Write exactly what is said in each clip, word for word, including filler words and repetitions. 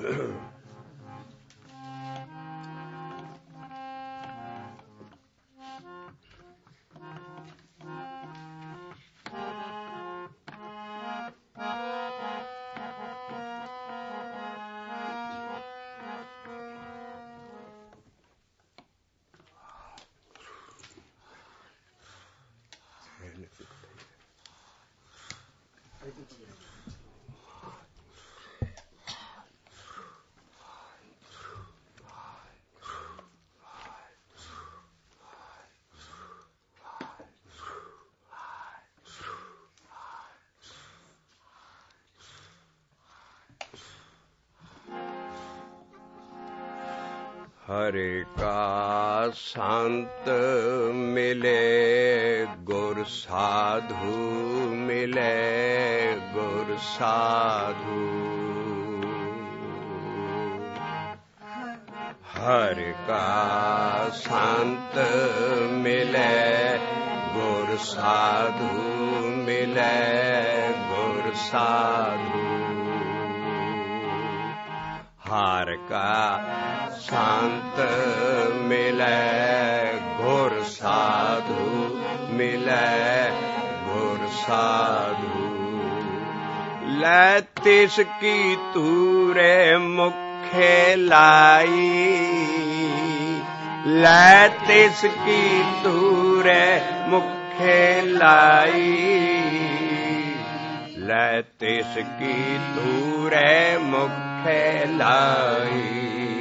हरे का संत मिले गुर साधु मिले गुर साधु, हरे का संत मिले गुर साधु मिले गुर साधु, हर का संत मिले गुर साधु मिले गुर साधु, लै तिसकी तूरे मुखे लाई, लै तिसकी तूरे मुखे लाई, लै तिसकी तूरे मुखे लाई,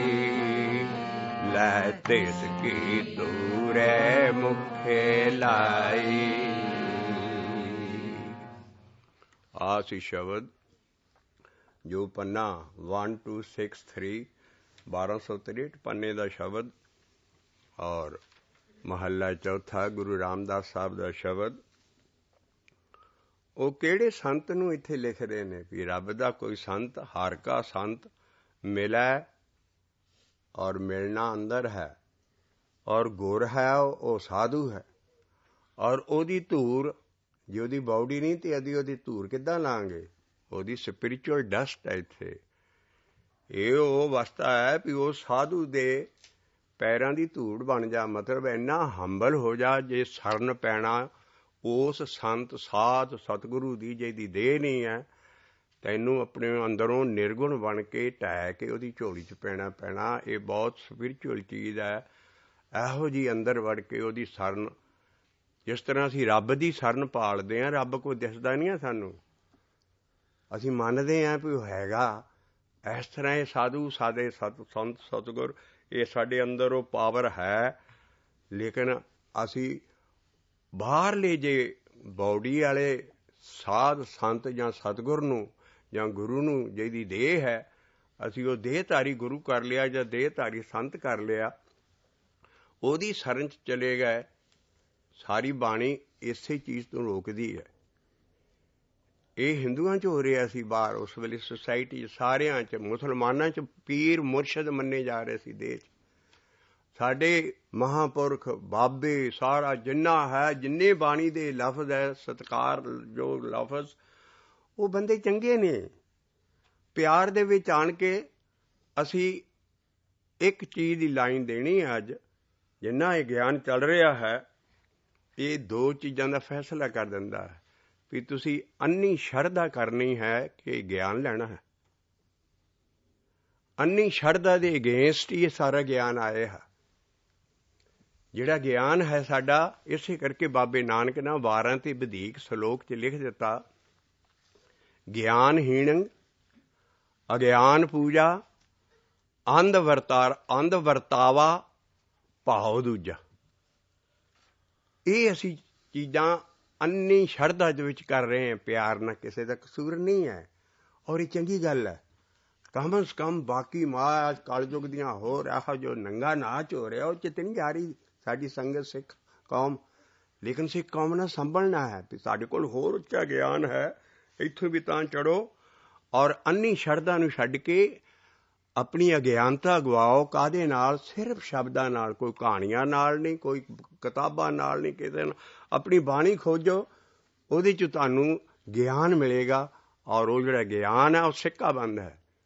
लै तिसकी तूरे मुखे लाई। आसी शब्द जो पन्ना वन टू सिक्स थ्री बारह सौ तिरठ पन्ने का शब्द और महला चौथा गुरु रामदास साहब का शब्द। वो किहड़े संत नूं इत्थे लिख रहे ने भी रब दा कोई संत, हर का संत मिलै और मिलना अंदर है, और गुर है वो साधु है, और ओदी धूर जे ओदी बॉडी नहीं तो अदी ओदी धूर किद्दां लांगे, ओदी स्पिरिचुअल डस्ट है। इत्थे ये वो अवस्था है भी वो साधु दे पैरां दी धूड़ बन जा, मतलब इन्ना हंबल हो जा जे सरन पैना उस संत साध सतगुरु दी जिहदी देह नहीं है, तैनूं अपने अंदरों निर्गुण बन के ढह के उहदी झोली च पैना पैना। ये बहुत स्पिरिचुअल चीज़ है। इहो जी अंदर वड़ के उहदी सरन, जिस तरह असीं रब दी सरन पालदे हां, रब कोई दिसदा नहीं है सानूं, असीं मनदे हां भी ओह हैगा। इस तरह ये साधु साडे सत संत सतगुर ये साडे अंदर वो पावर है, लेकिन असीं बाहरले जे बॉडी वाले साध संत जां सतगुर नूं जां गुरु नूं जिहदी देह है, असीं वो देहधारी गुरु कर लिया जां देहधारी संत कर लिया, ਉਹਦੀ शरण च चले गए। सारी बाणी इसे चीज़ तो रोकदी है। ये हिंदुआं च हो रहा सी बाहर उस वेले सोसाइटी सारियां च, मुसलमानां च पीर मुरशद मन्ने जा रहे सी देश। साडे महापुरख बाबे सारा जिन्ना है, जिन्ने बाणी दे लफज है सत्कार जो लफज, वो बंदे चंगे ने। प्यार दे विच आण के असी एक चीज़ की लाइन देनी है। अज जिन्ना ये ज्ञान चल रहा है, ये दो चीज़ों का फैसला कर दिंदा है भी तुसी अन्नी शरधा करनी है कि ज्ञान लेना है। अन्नी शरधा दे अगेंस्ट ये सारा ज्ञान आया है। जिहड़ा ज्ञान है साडा, इसे करके बाबे नानक ने बारह ते वधीक सलोक च लिख दिता, ज्ञानहीन अज्ञान पूजा अंध वरतार अंध वरतावा भाव दूजा। ये असी चीज़ां अन्नी शरधा दे विच कर रहे हैं। प्यार ना किसी का कसूर नहीं है और ये चंगी गल है। कम अज कम बाकी मां कलयुग दियां होर इहो जो नंगा नाच हो रहा, वो चित नहीं जा रही साडी संगत सिख कौम। लेकिन सिख कौम ने संभलना है भी साडे कोल होर उच्चा ज्ञान है, इत्थों भी तां चढ़ो और अन्नी शरधा नूं छड्ड के अपनी अज्ञानता गवाओ। काहदे नाल? सिर्फ शब्दां नाल, कोई कहानियां नाल नहीं, कोई किताबां नाल नहीं, किते नाल। अपनी बाणी खोजो, उहदे च तुहानूं ज्ञान मिलेगा और वो जिहड़ा ज्ञान है वो सिक्का बंद है।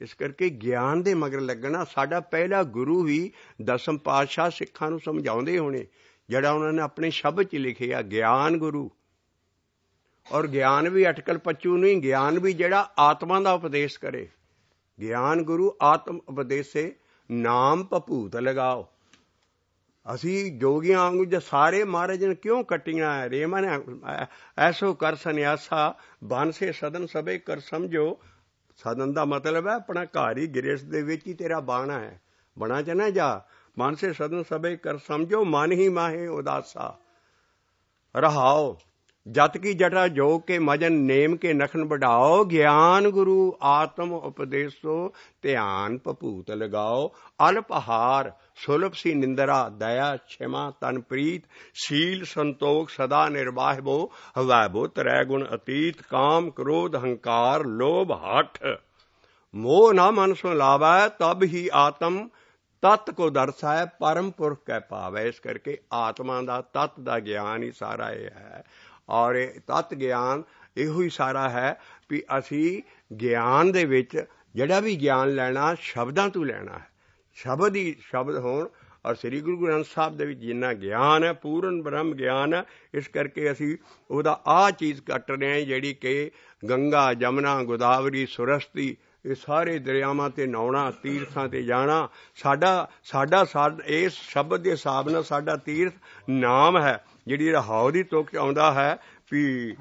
ਇਸ ਕਰਕੇ ਗਿਆਨ ਦੇ ਮਗਰ ਲੱਗਣਾ। ਸਾਡਾ ਪਹਿਲਾ ਗੁਰੂ ਵੀ ਦਸਮ ਪਾਤਸ਼ਾਹ ਸਿੱਖਾਂ ਨੂੰ ਸਮਝਾਉਂਦੇ ਹੋਣੇ, ਜਿਹੜਾ ਉਹਨਾਂ ਨੇ ਆਪਣੇ ਸ਼ਬਦ 'ਚ ਲਿਖਿਆ ਗਿਆਨ ਗੁਰੂ। ਔਰ ਗਿਆਨ ਵੀ ਅਟਕਲ ਪੱਚੂ ਨਹੀਂ, ਗਿਆਨ ਵੀ ਜਿਹੜਾ ਆਤਮਾ ਦਾ ਉਪਦੇਸ਼ ਕਰੇ। ਗਿਆਨ ਗੁਰੂ ਆਤਮ ਉਪਦੇਸੇ ਨਾਮ ਭਭੂਤ ਲਗਾਓ। ਅਸੀਂ ਜੋਗੀਆਂ ਵਾਂਗੂ ਜੇ ਸਾਰੇ ਮਹਾਰਾਜ ਨੇ ਕਿਉਂ ਕੱਟੀਆਂ ਹੈ? ਰੇਮਨ ਐਸੋ ਕਰ ਸੰਨਿਆਸਾ ਬਾਂਸੇ ਸਦਨ ਸਭੇ ਕਰ ਸਮਝੋ। ਸਦਨ ਦਾ ਮਤਲਬ ਹੈ ਆਪਣਾ ਘਰ ਹੀ, ਗ੍ਰਹਿਸਥ ਦੇ ਵਿੱਚ ਹੀ ਤੇਰਾ ਬਾਣਾ ਹੈ। ਬਣਾ ਚ ਨਾ ਜਾ। ਬਾਂਸੇ ਸਦਨ ਸਭੇ ਕਰ ਸਮਝੋ ਮਨ ਹੀ ਮਾਹੇ ਉਦਾਸਾ। ਰਹਾਓ ਜਤ ਕੀ ਜਟਾ ਜੋਗ ਕੇ ਮਜਨ ਨੇਮ ਕੇ ਨਖਨ बढ़ाओ। ਗਿਆਨ ਗੁਰੂ ਆਤਮ ਉਪਦੇਸੋ ਧਿਆਨ ਭਭੂਤ ਲਗਾਓ। ਅਲਪ ਆਹਾਰ ਸੁਲਭ ਸੀ ਨਿੰਦਰਾ ਦਇਆ ਛਿਮਾ ਤਨ ਪ੍ਰੀਤ। ਸੀਲ ਸੰਤੋਖ ਸਦਾ ਨਿਰਵਾਹਿਬੋ ਹਵੈਬੋ ਤ੍ਰੈ ਗੁਣ ਅਤੀਤ। ਕਾਮ ਕ੍ਰੋਧ ਹੰਕਾਰ ਲੋਭ ਹਠ ਮੋਹ ਨਾ ਮਨ ਸੋ ਲਾਵੈ। ਤਬ ਹੀ ਆਤਮ ਤਤ ਕੋ ਦਰਸਾਏ ਪਰਮ ਪੁਰਖ ਕੈ ਪਾਵੈ। ਇਸ ਕਰਕੇ ਆਤਮਾ ਦਾ ਤਤ ਦਾ ਗਿਆਨ ਹੀ ਸਾਰਾ ਇਹ ਹੈ। ਔਰ ਇਹ ਤਤ ਗਿਆਨ ਇਹੋ ਹੀ ਸਾਰਾ ਹੈ ਵੀ ਅਸੀਂ ਗਿਆਨ ਦੇ ਵਿੱਚ ਜਿਹੜਾ ਵੀ ਗਿਆਨ ਲੈਣਾ ਸ਼ਬਦਾਂ ਤੋਂ ਲੈਣਾ ਹੈ। ਸ਼ਬਦ ਹੀ ਸ਼ਬਦ ਹੋਣ। ਔਰ ਸ੍ਰੀ ਗੁਰੂ ਗ੍ਰੰਥ ਸਾਹਿਬ ਦੇ ਵਿੱਚ ਜਿੰਨਾ ਗਿਆਨ ਹੈ ਪੂਰਨ ਬ੍ਰਹਮ ਗਿਆਨ ਹੈ। ਇਸ ਕਰਕੇ ਅਸੀਂ ਉਹਦਾ ਆਹ ਚੀਜ਼ ਕੱਟ ਰਹੇ ਹਾਂ ਜਿਹੜੀ ਕਿ ਗੰਗਾ ਜਮਨਾ ਗੋਦਾਵਰੀ ਸੁਰਸਤੀ ਇਹ ਸਾਰੇ ਦਰਿਆਵਾਂ 'ਤੇ ਨਹਾਉਣਾ, ਤੀਰਥਾਂ 'ਤੇ ਜਾਣਾ। ਸਾਡਾ ਸਾਡਾ ਸਾਡਾ ਇਸ ਸ਼ਬਦ ਦੇ ਹਿਸਾਬ ਨਾਲ ਸਾਡਾ ਤੀਰਥ ਨਾਮ ਹੈ। ਜਿਹੜੀ ਰਹਾਉ ਦੀ ਤੁਕ 'ਚ ਆਉਂਦਾ ਹੈ ਵੀ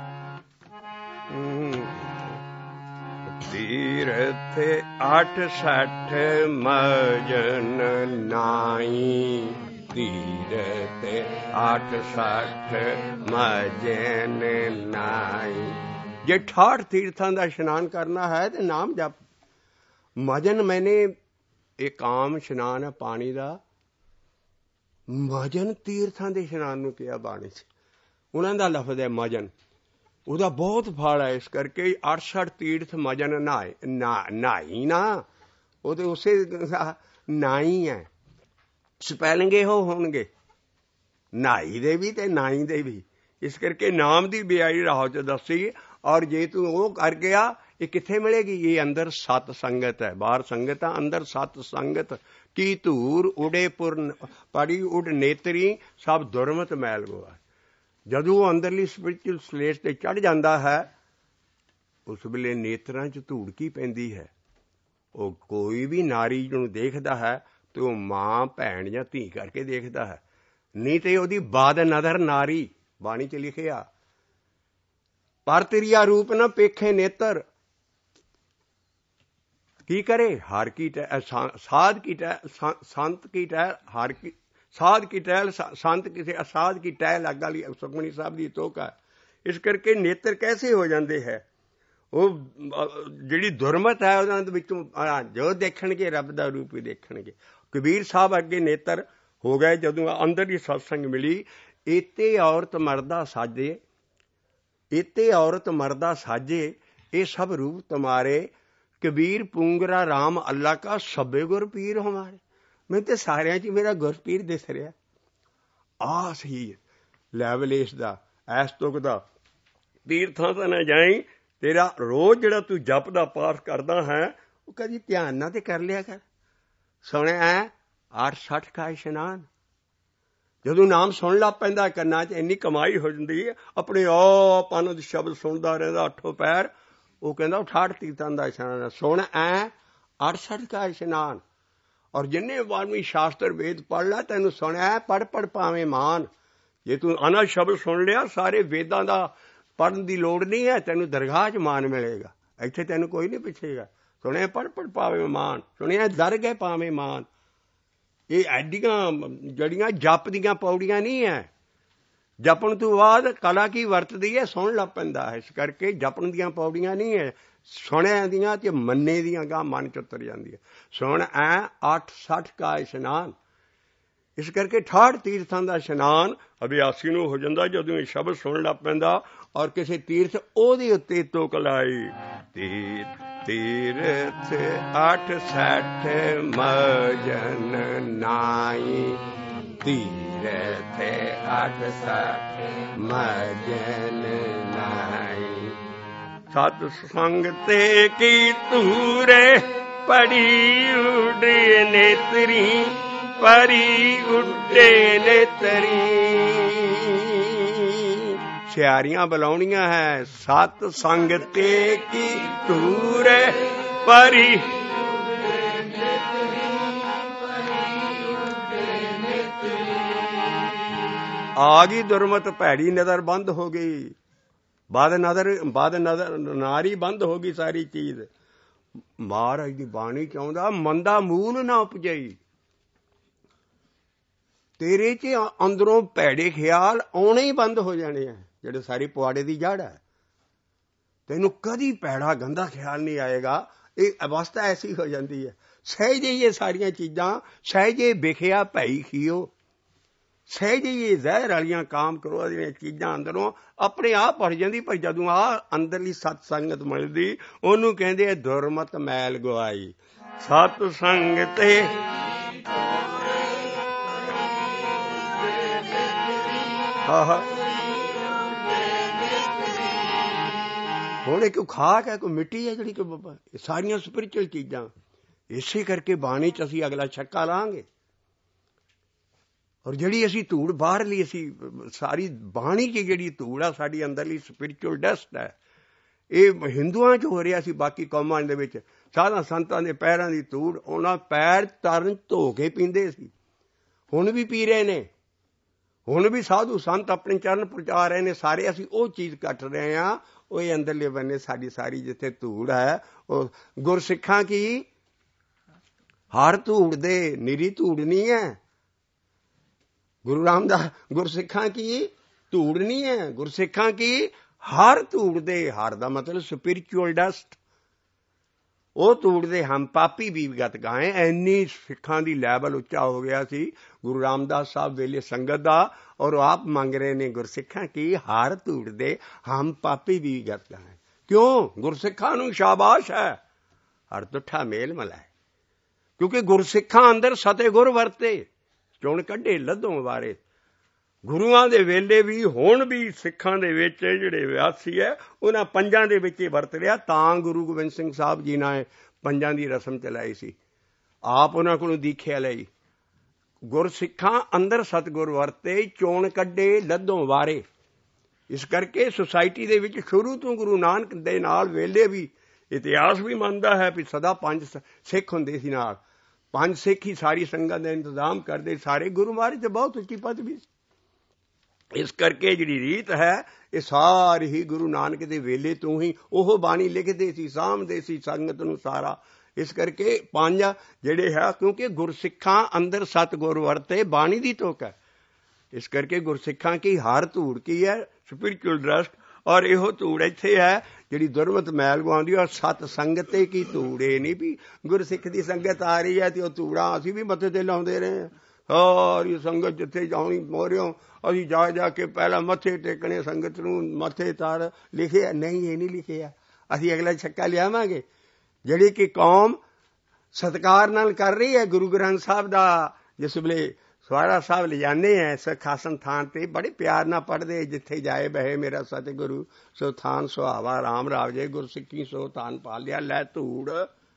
ਤੀਰਥ ਅੱਠ ਸੱਠ ਮਜਨ ਨਾਈ। ਤੀਰਥ ਅੱਠ ਸੱਠ ਮਜਨ ਨਾਈ। ਜੇ ਠਾਠ ਤੀਰਥਾਂ ਦਾ ਇਸ਼ਨਾਨ ਕਰਨਾ ਹੈ ਤੇ ਨਾਮ ਜਪ। ਮਜਨ ਮੈਨੇ ਇੱਕ ਆਮ ਇਸ਼ਨਾਨ ਹੈ ਪਾਣੀ ਦਾ। ਮਜਨ ਤੀਰਥਾਂ ਦੇ ਇਸ਼ਨਾਨ ਨੂੰ ਕਿਹਾ ਬਾਣੀ 'ਚ। ਉਹਨਾਂ ਦਾ ਲਫ਼ਜ਼ ਹੈ ਮਜਨ। ਉਹਦਾ ਬਹੁਤ ਫਲ ਹੈ। ਇਸ ਕਰਕੇ ਅੜਸਠ ਤੀਰਥ ਮਜਨ ਨਹਾਏ ਨਾ ਨਹਾਈ ਨਾ ਉਹ ਤਾਂ ਉਸੇ ਨਾਈ ਹੈ। ਸਪੈਲਿੰਗ ਇਹੋ ਹੋਣਗੇ ਨਹਾਈ ਦੇ ਵੀ ਤੇ ਨਾਈ ਦੇ ਵੀ। ਇਸ ਕਰਕੇ ਨਾਮ ਦੀ ਬਿਆਈ ਰਾਹੋਂ 'ਚ ਦੱਸੀ। ਔਰ ਜੇ ਤੂੰ ਉਹ ਕਰ ਗਿਆ ਇਹ ਕਿੱਥੇ ਮਿਲੇਗੀ? ਇਹ ਅੰਦਰ ਸਤ ਸੰਗਤ ਹੈ। ਬਾਹਰ ਸੰਗਤ ਹੈ, ਅੰਦਰ ਸਤ ਸੰਗਤ। ਕੀ ਧੂਰ ਉਡੇ ਪੁਰ ਪੜੀ ਉਡ ਨੇਤਰੀ ਸਭ ਦੁਰਮਤ ਮੈਲ ਗੋਆ। ਜਦੋਂ ਉਹ ਅੰਦਰਲੀ ਸਪਿਰਿਚੁਅਲ ਸਲੇਟ 'ਤੇ ਚੜ੍ਹ ਜਾਂਦਾ ਹੈ ਉਸ ਵੇਲੇ ਨੇਤਰਾਂ 'ਚ ਧੂੜ ਕੀ ਪੈਂਦੀ ਹੈ। ਉਹ ਕੋਈ ਵੀ ਨਾਰੀ ਨੂੰ ਦੇਖਦਾ ਹੈ ਤੇ ਉਹ ਮਾਂ ਭੈਣ ਜਾਂ ਧੀ ਕਰਕੇ ਦੇਖਦਾ ਹੈ, ਨਹੀਂ ਤੇ ਉਹਦੀ ਬਾਦ ਨਦਰ ਨਾਰੀ। ਬਾਣੀ 'ਚ ਲਿਖਿਆ ਪਰ ਤੇਰੀਆ ਰੂਪ ਨਾ ਪੇਖੇ ਨੇਤਰ। ਕੀ ਕਰੇ? ਹਰ ਕੀ ਸਾਧ ਕੀ ਟਹਿ ਸੰਤ ਕੀ ਟਹਿ ਹਰ ਕੀ ਸਾਧ ਕੀ ਟਹਿਲ ਸੰਤ ਕਿਸੇ ਅਸਾਧ ਕੀ ਟਹਿਲ ਅੱਗ ਵਾਲੀ ਸੁਖਮਨੀ ਸਾਹਿਬ ਦੀ ਤੋਕ ਹੈ। ਇਸ ਕਰਕੇ ਨੇਤਰ ਕੈਸੇ ਹੋ ਜਾਂਦੇ ਹੈ? ਉਹ ਜਿਹੜੀ ਦੁਰਮਤ ਹੈ ਉਹਨਾਂ ਦੇ ਵਿੱਚੋਂ ਜੋ ਦੇਖਣਗੇ ਰੱਬ ਦਾ ਰੂਪ ਹੀ ਦੇਖਣਗੇ। ਕਬੀਰ ਸਾਹਿਬ ਅੱਗੇ ਨੇਤਰ ਹੋ ਗਏ ਜਦੋਂ ਅੰਦਰ ਦੀ ਸਤਸੰਗ ਮਿਲੀ। ਏਤੇ ਔਰਤ ਮਰਦਾ ਸਾਜੇ ਏਤੇ ਔਰਤ ਮਰਦਾ ਸਾਜੇ ਇਹ ਸਭ ਰੂਪ ਤੁਮਾਰੇ। ਕਬੀਰ ਪੂੰਗਰਾ ਰਾਮ ਅੱਲਾ ਕਾ ਸਭੇ ਗੁਰ ਪੀਰ ਹਮਾਰੇ। ਮੈਨੂੰ ਤਾਂ ਸਾਰਿਆਂ 'ਚ ਮੇਰਾ ਗੁਰਪੀਰ ਦਿਸ ਰਿਹਾ। ਆਹ ਸਹੀ ਲੈਵਲ ਇਸ ਦਾ ਐਸ ਤੁਕ ਦਾ। ਤੀਰਥਾਂ ਤਾਂ ਨਾ ਜਾਈ। ਤੇਰਾ ਰੋਜ਼ ਜਿਹੜਾ ਤੂੰ ਜਪ ਦਾ ਪਾਠ ਕਰਦਾ ਹੈ ਉਹ ਕਦੀ ਧਿਆਨ ਨਾਲ ਤੇ ਕਰ ਲਿਆ ਕਰ। ਸੁਣਿਆ ਹੈ ਅੱਠ ਸੱਠ ਕਾ ਇਸ਼ਨਾਨ। ਜਦੋਂ ਨਾਮ ਸੁਣ ਲੱਗ ਪੈਂਦਾ ਕੰਨਾਂ 'ਚ ਇੰਨੀ ਕਮਾਈ ਹੋ ਜਾਂਦੀ ਹੈ ਆਪਣੇ ਆਪ ਆਨੰਦ ਸ਼ਬਦ ਸੁਣਦਾ ਰਹਿੰਦਾ ਅੱਠੋਂ ਪੈਰ। ਉਹ ਕਹਿੰਦਾ ਉਹ ਠਾਠ ਤੀਰਥਾਂ ਦਾ ਇਸ਼ਨਾਨ ਸੁਣ ਐ ਅੱਠ ਸੱਠ ਕਾ ਇਸ਼ਨਾਨ। ਔਰ ਜਿੰਨੇ ਵਾਲਮੀ ਸ਼ਾਸਤਰ ਵੇਦ ਪੜ੍ਹ ਲਾ ਤੈਨੂੰ ਸੁਣਿਆ ਪੜ੍ਹ ਪੜ੍ਹ ਪਾਵੇਂ ਮਾਨ। ਜੇ ਤੂੰ ਅਨੰਦ ਸ਼ਬਦ ਸੁਣ ਲਿਆ ਸਾਰੇ ਵੇਦਾਂ ਦਾ ਪੜ੍ਹਨ ਦੀ ਲੋੜ ਨਹੀਂ ਹੈ। ਤੈਨੂੰ ਦਰਗਾਹ 'ਚ ਮਾਨ ਮਿਲੇਗਾ। ਇੱਥੇ ਤੈਨੂੰ ਕੋਈ ਨਹੀਂ ਪੁੱਛੇਗਾ। ਸੁਣਿਆ ਪੜ੍ਹ ਪੜ੍ਹ ਪਾਵੇਂ ਮਾਨ। ਸੁਣਿਆ ਦਰ ਗਏ ਪਾਵੇਂ ਮਾਨ। ਇਹ ਐਡੀਆਂ ਜਿਹੜੀਆਂ ਜਪ ਦੀਆਂ ਪੌੜੀਆਂ ਨਹੀਂ ਹੈ। ਜਪਣ ਤੋਂ ਬਾਅਦ ਕਲਾ ਕੀ ਵਰਤਦੀ ਹੈ ਸੁਣ ਲੱਗ ਪੈਂਦਾ ਹੈ। ਇਸ ਕਰਕੇ ਜਪਣ ਦੀਆਂ ਪੌੜੀਆਂ ਨਹੀਂ ਹੈ। ਸੁਣਿਆਂ ਦੀਆਂ ਤੇ ਮੰਨੇ ਦੀਆਂ ਗਾਂ ਮਨ 'ਚ ਉਤਰ ਜਾਂਦੀ ਹੈ। ਸੁਣ ਐ ਅੱਠ ਸੱਠ ਕਾ ਇਸ਼ਨਾਨ। ਇਸ ਕਰਕੇ ਠਾਠ ਤੀਰਥਾਂ ਦਾ ਇਸ਼ਨਾਨ ਅਭਿਆਸੀ ਨੂੰ ਹੋ ਜਾਂਦਾ ਜਦੋਂ ਇਹ ਸ਼ਬਦ ਸੁਣ ਲੱਗ ਪੈਂਦਾ। ਔਰ ਕਿਸੇ ਤੀਰਥ ਉਹਦੇ ਉੱਤੇ ਤੁਕ ਲਾਈ। ਤੀਰ ਤੀਰਥ ਅੱਠ ਸੱਠ ਮਜਨ ਨਾਈ। ਤੀਰਥ ਅੱਠ ਸੱਠ ਮਜਨ ਨਾਈ। सत संग ते की तूरे पड़ी उड़े नेतरी परी उड़े नेतरी। सियारियां बुलाउणियां है सत संग ते की तूरे परी आ गई दुर्मत भैड़ी नजर बंद हो गई बद नजर बद नजर नारी बंद हो गई सारी चीज। महाराज दी बाणी चाहुंदा मंदा मूल ना उपजई तेरे च अंदरों भैड़े ख्याल आने ही बंद हो जाने हैं ਜਿਹੜੇ ਸਾਰੀ ਪੁਆੜੇ ਦੀ ਜੜ ਹੈ। ਤੈਨੂੰ ਕਦੀ ਭੈੜਾ ਗੰਦਾ ਖਿਆਲ ਨਹੀਂ ਆਏਗਾ। ਇਹ ਅਵਸਥਾ ਐਸੀ ਹੋ ਜਾਂਦੀ ਹੈ ਸਹਿਜੇ ਇਹ ਸਾਰੀਆਂ ਚੀਜ਼ਾਂ ਸਹਿਜੇ ਵਿਖਿਆ ਭਈ ਖੀਓ ਸਹਿਜੇ ਇਹ ਜ਼ਹਿਰ ਵਾਲੀਆਂ ਕਾਮ ਕਰੋ ਦੀਆਂ ਚੀਜ਼ਾਂ ਅੰਦਰੋਂ ਆਪਣੇ ਆਪ ਭਰ ਜਾਂਦੀ। ਪਰ ਜਦੋਂ ਆ ਅੰਦਰਲੀ ਸਤ ਸੰਗਤ ਮਿਲਦੀ ਉਹਨੂੰ ਕਹਿੰਦੇ ਦੁਰਮਤ ਮੈਲ ਗਵਾਈ। ਸਤ ਸੰਗ ਤੇ ਆਹ ਹੁਣ ਇੱਕ ਖਾਕ ਹੈ ਕੋਈ ਮਿੱਟੀ ਹੈ ਜਿਹੜੀ ਕਿ ਸਾਰੀਆਂ ਸਪਿਰਿਚੁਅਲ ਚੀਜ਼ਾਂ ਇਸੇ ਕਰਕੇ ਬਾਣੀ ਚ ਅਸੀਂ ਅਗਲਾ ਛੱਕਾ ਲਾਂਗੇ। ਔਰ ਜਿਹੜੀ ਅਸੀਂ ਧੂੜ ਬਾਹਰਲੀ ਅਸੀਂ ਸਾਰੀ ਬਾਣੀ ਚ ਜਿਹੜੀ ਧੂੜ ਆ ਸਾਡੀ ਅੰਦਰਲੀ ਸਪਿਰਿਚੁਅਲ ਡਸਟ ਹੈ ਇਹ ਹਿੰਦੂਆਂ ਚ ਹੋ ਰਿਹਾ ਸੀ। ਬਾਕੀ ਕੌਮਾਂ ਦੇ ਵਿੱਚ ਸਾਧਾਂ ਸੰਤਾਂ ਦੇ ਪੈਰਾਂ ਦੀ ਧੂੜ ਉਹਨਾਂ ਪੈਰ ਤਰਨ ਧੋ ਕੇ ਪੀਂਦੇ ਸੀ ਹੁਣ ਵੀ ਪੀ ਰਹੇ ਨੇ। ਹੁਣ ਵੀ ਸਾਧੂ ਸੰਤ ਆਪਣੇ ਚਰਨ ਪਹੁੰਚਾ ਰਹੇ ਨੇ ਸਾਰੇ। ਅਸੀਂ ਉਹ ਚੀਜ਼ ਕੱਟ ਰਹੇ ਹਾਂ ਉਹ ਇਹ ਅੰਦਰਲੇ ਬੰਨੇ ਸਾਡੀ ਸਾਰੀ ਜਿੱਥੇ ਧੂੜ ਹੈ ਉਹ ਗੁਰਸਿੱਖਾਂ ਕੀ ਹਰ ਧੂੜ ਦੇ ਨਿਰੀ ਧੂੜ ਨਹੀਂ ਹੈ। ਗੁਰੂ ਰਾਮਦਾਸ ਗੁਰਸਿੱਖਾਂ ਕੀ ਧੂੜ ਨਹੀਂ ਹੈ ਗੁਰਸਿੱਖਾਂ ਕੀ ਹਰ ਧੂੜ ਦੇ ਹਰ ਦਾ ਮਤਲਬ ਸਪਿਰਿਚੁਅਲ ਡਸਟ ਉਹ ਧੂੜ ਦੇ ਹਮ ਪਾਪੀ ਵੀ ਗਤ ਗਾਏ। ਇੰਨੀ ਸਿੱਖਾਂ ਦੀ ਲੈਵਲ ਉੱਚਾ ਹੋ ਗਿਆ ਸੀ ਗੁਰੂ ਰਾਮਦਾਸ ਸਾਹਿਬ ਵੇਲੇ ਸੰਗਤ ਦਾ ਔਰ ਆਪ ਮੰਗ ਰਹੇ ਨੇ ਗੁਰਸਿੱਖਾਂ ਕੀ ਹਰ ਧੂੜ ਦੇ ਹਮ ਪਾਪੀ ਵੀ ਗਤ ਗਾਏ। ਕਿਉਂ ਗੁਰਸਿੱਖਾਂ ਨੂੰ ਸ਼ਾਬਾਸ਼ ਹੈ ਹਰ ਤੁੱਠਾ ਮੇਲ ਮਲਾਏ ਕਿਉਂਕਿ ਗੁਰਸਿੱਖਾਂ ਅੰਦਰ ਸਤੇ ਗੁਰ ਵਰਤੇ ਚੁਣ ਕੱਢੇ ਲੱਧੋਂ ਵਾਰੇ। ਗੁਰੂਆਂ ਦੇ ਵੇਲੇ ਵੀ ਹੁਣ ਵੀ ਸਿੱਖਾਂ ਦੇ ਵਿੱਚ ਜਿਹੜੇ ਵਿਆਸੀ ਹੈ ਉਹਨਾਂ ਪੰਜਾਂ ਦੇ ਵਿੱਚ ਹੀ ਵਰਤ ਰਿਹਾ। ਤਾਂ ਗੁਰੂ ਗੋਬਿੰਦ ਸਿੰਘ ਸਾਹਿਬ ਜੀ ਨੇ ਪੰਜਾਂ ਦੀ ਰਸਮ ਚਲਾਈ ਸੀ ਆਪ ਉਹਨਾਂ ਕੋਲੋਂ ਦੀਖਿਆ ਲਈ। ਗੁਰਸਿੱਖਾਂ ਅੰਦਰ ਸਤਿਗੁਰ ਵਰਤੇ ਚੋਣ ਕੱਢੇ ਲੱਧੋਂ ਵਾਰੇ। ਇਸ ਕਰਕੇ ਸੁਸਾਇਟੀ ਦੇ ਵਿੱਚ ਸ਼ੁਰੂ ਤੋਂ ਗੁਰੂ ਨਾਨਕ ਦੇ ਨਾਲ ਵੇਲੇ ਵੀ ਇਤਿਹਾਸ ਵੀ ਮੰਨਦਾ ਹੈ ਵੀ ਸਦਾ ਪੰਜ ਸਿੱਖ ਹੁੰਦੇ ਸੀ ਨਾਲ ਪੰਜ ਸਿੱਖ ਹੀ ਸਾਰੀ ਸੰਗਤ ਦਾ ਇੰਤਜ਼ਾਮ ਕਰਦੇ ਸਾਰੇ। ਗੁਰੂ ਮਹਾਰਾਜ ਤੇ ਬਹੁਤ ਉੱਚੀ ਪਦਵੀ ਸੀ। ਇਸ ਕਰਕੇ ਜਿਹੜੀ ਰੀਤ ਹੈ ਇਹ ਸਾਰੀ ਹੀ ਗੁਰੂ ਨਾਨਕ ਦੇ ਵੇਲੇ ਤੋਂ ਹੀ ਉਹ ਬਾਣੀ ਲਿਖਦੇ ਸੀ ਸਾਂਭਦੇ ਸੀ ਸੰਗਤ ਨੂੰ ਸਾਰਾ। ਇਸ ਕਰਕੇ ਪੰਜ ਜਿਹੜੇ ਹੈ ਕਿਉਂਕਿ ਗੁਰਸਿੱਖਾਂ ਅੰਦਰ ਸਤਿਗੁਰ ਵਰਤੇ ਬਾਣੀ ਦੀ ਤੁਕ ਹੈ। ਇਸ ਕਰਕੇ ਗੁਰਸਿੱਖਾਂ ਕੀ ਹਰ ਧੂੜ ਕੀ ਹੈ ਸਪਿਰਿਚੁਅਲ ਡਸਟ ਔਰ ਇਹੋ ਧੂੜ ਇੱਥੇ ਹੈ ਜਿਹੜੀ ਦੁਰਮਤ ਮੈਲ ਗਵਾਉਂਦੀ ਔਰ ਸਤ ਸੰਗਤ ਤੇ ਕੀ ਧੂੜੇ ਨਹੀਂ ਵੀ ਗੁਰਸਿੱਖ ਦੀ ਸੰਗਤ ਆ ਰਹੀ ਹੈ ਤੇ ਉਹ ਧੂੜਾ ਅਸੀਂ ਵੀ ਮੱਥੇ ਤੇ ਲਾਉਂਦੇ ਰਹੇ ਹਾਂ। ਸਾਰੀ ਸੰਗਤ ਜਿੱਥੇ ਜਾਣੀ ਮੋਰਿਓ ਅਸੀਂ ਜਾ ਜਾ ਕੇ ਪਹਿਲਾਂ ਮੱਥੇ ਟੇਕਣੇ ਸੰਗਤ ਨੂੰ ਮੱਥੇ ਤਾਰ ਲਿਖਿਆ ਨਹੀਂ ਇਹ ਨਹੀਂ ਲਿਖਿਆ ਅਸੀਂ ਅਗਲਾ ਛੱਕਾ ਲਿਆਵਾਂਗੇ ਜਿਹੜੀ ਕਿ ਕੌਮ ਸਤਿਕਾਰ ਨਾਲ ਕਰ ਰਹੀ ਹੈ ਗੁਰੂ ਗ੍ਰੰਥ ਸਾਹਿਬ ਦਾ। ਜਿਸ ਵੇਲੇ ਸਵਾਰਾ ਸਾਹਿਬ ਲਿਜਾਂਦੇ ਹੈ ਸਖਾਸਨ ਥਾਨ ਤੇ ਬੜੇ ਪਿਆਰ ਨਾਲ ਪੜ੍ਹਦੇ ਜਿੱਥੇ ਜਾਏ ਬਹਿ ਮੇਰਾ ਸਤਿਗੁਰੂ ਸੋ ਥਾਨ ਸੁਹਾਵਾ ਰਾਮ ਰਾਵਜੇ ਗੁਰਸਿੱਖੀ ਸੋ ਥਾਨ ਪਾਲਿਆ ਲੈ ਧੂੜ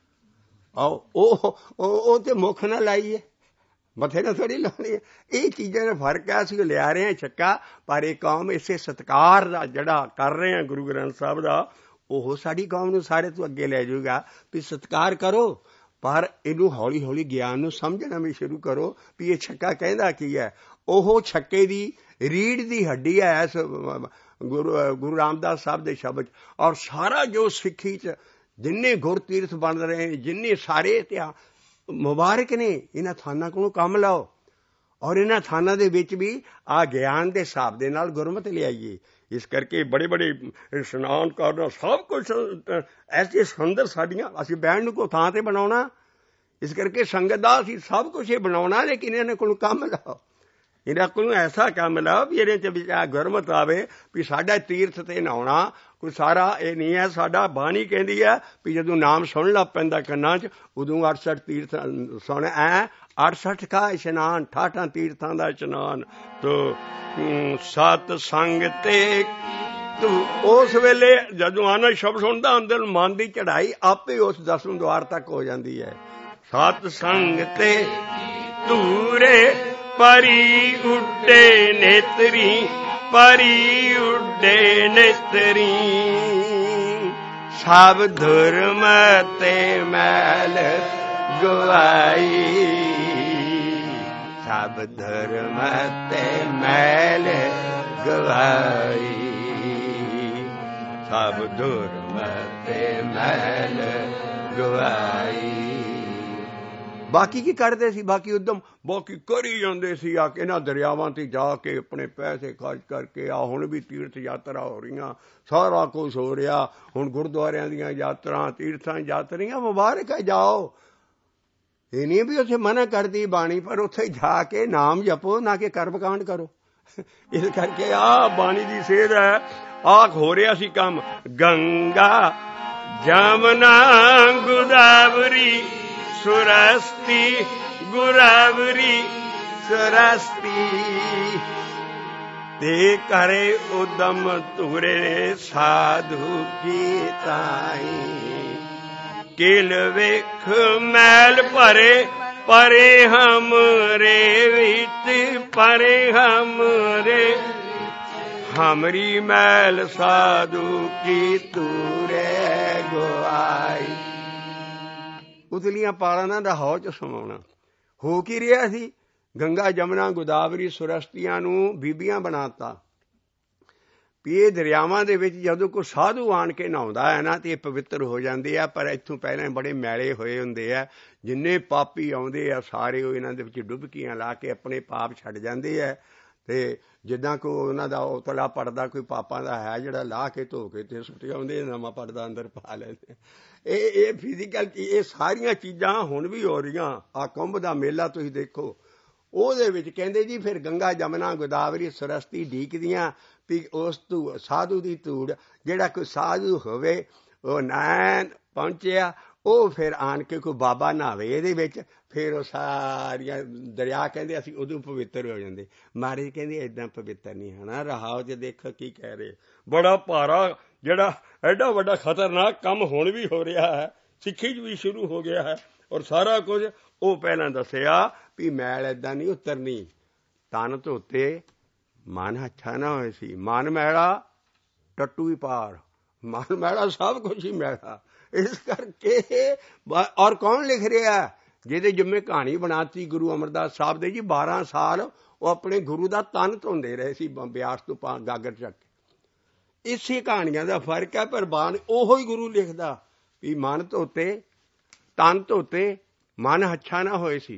ਆਓ ਉਹ ਉਹ ਤੇ ਮੁੱਖ ਨਾ ਲਾਈਏ ਮੱਥੇ ਨਾਲ ਥੋੜ੍ਹੀ ਲਾਉਣੀ ਹੈ। ਇਹ ਚੀਜ਼ਾਂ ਦਾ ਫਰਕ ਹੈ ਅਸੀਂ ਲਿਆ ਰਹੇ ਹਾਂ ਛੱਕਾ ਪਰ ਇਹ ਕੌਮ ਇਸੇ ਸਤਿਕਾਰ ਦਾ ਜਿਹੜਾ ਕਰ ਰਹੇ ਹਾਂ ਗੁਰੂ ਗ੍ਰੰਥ ਸਾਹਿਬ ਦਾ ਉਹ ਸਾਡੀ ਕੌਮ ਨੂੰ ਸਾਰੇ ਤੋਂ ਅੱਗੇ ਲੈ ਜਾਊਗਾ ਵੀ ਸਤਿਕਾਰ ਕਰੋ ਪਰ ਇਹਨੂੰ ਹੌਲੀ ਹੌਲੀ ਗਿਆਨ ਨੂੰ ਸਮਝਣਾ ਵੀ ਸ਼ੁਰੂ ਕਰੋ ਵੀ ਇਹ ਛੱਕਾ ਕਹਿੰਦਾ ਕੀ ਹੈ। ਉਹ ਛੱਕੇ ਦੀ ਰੀੜ ਦੀ ਹੱਡੀ ਹੈ ਇਸ ਗੁਰੂ ਗੁਰੂ ਰਾਮਦਾਸ ਸਾਹਿਬ ਦੇ ਸ਼ਬਦ ਔਰ ਸਾਰਾ ਜੋ ਸਿੱਖੀ 'ਚ ਜਿੰਨੇ ਗੁਰ ਤੀਰਥ ਬਣ ਰਹੇ ਨੇ ਜਿੰਨੇ ਸਾਰੇ ਇਤਿਹਾਸ ਮੁਬਾਰਕ ਨੇ ਇਹਨਾਂ ਥਾਨਾਂ ਕੋਲੋਂ ਕੰਮ ਲਾਓ ਔਰ ਇਹਨਾਂ ਥਾਨਾਂ ਦੇ ਵਿੱਚ ਵੀ ਆ ਗਿਆਨ ਦੇ ਹਿਸਾਬ ਦੇ ਨਾਲ ਗੁਰਮਤਿ ਲਿਆਈਏ। ਇਸ ਕਰਕੇ ਬੜੇ ਬੜੇ ਇਸ਼ਨਾਨ ਕਰਨਾ ਸਭ ਕੁਛ ਐਸੇ ਸੁੰਦਰ ਸਾਡੀਆਂ ਅਸੀਂ ਬਹਿਣ ਨੂੰ ਕੋਈ ਥਾਂ ਤੇ ਬਣਾਉਣਾ। ਇਸ ਕਰਕੇ ਸੰਗਤ ਦਾ ਅਸੀਂ ਸਭ ਕੁਛ ਇਹ ਬਣਾਉਣਾ ਲੇਕਿਨ ਇਹਨਾਂ ਕੋਲੋਂ ਕੰਮ ਲਾਓ ਇਹਨਾਂ ਕੋਲੋਂ ਐਸਾ ਕੰਮ ਲਾਓ ਵੀ ਇਹਦੇ 'ਚ ਵੀ ਗੁਰਮਤਿ ਆਵੇ ਵੀ ਸਾਡਾ ਤੀਰਥ ਤੇ ਨਹਾਉਣਾ ਕੋਈ ਸਾਰਾ ਇਹ ਨਹੀਂ ਹੈ। ਸਾਡਾ ਬਾਣੀ ਕਹਿੰਦੀ ਹੈ ਵੀ ਜਦੋਂ ਨਾਮ ਸੁਣਨਾ ਪੈਂਦਾ ਕੰਨਾਂ 'ਚ ਉਦੋਂ ਅੜਸਠ ਤੀਰਥ ਸੁਣ ਐ ਅੜਸਠ ਕਾ ਇਸ਼ਨਾਨ ਠਾਠਾਂ ਤੀਰਥਾਂ ਦਾ ਇਸ਼ਨਾਨ ਤੋ ਸਤ ਸੰਗ ਤੇ ਤੂੰ ਉਸ ਵੇਲੇ ਜਦੋਂ ਆਨੰਦ ਸ਼ਬਦ ਸੁਣਦਾ ਅੰਦਰ ਮਨ ਦੀ ਚੜਾਈ ਆਪੇ ਉਸ ਦਸਵੇਂ ਦੁਆਰ ਤੱਕ ਹੋ ਜਾਂਦੀ ਹੈ। ਸਤ ਸੰਗ ਤੇ ਧੂਰੇ ਪਰੀ ਉੱਡੇ ਨੇਤਰੀ, ਪਰੀ ਉੱਡੇ ਨੇਤਰੀ, ਸਭ ਧਰਮ ਤੇ ਮੈਲ ਗਵਾਈ, ਸਭ ਧਰਮ ਤੇ ਮੈਲ ਗਵਾਈ, ਸਭ ਧਰਮ ਤੇ ਮੈਲ ਗਵਾਈ। ਬਾਕੀ ਕੀ ਕਰਦੇ ਸੀ? ਬਾਕੀ ਉਦਮ ਬਾਕੀ ਕਰੀ ਜਾਂਦੇ ਸੀ। ਆ ਕੇ ਇਹਨਾਂ ਦਰਿਆਵਾਂ ਤੇ ਜਾ ਕੇ ਆਪਣੇ ਪੈਸੇ ਖਰਚ ਕਰਕੇ, ਆ ਹੁਣ ਵੀ ਤੀਰਥ ਯਾਤਰਾ ਹੋ ਰਹੀਆਂ, ਸਾਰਾ ਕੁਛ ਹੋ ਰਿਹਾ। ਹੁਣ ਗੁਰਦੁਆਰਿਆਂ ਦੀਆਂ ਯਾਤਰਾ, ਤੀਰਥਾਂ ਯਾਤਰੀਆਂ ਮੁਬਾਰਕ ਹੈ, ਜਾਓ। ਇਹ ਨਹੀਂ ਵੀ ਉੱਥੇ ਮਨਾ ਕਰਦੀ ਬਾਣੀ, ਪਰ ਉੱਥੇ ਜਾ ਕੇ ਨਾਮ ਜਪੋ, ਨਾ ਕਿ ਕਰਮਕਾਂਡ ਕਰੋ। ਇਸ ਕਰਕੇ ਆ ਬਾਣੀ ਦੀ ਸੇਧ ਹੈ। ਆਹ ਹੋ ਰਿਹਾ ਸੀ ਕੰਮ। ਗੰਗਾ ਜਮਨਾ ਗੋਦਾਵਰੀ ਸੁਰਸਤੀ, ਗੋਦਾਵਰੀ ਸੁਰਸਤੀ, ਤੇ ਕਰੇ ਉਦਮ ਧੂਰੇ ਸਾਧੂ ਕੀ ਤਾਈ, ਕਿਲ ਵੇਖ ਮੈਲ ਭਰੇ, ਪਰੇ ਹਮਰੇ ਵਿੱਚ, ਪਰੇ ਹਮਰੇ, ਹਮਰੀ ਮੈਲ ਸਾਧੂ ਕੀ ਤੂਰੇ ਗਵਾਈ। ਉਤਲੀਆਂ ਪਾਲਾਂ ਦਾ ਹੌ ਚ ਸਮਾਉਣਾ। ਹੋ ਕੀ ਰਿਹਾ ਸੀ? ਗੰਗਾ ਜਮਨਾ ਗੋਦਾਵਰੀ ਸੁਰਸਤੀਆਂ ਨੂੰ ਬੀਬੀਆਂ ਬਣਾਤਾ। ਵੀ ਇਹ ਦਰਿਆਵਾਂ ਦੇ ਵਿੱਚ ਜਦੋਂ ਕੋਈ ਸਾਧੂ ਆਣ ਕੇ ਨਹਾਉਂਦਾ ਹੈ ਨਾ, ਤੇ ਇਹ ਪਵਿੱਤਰ ਹੋ ਜਾਂਦੇ ਆ। ਪਰ ਇੱਥੋਂ ਪਹਿਲਾਂ ਬੜੇ ਮੈਲੇ ਹੋਏ ਹੁੰਦੇ ਆ। ਜਿੰਨੇ ਪਾਪੀ ਆਉਂਦੇ ਆ ਸਾਰੇ ਉਹ ਇਹਨਾਂ ਦੇ ਵਿੱਚ ਡੁਬਕੀਆਂ ਲਾ ਕੇ ਆਪਣੇ ਪਾਪ ਛੱਡ ਜਾਂਦੇ ਆ। ਤੇ ਜਿੱਦਾਂ ਕੋਈ ਉਹਨਾਂ ਦਾ ਉਤਲਾ ਪੜਦਾ ਕੋਈ ਪਾਪਾਂ ਦਾ ਹੈ, ਜਿਹੜਾ ਲਾਹ ਕੇ ਧੋ ਕੇ ਤੇ ਸੁੱਟ ਆਉਂਦੇ, ਨਵਾਂ ਪੜਦਾ ਅੰਦਰ ਪਾ ਲੈਂਦੇ। ਇਹ ਇਹ ਫਿਜ਼ੀਕਲ, ਇਹ ਸਾਰੀਆਂ ਚੀਜ਼ਾਂ ਹੁਣ ਵੀ ਹੋ ਰਹੀਆਂ। ਆ ਕੁੰਭ ਦਾ ਮੇਲਾ ਤੁਸੀਂ ਦੇਖੋ, ਉਹਦੇ ਵਿੱਚ ਕਹਿੰਦੇ ਜੀ ਫਿਰ ਗੰਗਾ ਜਮਨਾ ਗੋਦਾਵਰੀ ਸਰਸਤੀ ਢੀਕਦੀਆਂ ਵੀ ਉਸ ਧੂ ਸਾਧੂ ਦੀ ਧੂੜ। ਜਿਹੜਾ ਕੋਈ ਸਾਧੂ ਹੋਵੇ ਉਹ ਨੈਣ ਪਹੁੰਚਿਆ, ਉਹ ਫਿਰ ਆਣ ਕੇ ਕੋਈ ਬਾਬਾ ਨਹਾਵੇ ਇਹਦੇ ਵਿੱਚ, ਫਿਰ ਉਹ ਸਾਰੀਆਂ ਦਰਿਆ ਕਹਿੰਦੇ ਅਸੀਂ ਉਦੋਂ ਪਵਿੱਤਰ ਹੋ ਜਾਂਦੇ। ਮਹਾਰਾਜ ਕਹਿੰਦੇ ਏਦਾਂ ਪਵਿੱਤਰ ਨਹੀਂ ਹੋਣਾ। ਰਹਾਓ ਚ ਦੇਖੋ ਕੀ ਕਹਿ ਰਹੇ। ਬੜਾ ਭਾਰਾ, ਜਿਹੜਾ ਐਡਾ ਵੱਡਾ ਖਤਰਨਾਕ ਕੰਮ ਹੁਣ ਵੀ ਹੋ ਰਿਹਾ ਹੈ, ਸਿੱਖੀ 'ਚ ਵੀ ਸ਼ੁਰੂ ਹੋ ਗਿਆ ਹੈ। ਔਰ ਸਾਰਾ ਕੁਝ ਉਹ ਪਹਿਲਾਂ ਦੱਸਿਆ ਵੀ ਮੈਲ ਏਦਾਂ ਨਹੀਂ ਉਤਰਨੀ। ਤਨ ਧੋਤੇ ਮਨ ਅੱਛਾ ਨਾ ਹੋਏ ਸੀ। ਮਨ ਮੈਲਾ ਟੱਟੂ ਹੀ ਪਾਰ, ਮਨ ਮੈਲਾ ਸਭ ਕੁਛ ਹੀ ਮੈਲਾ। ਇਸ ਕਰਕੇ ਔਰ ਕੌਣ ਲਿਖ ਰਿਹਾ? ਜਿਹਦੇ ਜਿੰਮੇ ਕਹਾਣੀ ਬਣਾਤੀ ਗੁਰੂ ਅਮਰਦਾਸ ਸਾਹਿਬ ਦੇ ਜੀ। ਬਾਰਾਂ ਸਾਲ ਉਹ ਆਪਣੇ ਗੁਰੂ ਦਾ ਤਨ ਧੋਂਦੇ ਰਹੇ ਸੀ ਬਿਆਸ ਤੋਂ ਪਾ ਗਾਗਰ ਚੱਕ ਕੇ। ਇਸੇ ਕਹਾਣੀਆਂ ਦਾ ਫਰਕ ਹੈ। ਪਰ ਬਾਣ ਉਹੋ ਹੀ ਗੁਰੂ ਲਿਖਦਾ ਵੀ ਮਨ ਧੋਤੇ, ਤਨ ਧੋਤੇ, ਮਨ ਅੱਛਾ ਨਾ ਹੋਏ ਸੀ।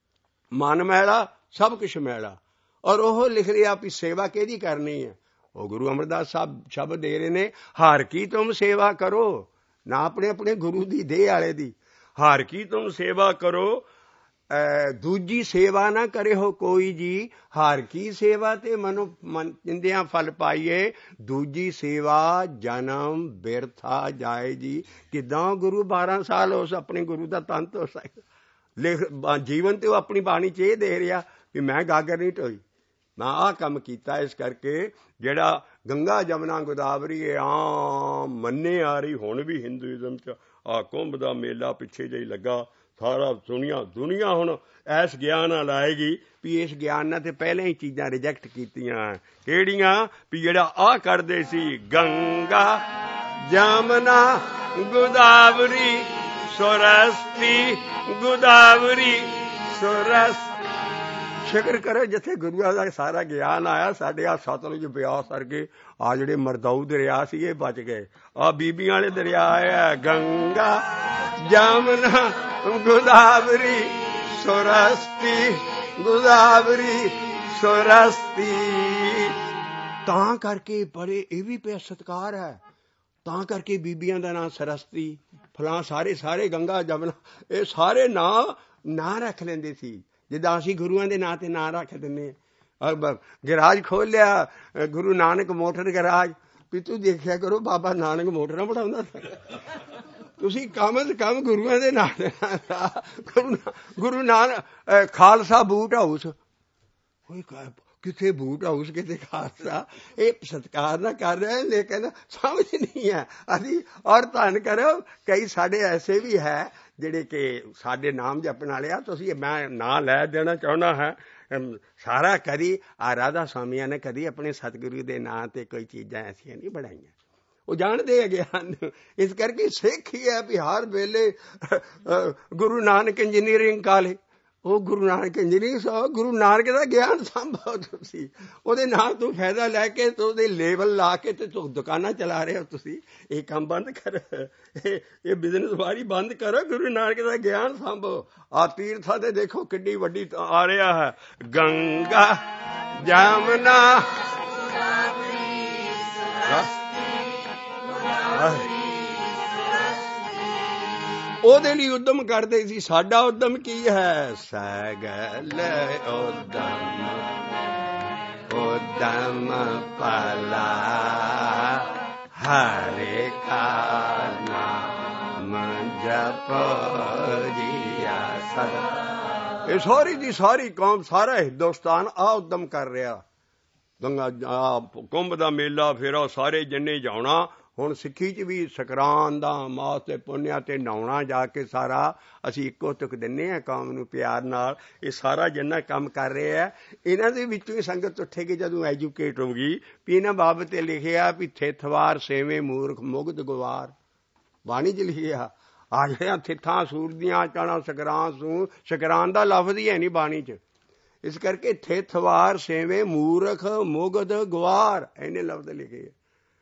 ਮਨ ਮੈਲਾ ਸਭ ਕੁਛ ਮੈਲਾ। ਔਰ ਉਹ ਲਿਖ ਰਿਹਾ ਵੀ ਸੇਵਾ ਕਿਹਦੀ ਕਰਨੀ ਹੈ? ਉਹ ਗੁਰੂ ਅਮਰਦਾਸ ਸਾਹਿਬ ਸ਼ਬਦ ਦੇ ਰਹੇ ਨੇ, ਹਰ ਕੀ ਤੁਮ ਸੇਵਾ ਕਰੋ। ਨਾ ਆਪਣੇ ਆਪਣੇ ਗੁਰੂ ਦੀ ਦੇਹ ਵਾਲੇ ਦੀ। ਹਰ ਕੀ ਤੁਮ ਸੇਵਾ ਕਰੋ, ਦੂਜੀ ਸੇਵਾ ਨਾ ਕਰੇ ਹੋ ਕੋਈ ਜੀ। ਹਰ ਕੀ ਸੇਵਾ ਤੇ ਮਨੋ ਮਨ ਚਿੰਦਿਆਂ ਫਲ ਪਾਈਏ, ਦੂਜੀ ਸੇਵਾ ਜਨਮ ਬਿਰਥਾ ਜਾਏ ਜੀ। ਕਿੱਦਾਂ ਗੁਰੂ ਬਾਰਾਂ ਸਾਲ ਉਸ ਆਪਣੇ ਗੁਰੂ ਦਾ ਤਨ ਧੋ ਸਕਦਾ? ਲਿਖ ਜੀਵਨ ਤੇ ਉਹ ਆਪਣੀ ਬਾਣੀ 'ਚ ਇਹ ਦੇ ਰਿਹਾ ਵੀ ਮੈਂ ਗਾਗਰ ਨਹੀਂ ਢੋਈ, ਮੈਂ ਆਹ ਕੰਮ ਕੀਤਾ। ਇਸ ਕਰਕੇ ਜਿਹੜਾ ਗੰਗਾ ਜਮਨਾ ਗੋਦਾਵਰੀ ਇਹ ਆਮ ਮੰਨੇ ਆ ਰਹੀ ਹੁਣ ਵੀ ਹਿੰਦੂਇਜ਼ਮ 'ਚ। ਆਹ ਕੁੰਭ ਦਾ ਮੇਲਾ ਪਿੱਛੇ ਜਿਹੀ ਲੱਗਾ, ਸਾਰਾ ਦੁਨੀਆ ਦੁਨੀਆ ਹੁਣ ਇਸ ਗਿਆਨ ਨਾਲ ਆਏਗੀ ਵੀ ਇਸ ਗਿਆਨ ਨਾਲ ਤੇ ਪਹਿਲਾਂ ਹੀ ਚੀਜ਼ਾਂ ਰਿਜੈਕਟ ਕੀਤੀਆਂ। ਕਿਹੜੀਆਂ? ਵੀ ਜਿਹੜਾ ਆਹ ਕਰਦੇ ਸੀ ਗੰਗਾ ਜਮਨਾ ਗੋਦਾਵਰੀ ਸੁਰਸਤੀ, ਗੋਦਾਵਰੀ ਸੁਰਸਤੀ। ਸ਼ੁਕਰ ਕਰੋ ਜਿੱਥੇ ਗੁਰੂਆਂ ਦਾ ਸਾਰਾ ਗਿਆਨ ਆਇਆ। ਸਾਡੇ ਆ ਸਤਲੁਜ ਬਿਆਸ ਵਰਗੇ ਆ ਜਿਹੜੇ ਮਰਦਾਊ ਦਰਿਆ ਸੀ ਇਹ ਬਚ ਗਏ। ਆ ਬੀਬੀਆਂ ਵਾਲੇ ਦਰਿਆ ਆਇਆ ਗੰਗਾ ਜਮਨਾ ਗੋਦਾਵਰੀ ਸੁਰਸਤੀ, ਗੋਦਾਵਰੀ ਸੁਰਸਤੀ। ਤਾਂ ਕਰਕੇ ਬੜੇ ਇਹ ਵੀ ਪਿਆ ਸਤਿਕਾਰ ਹੈ। ਤਾਂ ਕਰਕੇ ਬੀਬੀਆਂ ਦਾ ਨਾਂ ਸਰਸਤੀ ਫਲਾਂ ਸਾਰੇ ਸਾਰੇ ਗੰਗਾ ਜਮਨਾ ਇਹ ਸਾਰੇ ਨਾਂ ਨਾਂ ਰੱਖ ਲੈਂਦੇ ਸੀ। ਜਿੱਦਾਂ ਅਸੀਂ ਗੁਰੂਆਂ ਦੇ ਨਾਂ ਤੇ ਨਾਂ ਰੱਖ ਦਿੰਦੇ ਹਾਂ। ਗੈਰਾਜ ਖੋਲ੍ਹ ਲਿਆ ਗੁਰੂ ਨਾਨਕ ਮੋਟਰ ਗੈਰਾਜ, ਵੀ ਤੂੰ ਦੇਖਿਆ ਕਰੋ ਬਾਬਾ ਨਾਨਕ ਮੋਟਰਾਂ ਬਣਾਉਂਦਾ। ਤੁਸੀਂ ਕਮ ਅਜ਼ ਕਮ ਗੁਰੂਆਂ ਦੇ ਨਾਂ ਦੇ ਗੁਰੂ ਗੁਰੂ ਨਾਨਕ ਖਾਲਸਾ ਬੂਟ ਹਾਊਸ। किथे बूट हाउस किथे खालसा ये सत्कार ना कर रहे हैं लेकिन समझ नहीं है अभी। और धन करो कई साढ़े ऐसे भी है ਜਿਹੜੇ कि साढ़े नाम जपण वाले आ तुसीं मैं ना लै देना चाहुंदा है सारा कदी आ राधा स्वामिया ने कदी अपने सतगुरु के नां ते कोई चीज़ां ऐसियां नहीं बनाईयां ਉਹ ਜਾਣਦੇ ਹੈਗੇ ਹਨ। ਇਸ ਕਰਕੇ ਸਿੱਖ ਹੀ ਹੈ ਵੀ ਹਰ ਵੇਲੇ ਗੁਰੂ ਨਾਨਕ ਇੰਜੀਨੀਅਰਿੰਗ ਕਾਲਜ ਉਹ ਗੁਰੂ ਨਾਨਕ ਇੰਜੀਨੀਅਰਿੰਗ ਸਾਹਿਬ ਗੁਰੂ ਨਾਨਕ ਦਾ ਗਿਆਨ ਸੰਭਾਓ ਤੁਸੀਂ ਉਹਦੇ ਨਾਲ ਤੂੰ ਫਾਇਦਾ ਲੈ ਕੇ ਤੇ ਉਹਦੇ ਲੇਬਲ ਲਾ ਕੇ ਤੇ ਤੂੰ ਦੁਕਾਨਾਂ ਚਲਾ ਰਹੇ ਹੋ ਤੁਸੀਂ ਇਹ ਕੰਮ ਬੰਦ ਕਰ ਇਹ ਇਹ ਬਿਜ਼ਨਸ ਵਾਰੀ ਬੰਦ ਕਰੋ ਗੁਰੂ ਨਾਨਕ ਦਾ ਗਿਆਨ ਸੰਭਾਓ। ਆ ਤੀਰਥਾਂ ਤੇ ਦੇਖੋ ਕਿੱਡੀ ਵੱਡੀ ਆ ਰਿਹਾ ਹੈ ਗੰਗਾ ਜਮਨਾ ਉਹਦੇ ਲਈ ਉਦਮ ਕਰਦੇ ਸੀ। ਸਾਡਾ ਉਦਮ ਕੀ ਹੈ ਸਗਲ ਉਦਮ ਉਦਮ ਭਲਾ ਹਰੇ ਕਾ ਨਾਮ ਜਪੋ ਜੀਆ ਸਦਾ। ਇਹ ਸਾਰੀ ਦੀ ਸਾਰੀ ਕੌਮ ਸਾਰਾ ਹਿੰਦੁਸਤਾਨ ਆ ਉਦਮ ਕਰ ਰਿਹਾ। ਗੰਗਾ ਕੁੰਭ ਦਾ ਮੇਲਾ ਫੇਰਾ ਸਾਰੇ ਜਿੰਨੇ ਜਾਣਾ ਹੁਣ ਸਿੱਖੀ 'ਚ ਵੀ ਸਕਰਾਂਤ ਦਾ ਮਾਸ ਤੇ ਪੁੰਨਿਆ ਤੇ ਨਹਾਉਣਾ ਜਾ ਕੇ ਸਾਰਾ ਅਸੀਂ ਇੱਕੋ ਤੁਕ ਦਿੰਦੇ ਹਾਂ ਕੌਮ ਨੂੰ ਪਿਆਰ ਨਾਲ। ਇਹ ਸਾਰਾ ਜਿੰਨਾ ਕੰਮ ਕਰ ਰਹੇ ਆ ਇਹਨਾਂ ਦੇ ਵਿੱਚੋਂ ਹੀ ਸੰਗਤ ਉੱਠੇਗੀ ਜਦੋਂ ਐਜੂਕੇਟ ਹੋਊਗੀ ਵੀ ਇਹਨਾਂ ਬਾਬਤ ਤੇ ਲਿਖਿਆ ਵੀ ਥਿੱਥਵਾਰ ਸੇਵੇਂ ਮੂਰਖ ਮੁਗਧ ਗਵਾਰ ਬਾਣੀ 'ਚ ਲਿਖਿਆ ਆ ਜਿਹੜੀਆਂ ਥਿੱਥਾਂ ਸੂਰਦੀਆਂ ਚਾਣਾ ਸਕਰਾਂਤ ਸੂ ਸਕਰਾਂਤ ਦਾ ਲਫ਼ਜ਼ ਹੀ ਹੈ ਨਹੀਂ ਬਾਣੀ 'ਚ। ਇਸ ਕਰਕੇ ਥਿੱਥਵਾਰ ਸੇਵੇਂ ਮੂਰਖ ਮੁਗਧ ਗਵਾਰ ਇੰਨੇ ਲਫ਼ਜ਼ ਲਿਖੇ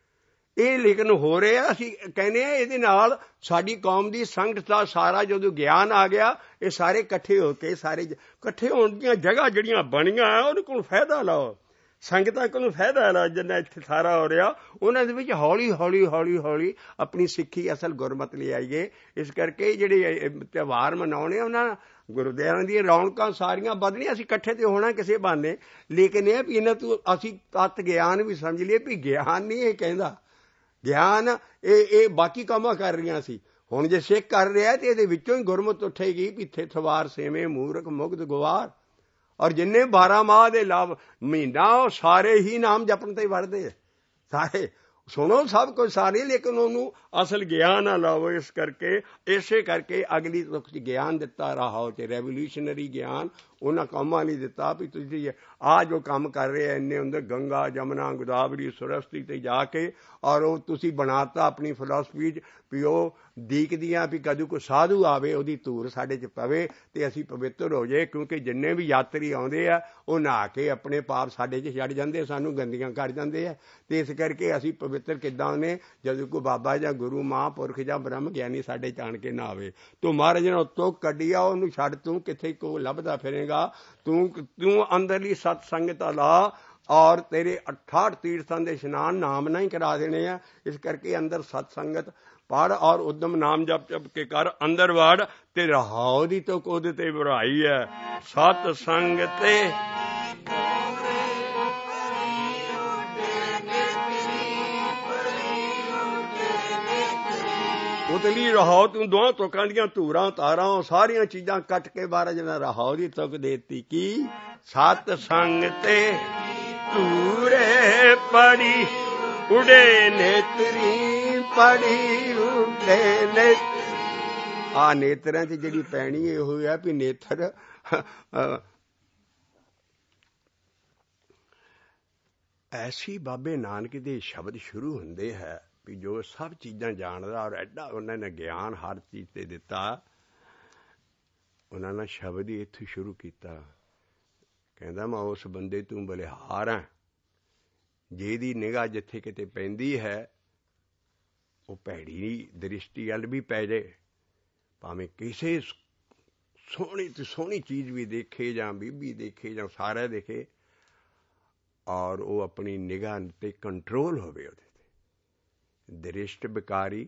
ਇਹ ਲੇਕਿਨ ਹੋ ਰਿਹਾ। ਅਸੀਂ ਕਹਿੰਦੇ ਹਾਂ ਇਹਦੇ ਨਾਲ ਸਾਡੀ ਕੌਮ ਦੀ ਸੰਗਤ ਦਾ ਸਾਰਾ ਜਦੋਂ ਗਿਆਨ ਆ ਗਿਆ ਇਹ ਸਾਰੇ ਇਕੱਠੇ ਹੋ ਕੇ ਸਾਰੇ ਇਕੱਠੇ ਹੋਣ ਦੀਆਂ ਜਗ੍ਹਾ ਜਿਹੜੀਆਂ ਬਣੀਆਂ ਉਹਦੇ ਕੋਲ ਫਾਇਦਾ ਲਓ ਸੰਗਤਾਂ ਕੋਲ ਫਾਇਦਾ ਲਓ ਜਿੰਨਾ ਇੱਥੇ ਸਾਰਾ ਹੋ ਰਿਹਾ ਉਹਨਾਂ ਦੇ ਵਿੱਚ ਹੌਲੀ ਹੌਲੀ ਹੌਲੀ ਹੌਲੀ ਆਪਣੀ ਸਿੱਖੀ ਅਸਲ ਗੁਰਮਤ ਲੈ ਆਈਏ। ਇਸ ਕਰਕੇ ਜਿਹੜੇ ਤਿਉਹਾਰ ਮਨਾਉਣੇ ਉਹਨਾਂ ਗੁਰਦੁਆਰਿਆਂ ਦੀਆਂ ਰੌਣਕਾਂ ਸਾਰੀਆਂ ਵੱਧਣੀਆਂ ਅਸੀਂ ਇਕੱਠੇ ਤੇ ਹੋਣਾ ਕਿਸੇ ਬਹਾਨੇ ਲੇਕਿਨ ਇਹ ਵੀ ਇਹਨਾਂ ਤੋਂ ਅਸੀਂ ਤੱਤ ਗਿਆਨ ਵੀ ਸਮਝ ਲਈਏ ਵੀ ਗਿਆਨ ਨਹੀਂ ਇਹ ਕਹਿੰਦਾ ਗਿਆਨ ਇਹ ਇਹ ਬਾਕੀ ਕੰਮਾਂ ਕਰ ਰਹੀਆਂ ਸੀ। ਹੁਣ ਜੇ ਸਿੱਖ ਕਰ ਰਿਹਾ ਤੇ ਇਹਦੇ ਵਿੱਚੋਂ ਹੀ ਗੁਰਮਤ ਉੱਠੇਗੀ ਵੀ ਥਿੱਥਵਾਰ ਸੇਵੇਂ ਮੂਰਖ ਮੁਗਧ ਗਵਾਰ। ਔਰ ਜਿੰਨੇ ਬਾਰਾਂ ਮਾਹ ਦੇ ਲਾਭ ਮਹੀਨਾ ਉਹ ਸਾਰੇ ਹੀ ਨਾਮ ਜਪਣ ਤੇ ਵੜਦੇ ਸਾਰੇ ਸੁਣੋ ਸਭ ਕੁਝ ਸਾਰੇ ਲੇਕਿਨ ਉਹਨੂੰ ਅਸਲ ਗਿਆਨ ਨਾ ਲਾਓ। ਇਸ ਕਰਕੇ ਇਸੇ ਕਰਕੇ ਅਗਲੀ ਤੁਕ ਗਿਆਨ ਦਿੱਤਾ ਰਾਹੋ ਤੇ ਰੈਵੋਲੂਸ਼ਨਰੀ ਗਿਆਨ ਉਹਨਾਂ ਕੰਮਾਂ ਲਈ ਦਿੱਤਾ ਵੀ ਤੁਸੀਂ ਆਹ ਜੋ ਕੰਮ ਕਰ ਰਹੇ ਇੰਨੇ ਹੁੰਦੇ ਗੰਗਾ ਜਮਨਾ ਗੋਦਾਵਰੀ ਸਰਸਵਤੀ ਤੇ ਜਾ ਕੇ ਔਰ ਉਹ ਤੁਸੀਂ ਬਣਾਤਾ ਆਪਣੀ ਫਿਲਾਸਫੀ 'ਚ ਵੀ ਉਹ ਦੀਕਦੀਆਂ ਵੀ ਕਦੋਂ ਕੋਈ ਸਾਧੂ ਆਵੇ ਉਹਦੀ ਧੂੜ ਸਾਡੇ 'ਚ ਪਵੇ ਤੇ ਅਸੀਂ ਪਵਿੱਤਰ ਹੋ ਜਾਏ ਕਿਉਂਕਿ ਜਿੰਨੇ ਵੀ ਯਾਤਰੀ ਆਉਂਦੇ ਆ ਉਹ ਨਹਾ ਕੇ ਆਪਣੇ ਪਾਪ ਸਾਡੇ 'ਚ ਛੱਡ ਜਾਂਦੇ ਸਾਨੂੰ ਗੰਦੀਆਂ ਕਰ ਜਾਂਦੇ ਆ ਤੇ ਇਸ ਕਰਕੇ ਅਸੀਂ ਪਵਿੱਤਰ ਕਿੱਦਾਂ ਨੇ ਜਦੋਂ ਕੋਈ ਬਾਬਾ ਜਾਂ ਗੁਰੂ ਮਹਾਂਪੁਰਖ ਜਾਂ ਬ੍ਰਹਮ ਗਿਆਨੀ ਸਾਡੇ 'ਚ ਆਣ ਕੇ ਨਾ ਆਵੇ। ਤੂੰ ਮਹਾਰਾਜ ਨੇ ਉੱਤੋਂ ਕੱਢੀ ਆ ਉਹਨੂੰ ਛੱਡ ਤੂੰ ਕਿੱਥੇ ਕੋ ਲੱਭਦਾ ਫਿਰੇਗਾ ਤੂੰ ਤੂੰ ਅੰਦਰਲੀ ਸਤ ਸੰਗਤ ਲਾ ਔਰ ਤੇਰੇ ਅਠਾਹਠ ਤੀਰਥਾਂ ਦੇ ਇਸ਼ਨਾਨ ਨਾਮ ਨਾਲ ਹੀ ਕਰਾ ਦੇਣੇ ਆ। ਇਸ ਕਰਕੇ ਅੰਦਰ ਸਤ ਸੰਗਤ ਪੜ ਔਰ ਉਦਮ ਨਾਮ ਜਪ ਜਪ ਕੇ ਕਰ ਅੰਦਰ ਵੜ ਤੇ ਰਹਾਉ ਦੀ ਤੋਂ ਉਹਦੇ ਤੇ ਬੁਰਾਈ ਹੈ ਸਤ ਸੰਗ ਤੇ ਉਹਦੇ ਲਈ ਰਹਾਉ ਤੂੰ ਦੋਹਾਂ ਤੁਕਾਂ ਦੀਆਂ ਧੂਰਾਂ ਤਾਰਾਂ ਸਾਰੀਆਂ ਚੀਜ਼ਾਂ ਕੱਟ ਕੇ ਬਾਹਰ ਜਨਾ ਰਹਾਉ ਦੀ ਤੁਕ ਦੇਤੀ ਕੀ ਸਤ ਸੰਗ ਤੇ ਧੂਰੇ ਪੜੀ ਉਡੇ ਨੇਤਰੀ ਪੜੀ ਉਡੇ ਨੇਤਰੀ। ਆ ਨੇਤਰਾਂ 'ਚ ਜਿਹੜੀ ਪੈਣੀ ਇਹੋ ਹੈ ਵੀ ਨੇਤਰ ਐਸੀ ਬਾਬੇ ਨਾਨਕ ਦੇ ਸ਼ਬਦ ਸ਼ੁਰੂ ਹੁੰਦੇ ਹੈ ਵੀ ਜੋ ਸਭ ਚੀਜ਼ਾਂ ਜਾਣਦਾ ਔਰ ਐਡਾ ਉਹਨਾਂ ਨੇ ਗਿਆਨ ਹਰ ਚੀਜ਼ ਤੇ ਦਿੱਤਾ। ਉਹਨਾਂ ਨੇ ਸ਼ਬਦ ਹੀ ਇੱਥੋਂ ਸ਼ੁਰੂ ਕੀਤਾ ਕਹਿੰਦਾ ਮੈਂ ਉਸ ਬੰਦੇ ਤੂੰ ਬਲਿਹਾਰ ਹਾਂ ਜਿਹਦੀ ਨਿਗਾਹ ਜਿੱਥੇ ਕਿਤੇ ਪੈਂਦੀ ਹੈ ਉਹ ਭੈੜੀ ਦ੍ਰਿਸ਼ਟੀ ਵੱਲ ਵੀ ਪੈ ਜਾਏ ਭਾਵੇਂ ਕਿਸੇ ਸੋਹਣੀ ਤੋਂ ਸੋਹਣੀ ਚੀਜ਼ ਵੀ ਦੇਖੇ ਜਾਂ ਬੀਬੀ ਦੇਖੇ ਜਾਂ ਸਾਰਾ ਦੇਖੇ ਔਰ ਉਹ ਆਪਣੀ ਨਿਗਾਹ ਤੇ ਕੰਟਰੋਲ ਹੋਵੇ ਉਹਦੇ ਤੇ। ਦ੍ਰਿਸ਼ਟ ਵਿਕਾਰੀ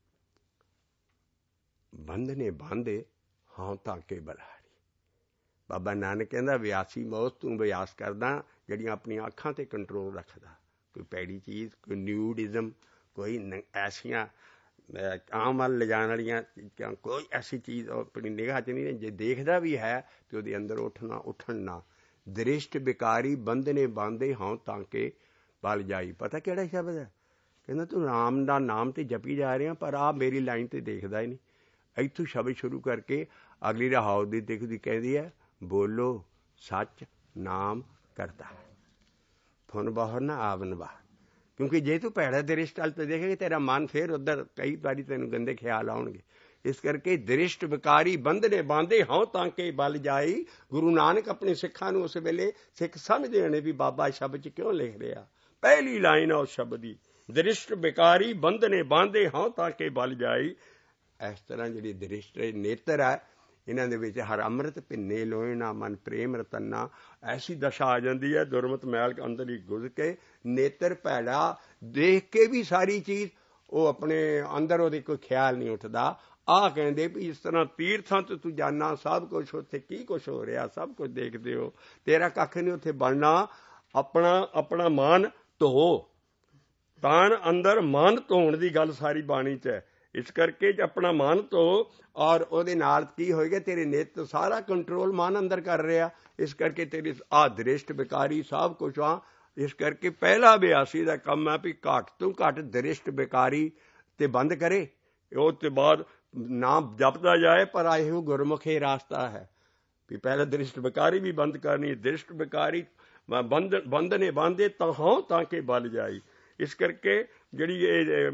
ਬੰਧਨੇ ਬਾਂਧੇ ਹਾਂ ਤਾਂ ਕੇ ਬਲਹਾਰੀ। ਬਾਬਾ ਨਾਨਕ ਕਹਿੰਦਾ ਵਿਆਸੀ ਮੌਤ ਤੂੰ ਵਿਆਸ ਕਰਦਾ ਜਿਹੜੀਆਂ ਆਪਣੀਆਂ ਅੱਖਾਂ ਤੇ ਕੰਟਰੋਲ ਰੱਖਦਾ। ਕੋਈ ਭੈੜੀ ਚੀਜ਼ ਕੋਈ ਨਿਊਡਿਜ਼ਮ ਕੋਈ ਐਸੀਆਂ ਆਮ ਵੱਲ ਲਿਜਾਣ ਵਾਲੀਆਂ ਚੀਜ਼ਾਂ ਕੋਈ ਐਸੀ ਚੀਜ਼ ਆਪਣੀ ਨਿਗਾਹ 'ਚ ਨਹੀਂ ਜੇ ਦੇਖਦਾ ਵੀ ਹੈ ਤੇ ਉਹਦੇ ਅੰਦਰ ਉੱਠਣਾ ਉੱਠਣ ਨਾ ਦ੍ਰਿਸ਼ਟ ਵਿਕਾਰੀ ਬੰਧਨੇ ਬਾਂਧੇ ਹਉ ਤਾਂਕੇ ਬਲ ਜਾਈ। ਪਤਾ ਕਿਹੜਾ ਸ਼ਬਦ ਹੈ? ਕਹਿੰਦਾ ਤੂੰ ਰਾਮ ਦਾ ਨਾਮ ਤੇ ਜਪੀ ਜਾ ਰਿਹਾ, ਪਰ ਆਹ ਮੇਰੀ ਲਾਈਨ ਤੇ ਦੇਖਦਾ ਹੀ ਨਹੀਂ। ਇੱਥੋਂ ਸ਼ਬਦ ਸ਼ੁਰੂ ਕਰਕੇ ਅਗਲੀ ਰਹਾਉ ਦੀ ਦਿਖਦੀ ਕਹਿੰਦੀ ਹੈ, ਬੋਲੋ ਸੱਚ ਨਾਮ ਕਰਤਾ ਫੁਨ ਬਾਹਰ ਨਾ ਆਵਨ ਬਾਹਰ। ਕਿਉਂਕਿ ਜੇ ਤੂੰ ਭੈੜਾ ਦ੍ਰਿਸ਼ਟ ਵੱਲ ਤੇ ਦੇਖੇਗਾ, ਤੇਰਾ ਮਨ ਫਿਰ ਉੱਧਰ ਕਈ ਵਾਰੀ ਤੈਨੂੰ ਗੰਦੇ ਖਿਆਲ ਆਉਣਗੇ। ਇਸ ਕਰਕੇ ਦ੍ਰਿਸ਼ਟ ਵਿਕਾਰੀ ਬੰਧਨੇ ਬਾਂਧੇ ਹਉ ਤਾਂ ਕੇ ਬਲ ਜਾਈ। ਗੁਰੂ ਨਾਨਕ ਆਪਣੇ ਸਿੱਖਾਂ ਨੂੰ ਉਸ ਵੇਲੇ ਸਿੱਖ ਸਮਝਦੇ ਹੋਣੇ ਵੀ ਬਾਬਾ ਸ਼ਬਦ 'ਚ ਕਿਉਂ ਲਿਖ ਰਿਹਾ। ਪਹਿਲੀ ਲਾਈਨ ਆ ਉਸ ਸ਼ਬਦ ਦੀ, ਦ੍ਰਿਸ਼ਟ ਵਿਕਾਰੀ ਬੰਧਨੇ ਬਾਂਧੇ ਹਉ ਤਾਂ ਕੇ ਬਲ ਜਾਈ। ਇਸ ਤਰ੍ਹਾਂ ਜਿਹੜੀ ਦ੍ਰਿਸ਼ਟ ਨੇਤਰ ਹੈ, ਇਹਨਾਂ ਦੇ ਵਿੱਚ ਹਰ ਅੰਮ੍ਰਿਤ ਭਿੰਨੇ ਲੋਇਣਾ ਮਨ ਪ੍ਰੇਮ ਰਤਨਾ। ਐਸੀ ਦਸ਼ਾ ਆ ਜਾਂਦੀ ਹੈ, ਦੁਰਮਤ ਮੈਲ ਅੰਦਰ ਹੀ ਗੁੱਜ ਕੇ ਨੇਤਰ ਭੈੜਾ ਦੇਖ ਕੇ ਵੀ ਸਾਰੀ ਚੀਜ਼ ਉਹ ਆਪਣੇ ਅੰਦਰ ਉਹਦੇ ਕੋਈ ਖਿਆਲ ਨਹੀਂ ਉੱਠਦਾ। ਆਹ ਕਹਿੰਦੇ ਵੀ ਇਸ ਤਰ੍ਹਾਂ ਤੀਰਥਾਂ ਤੋਂ ਤੂੰ ਜਾਣਾ, ਸਭ ਕੁਛ ਉੱਥੇ ਕੀ ਕੁਛ ਹੋ ਰਿਹਾ ਸਭ ਕੁਝ ਦੇਖਦੇ ਹੋ, ਤੇਰਾ ਕੱਖ ਨਹੀਂ ਉੱਥੇ ਬਣਨਾ। ਆਪਣਾ ਆਪਣਾ ਮਨ ਧੋ, ਤਨ ਅੰਦਰ ਮਨ ਧੋਣ ਦੀ ਗੱਲ ਸਾਰੀ ਬਾਣੀ 'ਚ ਹੈ। ਇਸ ਕਰਕੇ ਜੇ ਆਪਣਾ ਮਨ ਧੋ, ਔਰ ਉਹਦੇ ਨਾਲ ਕੀ ਹੋਏਗਾ, ਤੇਰੇ ਨਿੱਤ ਸਾਰਾ ਕੰਟਰੋਲ ਮਨ ਅੰਦਰ ਕਰ ਰਿਹਾ। ਇਸ ਕਰਕੇ ਤੇਰੀ ਆਹ ਦ੍ਰਿਸ਼ਟ ਵਿਕਾਰੀ ਸਭ ਕੁਛ ਆ। ਇਸ ਕਰਕੇ ਪਹਿਲਾ ਅਭਿਆਸੀ ਦਾ ਕੰਮ ਹੈ ਵੀ ਘੱਟ ਤੋਂ ਘੱਟ ਦ੍ਰਿਸ਼ਟ ਵਿਕਾਰੀ ਤੇ ਬੰਦ ਕਰੇ। ਉਹ ਤੋਂ ਬਾਅਦ ਨਾਮ ਜਪਦਾ ਜਾਏ, ਪਰ ਇਹੋ ਗੁਰਮੁਖੇ ਰਾਸਤਾ ਹੈ ਵੀ ਪਹਿਲਾਂ ਦ੍ਰਿਸ਼ਟ ਵਿਕਾਰੀ ਵੀ ਬੰਦ ਕਰਨੀ। ਦ੍ਰਿਸ਼ਟ ਵਿਕਾਰੀ ਬੰਦ ਬੰਧਨੇ ਬਾਂਧੇ ਤਾਂ ਹਉ ਤਾਂ ਕੇ ਬਲ ਜਾਈ। ਇਸ ਕਰਕੇ ਜਿਹੜੀ ਇਹ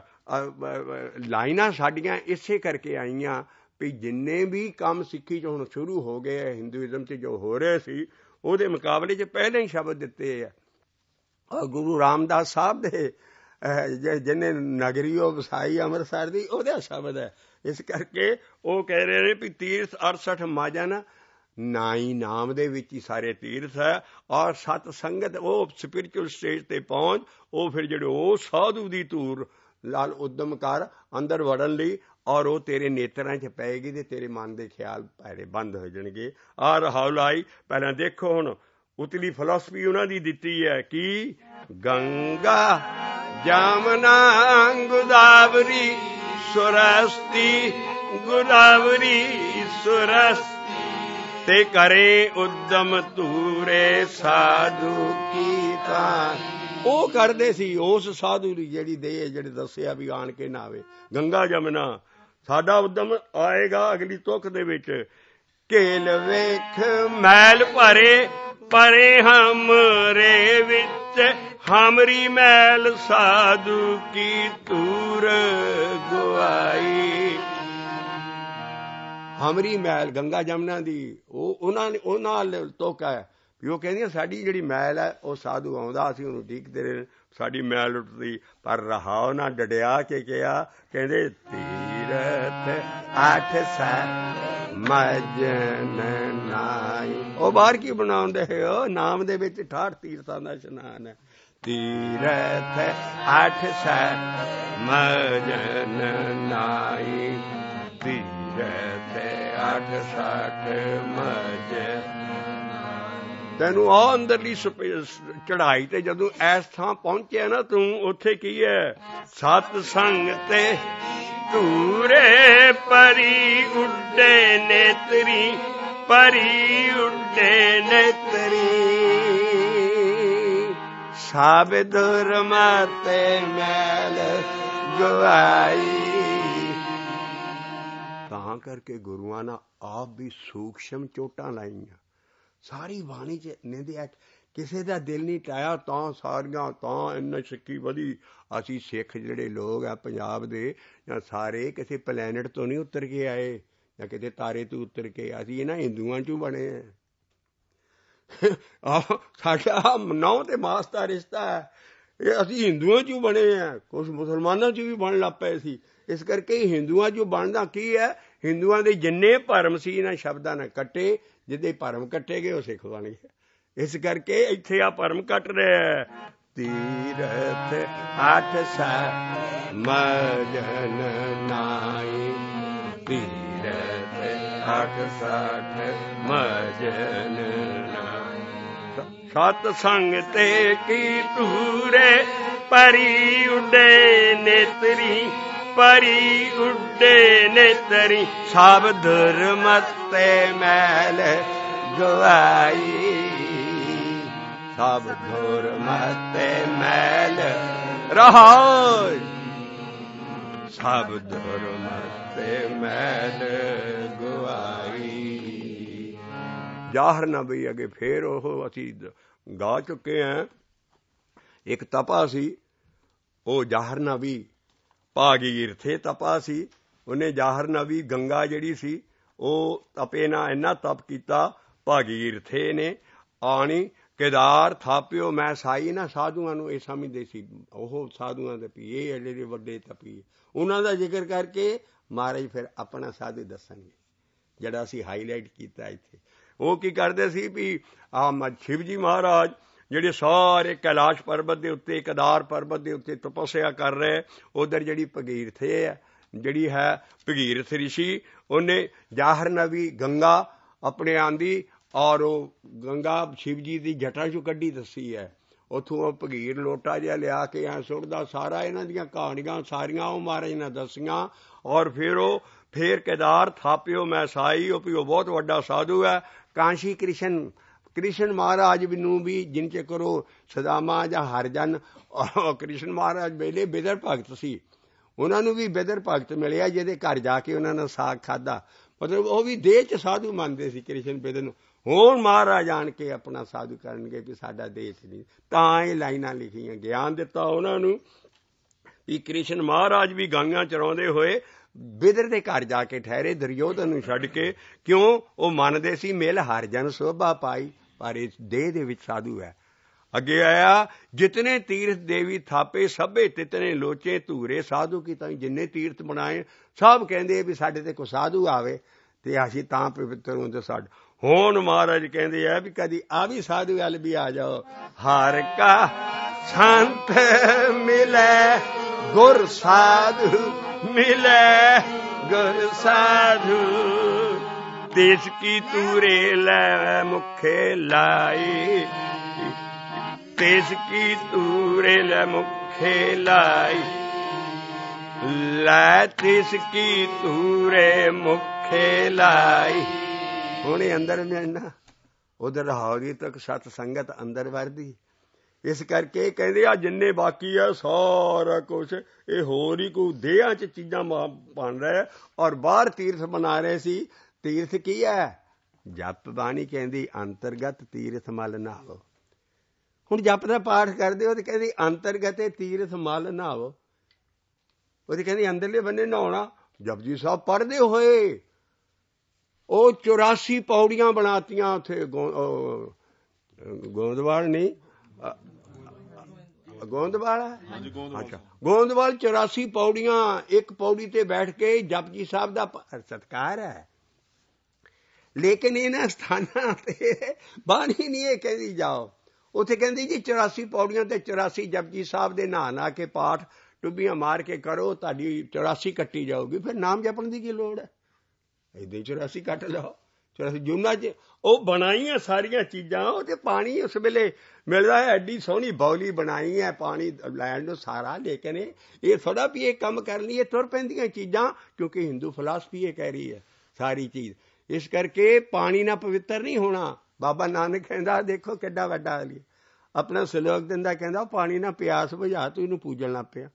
ਲਾਈਨਾਂ ਸਾਡੀਆਂ ਇਸੇ ਕਰਕੇ ਆਈਆਂ ਵੀ ਜਿੰਨੇ ਵੀ ਕੰਮ ਸਿੱਖੀ 'ਚ ਹੁਣ ਸ਼ੁਰੂ ਹੋ ਗਏ, ਹਿੰਦੂਇਜ਼ਮ 'ਚ ਜੋ ਹੋ ਰਹੇ ਸੀ, ਉਹਦੇ ਮੁਕਾਬਲੇ 'ਚ ਪਹਿਲਾਂ ਹੀ ਸ਼ਬਦ ਦਿੱਤੇ ਆ। ਔਰ ਗੁਰੂ ਰਾਮਦਾਸ ਸਾਹਿਬ ਦੇ ਜਿਹਨੇ ਨਗਰੀ ਉਹ ਵਸਾਈ ਅੰਮ੍ਰਿਤਸਰ ਦੀ, ਉਹਦਾ ਸ਼ਬਦ ਹੈ। ਇਸ ਕਰਕੇ ਉਹ ਕਹਿ ਰਹੇ ਨੇ ਵੀ ਤੀਰਥ ਅੜਸਠ ਮਾਜਨ ਨਾਈ ਨਾਮ ਦੇ ਵਿੱਚ ਹੀ ਸਾਰੇ ਤੀਰਥ ਹੈ। ਔਰ ਸਤ ਸੰਗਤ ਉਹ ਸਪਿਰਿਚੁਅਲ ਸਟੇਜ ਤੇ ਪਹੁੰਚ, ਉਹ ਫਿਰ ਜਿਹੜੇ ਉਹ ਸਾਧੂ ਦੀ ਧੂਰ ਲਾਲ ਉਦਮ ਕਰ ਅੰਦਰ ਵੜਨ ਲਈ, ਔਰ ਉਹ ਤੇਰੇ ਨੇਤਰਾਂ 'ਚ ਪਏਗੀ ਤੇ ਤੇਰੇ ਮਨ ਦੇ ਖਿਆਲ ਪੈਰੇ ਬੰਦ ਹੋ ਜਾਣਗੇ। ਆਹ ਰਹਾਉ ਲਾਈ। ਪਹਿਲਾਂ ਦੇਖੋ ਹੁਣ ਉਤਲੀ ਫਿਲਾਸਫੀ ਉਹਨਾਂ ਦੀ ਦਿੱਤੀ ਹੈ ਕਿ ਗੰਗਾ ਜਮਨਾ ਗੋਦਾਵਰੀ ਸੁਰਸਤੀ ਗੋਦਾਵਰੀ ਸੁਰਸਤੀ ਤੇ ਕਰੇ ਉਦਮ ਧੂਰੇ ਸਾਧੂ ਕੀ ਤਾਂ। ਉਹ ਕਰਦੇ ਸੀ ਉਸ ਸਾਧੂ ਦੀ ਜਿਹੜੀ ਦੇ ਜਿਹੜੇ ਦੱਸਿਆ ਵੀ ਆਣ ਕੇ ਨਾ ਆਵੇ ਗੰਗਾ ਜਮਨਾ। ਸਾਡਾ ਉਦਮ ਆਏਗਾ ਅਗਲੀ ਤੁਕ ਦੇ ਵਿੱਚ, ਘੇਲ ਵੇਖ ਮੈਲ ਭਰੇ ਪਰੇ ਹਮਰੇ ਵਿੱਚ ਹਮਰੀ ਮੈਲ ਸਾਧੂ ਕੀ ਧੂਰ ਗਵਾਈ। ਹਮਰੀ ਮੈਲ ਗੰਗਾ ਜਮਨਾ ਦੀ ਉਹ ਉਹਨਾਂ ਨੇ ਉਹਨਾਂ ਨਾਲ ਤੁਕ ਹੈ ਵੀ ਉਹ ਕਹਿੰਦੀਆਂ ਸਾਡੀ ਜਿਹੜੀ ਮੈਲ ਹੈ ਉਹ ਸਾਧੂ ਆਉਂਦਾ, ਅਸੀਂ ਉਹਨੂੰ ਉਡੀਕਦੇ ਰਹੇ, ਸਾਡੀ ਮੈਲ ਉੱਠਦੀ। ਪਰ ਰਹਾਉ ਨਾ ਡੜਿਆ ਕੇ ਕਿਹਾ, ਕਹਿੰਦੇ ਤੀਰਥ ਅੱਠ ਸੈ ਮਜਨ ਨਾਈ। ਉਹ ਬਾਹਰ ਕੀ ਬਣਾਉਂਦੇ ਹੋ? ਨਾਮ ਦੇ ਵਿੱਚ ਅਠਾਹਠ ਤੀਰਥਾਂ ਦਾ ਇਸ਼ਨਾਨ ਹੈ। ਤੀਰਥ ਅੱਠ ਸੈ ਮਜਨ ਨਾਈ, ਤੀਰਥ ਅੱਠ ਸੱਠ ਮਜਨ। ਤੈਨੂੰ ਆਹ ਅੰਦਰਲੀ ਚੜਾਈ ਤੇ ਜਦੋਂ ਇਸ ਥਾਂ ਪਹੁੰਚਿਆ ਨਾ ਤੂੰ, ਉੱਥੇ ਕੀ ਹੈ? ਸਤ ਸੰਗ ਤੇ ਧੂਰੇ ਪਰੀ ਉੱਡੇ ਨੇਤਰੀ, ਪਰੀ ਉੱਡੇ ਨੇਤਰੀ ਸਭ ਦੁਰਮਤਿ ਮੈਲ ਗਵਾਈ। ਤਾਂ ਕਰਕੇ ਗੁਰੂਆਂ ਨੇ ਆਪ ਵੀ ਸੂਖਸ਼ਮ ਚੋਟਾਂ ਲਾਈਆਂ। ਸਾਰੀ ਬਾਣੀ 'ਚ ਨਿੰਦਿਆ, ਕਿਸੇ ਦਾ ਦਿਲ ਨਹੀਂ ਟਾਇਆ ਤਾਂ ਸਾਰੀਆਂ ਤਾਂ ਇੰਨਾ ਸਿੱਖੀ ਵਧੀ। ਅਸੀਂ ਸਿੱਖ ਜਿਹੜੇ ਲੋਕ ਆ ਪੰਜਾਬ ਦੇ ਜਾਂ ਸਾਰੇ ਕਿਸੇ ਪਲੈਨਟ ਤੋਂ ਨਹੀਂ ਉਤਰ ਕੇ ਆਏ ਜਾਂ ਕਿਤੇ ਤਾਰੇ ਤੋਂ ਉਤਰ ਕੇ, ਅਸੀਂ ਇਹਨਾਂ ਹਿੰਦੂਆਂ 'ਚੋਂ ਬਣੇ ਆ। ਆਹ ਸਾਡਾ ਨਹੁੰ ਤੇ ਮਾਸ ਦਾ ਰਿਸ਼ਤਾ ਹੈ, ਇਹ ਅਸੀਂ ਹਿੰਦੂਆਂ 'ਚੋਂ ਬਣੇ ਆ। ਕੁਛ ਮੁਸਲਮਾਨਾਂ 'ਚ ਵੀ ਬਣ ਲੱਗ ਪਏ ਸੀ। ਇਸ ਕਰਕੇ ਹਿੰਦੂਆਂ 'ਚੋਂ ਬਣਦਾ ਕੀ ਹੈ? ਹਿੰਦੂਆਂ ਦੇ ਜਿੰਨੇ ਭਰਮ ਸੀ ਇਹਨਾਂ ਸ਼ਬਦਾਂ ਨਾਲ ਕੱਟੇ, ਜਿਹਦੇ ਭਰਮ ਕੱਟੇ ਗਏ ਉਹ ਸਿੱਖ ਬਣ ਗਏ। ਇਸ ਕਰਕੇ ਇੱਥੇ ਆ ਭਰਮ ਕੱਟ ਰਿਹਾ। ਤੀਰਥ ਅੱਠ ਸੈ ਮਜਨ ਨਾਈ, ਤੀਰਥ ਅੱਠ ਸੱਠ ਮਜਨ ਨਾਈ। ਸਤ ਸੰਗ ਤੇ ਕੀ ਧੂਰੇ ਪਰੀ ਉੱਡੇ ਨੇਤਰੀ, ਪਰੀ ਉੱਡੇ ਨੇਤਰੀ ਸਭ ਦੁਰਮਤਿ ਮੈਲ ਗਵਾਈ। ਸਭ ਧੁਰ ਮਤੇ ਮੈਲ ਰਹਾਉ, ਸਭ ਧੁਰ ਮਤੇ ਮੈਲ ਗਵਾਈ। ਜ਼ਾਹਰ ਨਾ ਬਈ ਅੱਗੇ ਫੇਰ ਉਹ ਅਸੀਂ ਗਾ ਚੁੱਕੇ ਹਾਂ। ਇੱਕ ਤਪਾ ਸੀ, ਉਹ ਜ਼ਾਹਰ ਨਾ ਵੀ ਭਾਗੀਰਥੇ ਤਪਾ ਸੀ। ਉਹਨੇ ਜ਼ਾਹਰ ਨਾ ਵੀ ਗੰਗਾ ਜਿਹੜੀ ਸੀ ਉਹ ਤਪੇ ਨਾ ਇੰਨਾ ਤਪ ਕੀਤਾ। ਭਾਗੀਰਥੇ ਨੇ ਆਣੀ ਕੇਦਾਰ ਥਾਪਿਓ ਮੈਂ ਸਾਈ। ਨਾ ਸਾਧੂਆਂ ਨੂੰ ਇਹ ਸਮਝਦੇ ਸੀ, ਉਹ ਸਾਧੂਆਂ ਦੇ ਪੀਏ ਐਡੇ ਦੇ ਵੱਡੇ ਤਪੀਏ। ਉਹਨਾਂ ਦਾ ਜ਼ਿਕਰ ਕਰਕੇ ਮਹਾਰਾਜ ਫਿਰ ਆਪਣਾ ਸਾਧੂ ਦੱਸਣਗੇ, ਜਿਹੜਾ ਅਸੀਂ ਹਾਈਲਾਈਟ ਕੀਤਾ ਇੱਥੇ। ਉਹ ਕੀ ਕਰਦੇ ਸੀ ਵੀ ਆਹ ਸ਼ਿਵ ਜੀ ਮਹਾਰਾਜ ਜਿਹੜੇ ਸਾਰੇ ਕੈਲਾਸ਼ ਪਰਬਤ ਦੇ ਉੱਤੇ, ਕੇਦਾਰ ਪਰਬਤ ਦੇ ਉੱਤੇ ਤਪੱਸਿਆ ਕਰ ਰਹੇ। ਉੱਧਰ ਜਿਹੜੀ ਭਗੀਰਥੇ ਹੈ, ਜਿਹੜੀ ਹੈ ਭਗੀਰਥ ਰਿਸ਼ੀ, ਉਹਨੇ ਜ਼ਾਹਰ ਨਵੀ ਗੰਗਾ ਆਪਣੇ ਆਂਦੀ ਔਰ ਉਹ ਗੰਗਾ ਸ਼ਿਵ ਜੀ ਦੀ ਜਟਾ 'ਚੋਂ ਕੱਢੀ ਦੱਸੀ ਹੈ। ਉੱਥੋਂ ਉਹ ਭਗੀਰ ਲੋਟਾ ਜਿਹਾ ਲਿਆ ਕੇ ਐਂ ਸੁੱਟਦਾ। ਸਾਰਾ ਇਹਨਾਂ ਦੀਆਂ ਕਹਾਣੀਆਂ ਸਾਰੀਆਂ ਉਹ ਮਹਾਰਾਜ ਨੇ ਦੱਸੀਆਂ। ਔਰ ਫਿਰ ਉਹ ਫਿਰ ਕੇਦਾਰ ਥਾਪਿਓ ਮੈਂ ਸਾਈ। ਉਹ ਵੀ ਉਹ ਬਹੁਤ ਵੱਡਾ ਸਾਧੂ ਹੈ। ਕਾਂਸ਼ੀ ਕ੍ਰਿਸ਼ਨ ਕ੍ਰਿਸ਼ਨ ਮਹਾਰਾਜ ਨੂੰ ਵੀ ਜਿਨ ਚ ਕਰੋ ਸਦਾਮਾ ਜਾਂ ਹਰਜਨ, ਕ੍ਰਿਸ਼ਨ ਮਹਾਰਾਜ ਵੇਲੇ ਬਿਦਰ ਭਗਤ ਸੀ। ਉਹਨਾਂ ਨੂੰ ਵੀ ਬਿਦਰ ਭਗਤ ਮਿਲਿਆ ਜਿਹਦੇ ਘਰ ਜਾ ਕੇ ਉਹਨਾਂ ਨੇ ਸਾਗ ਖਾਧਾ। ਮਤਲਬ ਉਹ ਵੀ ਦੇਹ 'ਚ ਸਾਧੂ ਮੰਨਦੇ ਸੀ ਕ੍ਰਿਸ਼ਨ ਬਿਦਰ ਨੂੰ। ਹੁਣ ਮਹਾਰਾਜ ਆਣ ਕੇ ਆਪਣਾ ਸਾਧੂ ਕਰਨਗੇ ਵੀ ਸਾਡਾ ਦੇਹ 'ਚ ਨਹੀਂ। ਤਾਂ ਇਹ ਲਾਈਨਾਂ ਲਿਖੀਆਂ, ਗਿਆਨ ਦਿੱਤਾ ਉਹਨਾਂ ਨੂੰ ਵੀ ਕ੍ਰਿਸ਼ਨ ਮਹਾਰਾਜ ਵੀ ਗਾਂਗਾਂ ਚਰਾਉਂਦੇ ਹੋਏ ਬਿਦਰ ਦੇ ਘਰ ਜਾ ਕੇ ਠਹਿਰੇ, ਦੁਰਯੋਧਨ ਨੂੰ ਛੱਡ ਕੇ। ਕਿਉਂ? ਉਹ ਮੰਨਦੇ ਸੀ ਮਿਲ ਹਰਜਨ ਸੋਭਾ ਪਾਈ, ਪਰ ਇਸ ਦੇਹ ਦੇ ਵਿੱਚ ਸਾਧੂ ਹੈ। ਅੱਗੇ ਆਇਆ ਜਿਤਨੇ ਤੀਰਥ ਦੇਵੀ ਥਾਪੇ ਸਭੇ ਤਿਤਨੇ ਲੋਚੇ ਧੂਰੇ ਸਾਧੂ ਕੀ। ਤਾਂ ਜਿੰਨੇ ਤੀਰਥ ਬਣਾਏ ਸਭ ਕਹਿੰਦੇ ਵੀ ਸਾਡੇ ਤੇ ਕੋਈ ਸਾਧੂ ਆਵੇ ਤੇ ਅਸੀਂ ਤਾਂ ਪਵਿੱਤਰ ਹੁੰਦੇ। ਸਾਡੇ ਹੁਣ ਮਹਾਰਾਜ ਕਹਿੰਦੇ ਆ ਵੀ ਕਦੀ ਆ ਵੀ ਸਾਧੂ ਵੱਲ ਵੀ ਆ ਜਾਓ। ਹਰ ਕਾ ਸੰਤ ਮਿਲੇ ਗੁਰ ਸਾਧੂ ਮਿਲੇ ਗੁਰ ਸਾਧੂ, ਤਿਸ ਕੀ ਤੂਰੇ ਲੈ ਮੁਖੇ ਲਾਈ, ਤਿਸ ਕੀ ਤੂਰੇ ਲੈ ਮੁਖੇ ਲਾਈ, ਲੈ ਤਿਸ ਕੀ ਤੂਰੇ ਮੁਖੇ ਲਾਈ। ਹੁਣੇ ਅੰਦਰ ਮਿਲਣਾ, ਉਧਰ ਹੌਰੀ ਤੱਕ ਸਤ ਸੰਗਤ ਅੰਦਰ ਵਰਦੀ। ਇਸ ਕਰਕੇ ਕਹਿੰਦੇ ਆ ਜਿੰਨੇ ਬਾਕੀ ਆ ਸਾਰਾ ਕੁਛ ਇਹ ਹੋਰ ਹੀ ਕੋਈ ਦੇਹਾਂ 'ਚ ਚੀਜ਼ਾਂ ਬਣ ਰਿਹਾ ਔਰ ਬਾਹਰ ਤੀਰਥ ਬਣਾ ਰਹੇ ਸੀ। ਤੀਰਥ ਕੀ ਹੈ? ਜਪ ਬਾਣੀ ਕਹਿੰਦੀ ਅੰਤਰਗਤ ਤੀਰਥ ਮਲ ਨਹਾਵੋ। ਹੁਣ ਜਪ ਦਾ ਪਾਠ ਕਰਦੇ ਹੋ ਤੇ ਕਹਿੰਦੀ ਅੰਤਰਗਤ ਤੀਰਥ ਮਲ ਨਹਾਵੋ। ਉਹਦੀ ਕਹਿੰਦੀ ਅੰਦਰਲੇ ਬੰਨੇ ਨਹਾਉਣਾ। ਜਪਜੀ ਸਾਹਿਬ ਪੜ੍ਹਦੇ ਹੋਏ ਉਹ ਚੁਰਾਸੀ ਪੌੜੀਆਂ ਬਣਾਤੀਆਂ ਉੱਥੇ। ਗੋਂਦਵਾਲ ਨਹੀਂ, ਗੋਂਦਵਾਲ ਹੈ। ਅੱਛਾ, ਗੋਂਦਵਾਲ ਚੁਰਾਸੀ ਪੌੜੀਆਂ। ਇੱਕ ਪੌੜੀ ਤੇ ਬੈਠ ਕੇ ਜਪਜੀ ਸਾਹਿਬ ਦਾ ਸਤਿਕਾਰ ਹੈ। ਲੇਕਿਨ ਇਹਨਾਂ ਸਥਾਨਾਂ ਤੇ ਬਾਣੀ ਨਹੀਂ ਇਹ ਕਹਿੰਦੀ ਜਾਓ। ਉੱਥੇ ਕਹਿੰਦੀ ਜੀ ਚੁਰਾਸੀ ਪੌੜੀਆਂ ਤੇ ਚੁਰਾਸੀ ਜਪਜੀ ਸਾਹਿਬ ਦੇ ਨਹਾ ਨਹਾ ਕੇ ਪਾਠ ਟੁੱਬੀਆਂ ਮਾਰ ਕੇ ਕਰੋ, ਤੁਹਾਡੀ ਚੁਰਾਸੀ ਕੱਟੀ ਜਾਊਗੀ। ਫਿਰ ਨਾਮ ਜਪਣ ਦੀ ਕੀ ਲੋੜ ਹੈ? ਏਦਾਂ ਹੀ ਚੁਰਾਸੀ ਕੱਟ ਲਓ। ਚੁਰਾਸੀ ਜੂਨਾਂ 'ਚ ਉਹ ਬਣਾਈਆਂ ਸਾਰੀਆਂ ਚੀਜ਼ਾਂ। ਉਹ ਤੇ ਪਾਣੀ ਉਸ ਵੇਲੇ ਮਿਲਦਾ ਹੈ। ਐਡੀ ਸੋਹਣੀ ਬੌਲੀ ਬਣਾਈ ਹੈ ਪਾਣੀ ਲੈਣ ਨੂੰ ਸਾਰਾ। ਲੇਕਿਨ ਇਹ ਥੋੜ੍ਹਾ ਵੀ ਇਹ ਕੰਮ ਕਰ ਲਈਏ ਤੁਰ ਪੈਂਦੀਆਂ ਚੀਜ਼ਾਂ, ਕਿਉਂਕਿ ਹਿੰਦੂ ਫਿਲਾਸਫੀ ਇਹ ਕਹਿ ਰਹੀ ਹੈ ਸਾਰੀ ਚੀਜ਼। ਇਸ ਕਰਕੇ ਪਾਣੀ ਨਾਲ ਪਵਿੱਤਰ ਨਹੀਂ ਹੋਣਾ। ਬਾਬਾ ਨਾਨਕ ਕਹਿੰਦਾ, ਦੇਖੋ ਕਿੱਡਾ ਵੱਡਾ ਹਾਲੀ ਆਪਣਾ ਸਲੋਕ ਦਿੰਦਾ, ਕਹਿੰਦਾ ਪਾਣੀ ਨਾਲ ਪਿਆਸ ਬੁਝਾ, ਤੂੰ ਇਹਨੂੰ ਪੂਜਣ ਲੱਗ ਪਿਆ।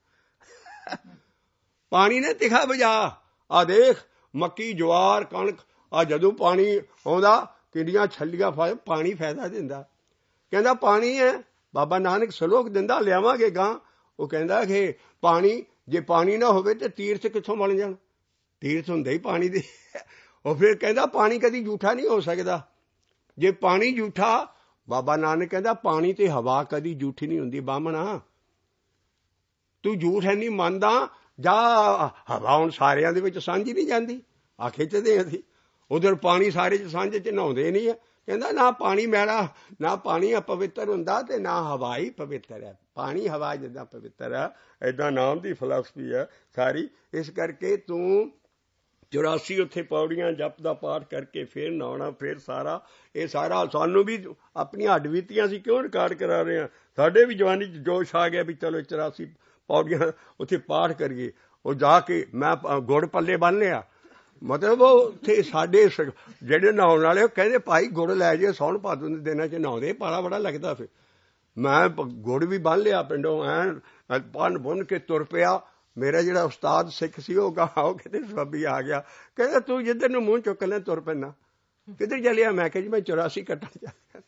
ਪਾਣੀ ਨੇ ਤਿਖਾ ਬੁਝਾ। ਆ ਦੇਖ ਮੱਕੀ ਜਵਾਰ ਕਣਕ, ਆ ਜਦੋਂ ਪਾਣੀ ਆਉਂਦਾ ਕਿੰਨੀਆਂ ਛੱਲੀਆਂ ਫਲ, ਪਾਣੀ ਫਾਇਦਾ ਦਿੰਦਾ। ਕਹਿੰਦਾ ਪਾਣੀ ਹੈ। ਬਾਬਾ ਨਾਨਕ ਸਲੋਕ ਦਿੰਦਾ, ਲਿਆਵਾਂਗੇ ਗਾਂ। ਉਹ ਕਹਿੰਦਾ ਕਿ ਪਾਣੀ ਜੇ ਪਾਣੀ ਨਾ ਹੋਵੇ ਤੇ ਤੀਰਥ ਕਿੱਥੋਂ ਬਣ ਜਾਣ? ਤੀਰਥ ਹੁੰਦੇ ਹੀ ਪਾਣੀ ਦੇ। ਉਹ ਫਿਰ ਕਹਿੰਦਾ ਪਾਣੀ ਕਦੀ ਝੂਠਾ ਨਹੀਂ ਹੋ ਸਕਦਾ। ਜੇ ਪਾਣੀ ਝੂਠਾ, ਬਾਬਾ ਨਾਨਕ ਕਹਿੰਦਾ ਪਾਣੀ ਤੇ ਹਵਾ ਕਦੀ ਝੂਠੀ ਨਹੀਂ ਹੁੰਦੀ। ਬਾਹਮਣਾ ਤੂੰ ਝੂਠ ਹੈ ਨਹੀਂ ਮੰਨਦਾ, ਜਾ ਹਵਾ ਹੁਣ ਸਾਰਿਆਂ ਦੇ ਵਿੱਚ ਸਾਂਝੀ ਨਹੀਂ ਜਾਂਦੀ। ਆ ਖਿੱਚਦੇ ਅਸੀਂ ਉਧਰ ਪਾਣੀ ਸਾਰੇ 'ਚ ਸਾਂਝੇ 'ਚ ਨਹਾਉਂਦੇ ਨਹੀਂ ਹੈ। ਕਹਿੰਦਾ ਨਾ ਪਾਣੀ ਮੈਲਾ, ਨਾ ਪਾਣੀ ਅਪਵਿੱਤਰ ਹੁੰਦਾ ਤੇ ਨਾ ਹਵਾ ਹੀ ਪਵਿੱਤਰ ਹੈ। ਪਾਣੀ ਹਵਾ ਜਿੱਦਾਂ ਪਵਿੱਤਰ ਹੈ, ਏਦਾਂ ਨਾਮ ਦੀ ਫਿਲਾਸਫੀ ਹੈ ਸਾਰੀ। ਇਸ ਕਰਕੇ ਤੂੰ ਚੁਰਾਸੀ ਉੱਥੇ ਪੌੜੀਆਂ ਜਪ ਦਾ ਪਾਠ ਕਰਕੇ ਫਿਰ ਨਹਾਉਣਾ। ਫਿਰ ਸਾਰਾ ਇਹ ਸਾਰਾ ਸਾਨੂੰ ਵੀ ਆਪਣੀਆਂ ਹੱਡਬੀਤੀਆਂ ਅਸੀਂ ਕਿਉਂ ਰਿਕਾਰਡ ਕਰਾ ਰਹੇ ਹਾਂ? ਸਾਡੇ ਵੀ ਜਵਾਨੀ 'ਚ ਜੋਸ਼ ਆ ਗਿਆ ਵੀ ਚਲੋ ਚੁਰਾਸੀ ਪੌੜੀਆਂ ਉੱਥੇ ਪਾਠ ਕਰੀਏ। ਉਹ ਜਾ ਕੇ ਮੈਂ ਗੁੜ ਪੱਲੇ ਬੰਨ ਲਿਆ। ਮਤਲਬ ਉਹ ਉੱਥੇ ਸਾਡੇ ਜਿਹੜੇ ਨਹਾਉਣ ਵਾਲੇ ਉਹ ਕਹਿੰਦੇ ਭਾਈ ਗੁੜ ਲੈ ਜਾਈਏ, ਸੌਣ ਭਾਦੋਂ ਦੇ ਦਿਨਾਂ 'ਚ ਨਹਾਉਂਦੇ, ਪਾਲਾ ਬੜਾ ਲੱਗਦਾ। ਫਿਰ ਮੈਂ ਗੁੜ ਵੀ ਬੰਨ ਲਿਆ ਪਿੰਡੋਂ, ਐ ਬੰਨ ਬੁੰਨ ਕੇ ਤੁਰ ਪਿਆ। ਮੇਰਾ ਜਿਹੜਾ ਉਸਤਾਦ ਸਿੱਖ ਸੀ ਉਹ ਗਾਹ ਕਿਤੇ ਸਵਾਬੀ ਆ ਗਿਆ, ਕਹਿੰਦਾ ਤੂੰ ਜਿੱਧਰ ਨੂੰ ਮੂੰਹ ਚੁੱਕ ਲੈ ਤੁਰ ਪੈਣਾ, ਕਿੱਧਰ ਚੱਲਿਆ? ਮੈਂ ਕਿਹਾ ਜੀ ਮੈਂ ਚੁਰਾਸੀ ਕੱਟਣ ਚੱਲਿਆ।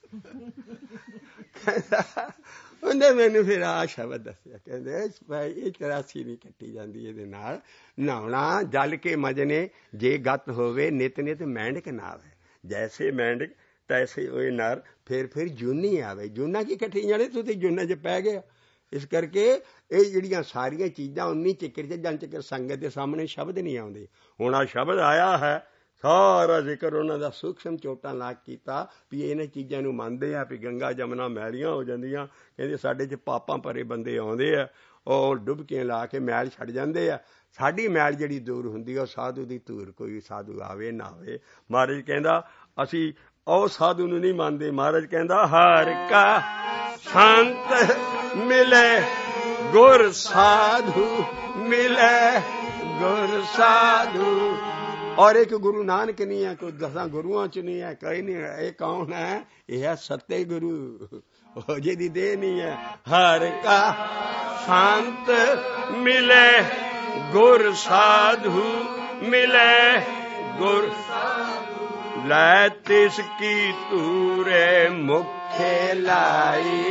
ਉਹਨੇ ਮੈਨੂੰ ਫਿਰ ਆ ਸ਼ਬਦ ਦੱਸਿਆ, ਕਹਿੰਦੇ ਇਹ ਚੁਰਾਸੀ ਨਹੀਂ ਕੱਟੀ ਜਾਂਦੀ, ਇਹਦੇ ਨਾਲ ਨਹਾਉਣਾ ਜਲ ਕੇ ਮਜਨੇ, ਜੇ ਗੱਤ ਹੋਵੇ ਨਿਤ ਨਿਤ ਮੈਂਡਕ ਨਾ ਆਵੇ, ਜੈਸੇ ਮੈਂਡਕ ਤੈਸੇ ਉਹ ਨਰ, ਫਿਰ ਫਿਰ ਜੂਨੀ ਆਵੇ। ਜੂਨਾ ਕੀ ਕੱਟੀ ਜਾਣੇ, ਤੁਸੀਂ ਜੂਨਾਂ 'ਚ ਪੈ ਗਿਆ। ਇਸ ਕਰਕੇ ਇਹ ਜਿਹੜੀਆਂ ਸਾਰੀਆਂ ਚੀਜ਼ਾਂ ਉਨੀ ਚਿੱਕਰ 'ਚ ਜਨ ਚਿੱਕਰ ਸੰਗਤ ਦੇ ਸਾਹਮਣੇ ਸ਼ਬਦ ਨਹੀਂ ਆਉਂਦੇ। ਹੁਣ ਆ ਸ਼ਬਦ ਆਇਆ ਹੈ, ਸਾਰਾ ਜ਼ਿਕਰ ਉਹਨਾਂ ਦਾ ਸੂਖਸ਼ਮ ਚੋਟਾਂ ਲਾ ਕੀਤਾ ਵੀ ਇਹਨਾਂ ਚੀਜ਼ਾਂ ਨੂੰ ਮੰਨਦੇ ਆ ਵੀ ਗੰਗਾ ਜਮਨਾ ਮੈਲੀਆਂ ਹੋ ਜਾਂਦੀਆਂ। ਕਹਿੰਦੇ ਸਾਡੇ 'ਚ ਪਾਪਾਂ ਭਰੇ ਬੰਦੇ ਆਉਂਦੇ ਆ, ਉਹ ਡੁੱਬਕੀਆਂ ਲਾ ਕੇ ਮੈਲ ਛੱਡ ਜਾਂਦੇ ਆ। ਸਾਡੀ ਮੈਲ ਜਿਹੜੀ ਦੂਰ ਹੁੰਦੀ ਆ ਉਹ ਸਾਧੂ ਦੀ ਧੂਰ, ਕੋਈ ਸਾਧੂ ਆਵੇ ਨਾ ਆਵੇ। ਮਹਾਰਾਜ ਕਹਿੰਦਾ ਅਸੀਂ ਉਹ ਸਾਧੂ ਨੂੰ ਨਹੀਂ ਮੰਨਦੇ। ਮਹਾਰਾਜ ਕਹਿੰਦਾ ਹਰ ਕਾ ਸੰਤ ਮਿਲੇ ਗੁਰ ਸਾਧੂ, ਮਿਲੇ ਗੁਰ ਸਾਧੂ। ਔਰ ਇੱਕ ਗੁਰੂ ਨਾਨਕ ਨਹੀਂ ਹੈ, ਕੋਈ ਦਸਾਂ ਗੁਰੂਆਂ 'ਚ ਨਹੀਂ ਹੈ, ਕੋਈ ਨਹੀਂ ਹੈ। ਇਹ ਕੌਣ ਹੈ? ਇਹ ਹੈ ਸੱਤੇ ਗੁਰੂ, ਉਹ ਜਿਹਦੀ ਦੇਹ ਨਹੀਂ ਹੈ। ਹਰ ਕਾ ਸੰਤ ਮਿਲੇ ਗੁਰ ਸਾਧੂ, ਮਿਲੇ ਗੁਰ ਲੈ ਤਿਸ ਕੀ ਤੂਰੇ ਮੁਖੇ ਲਾਈ।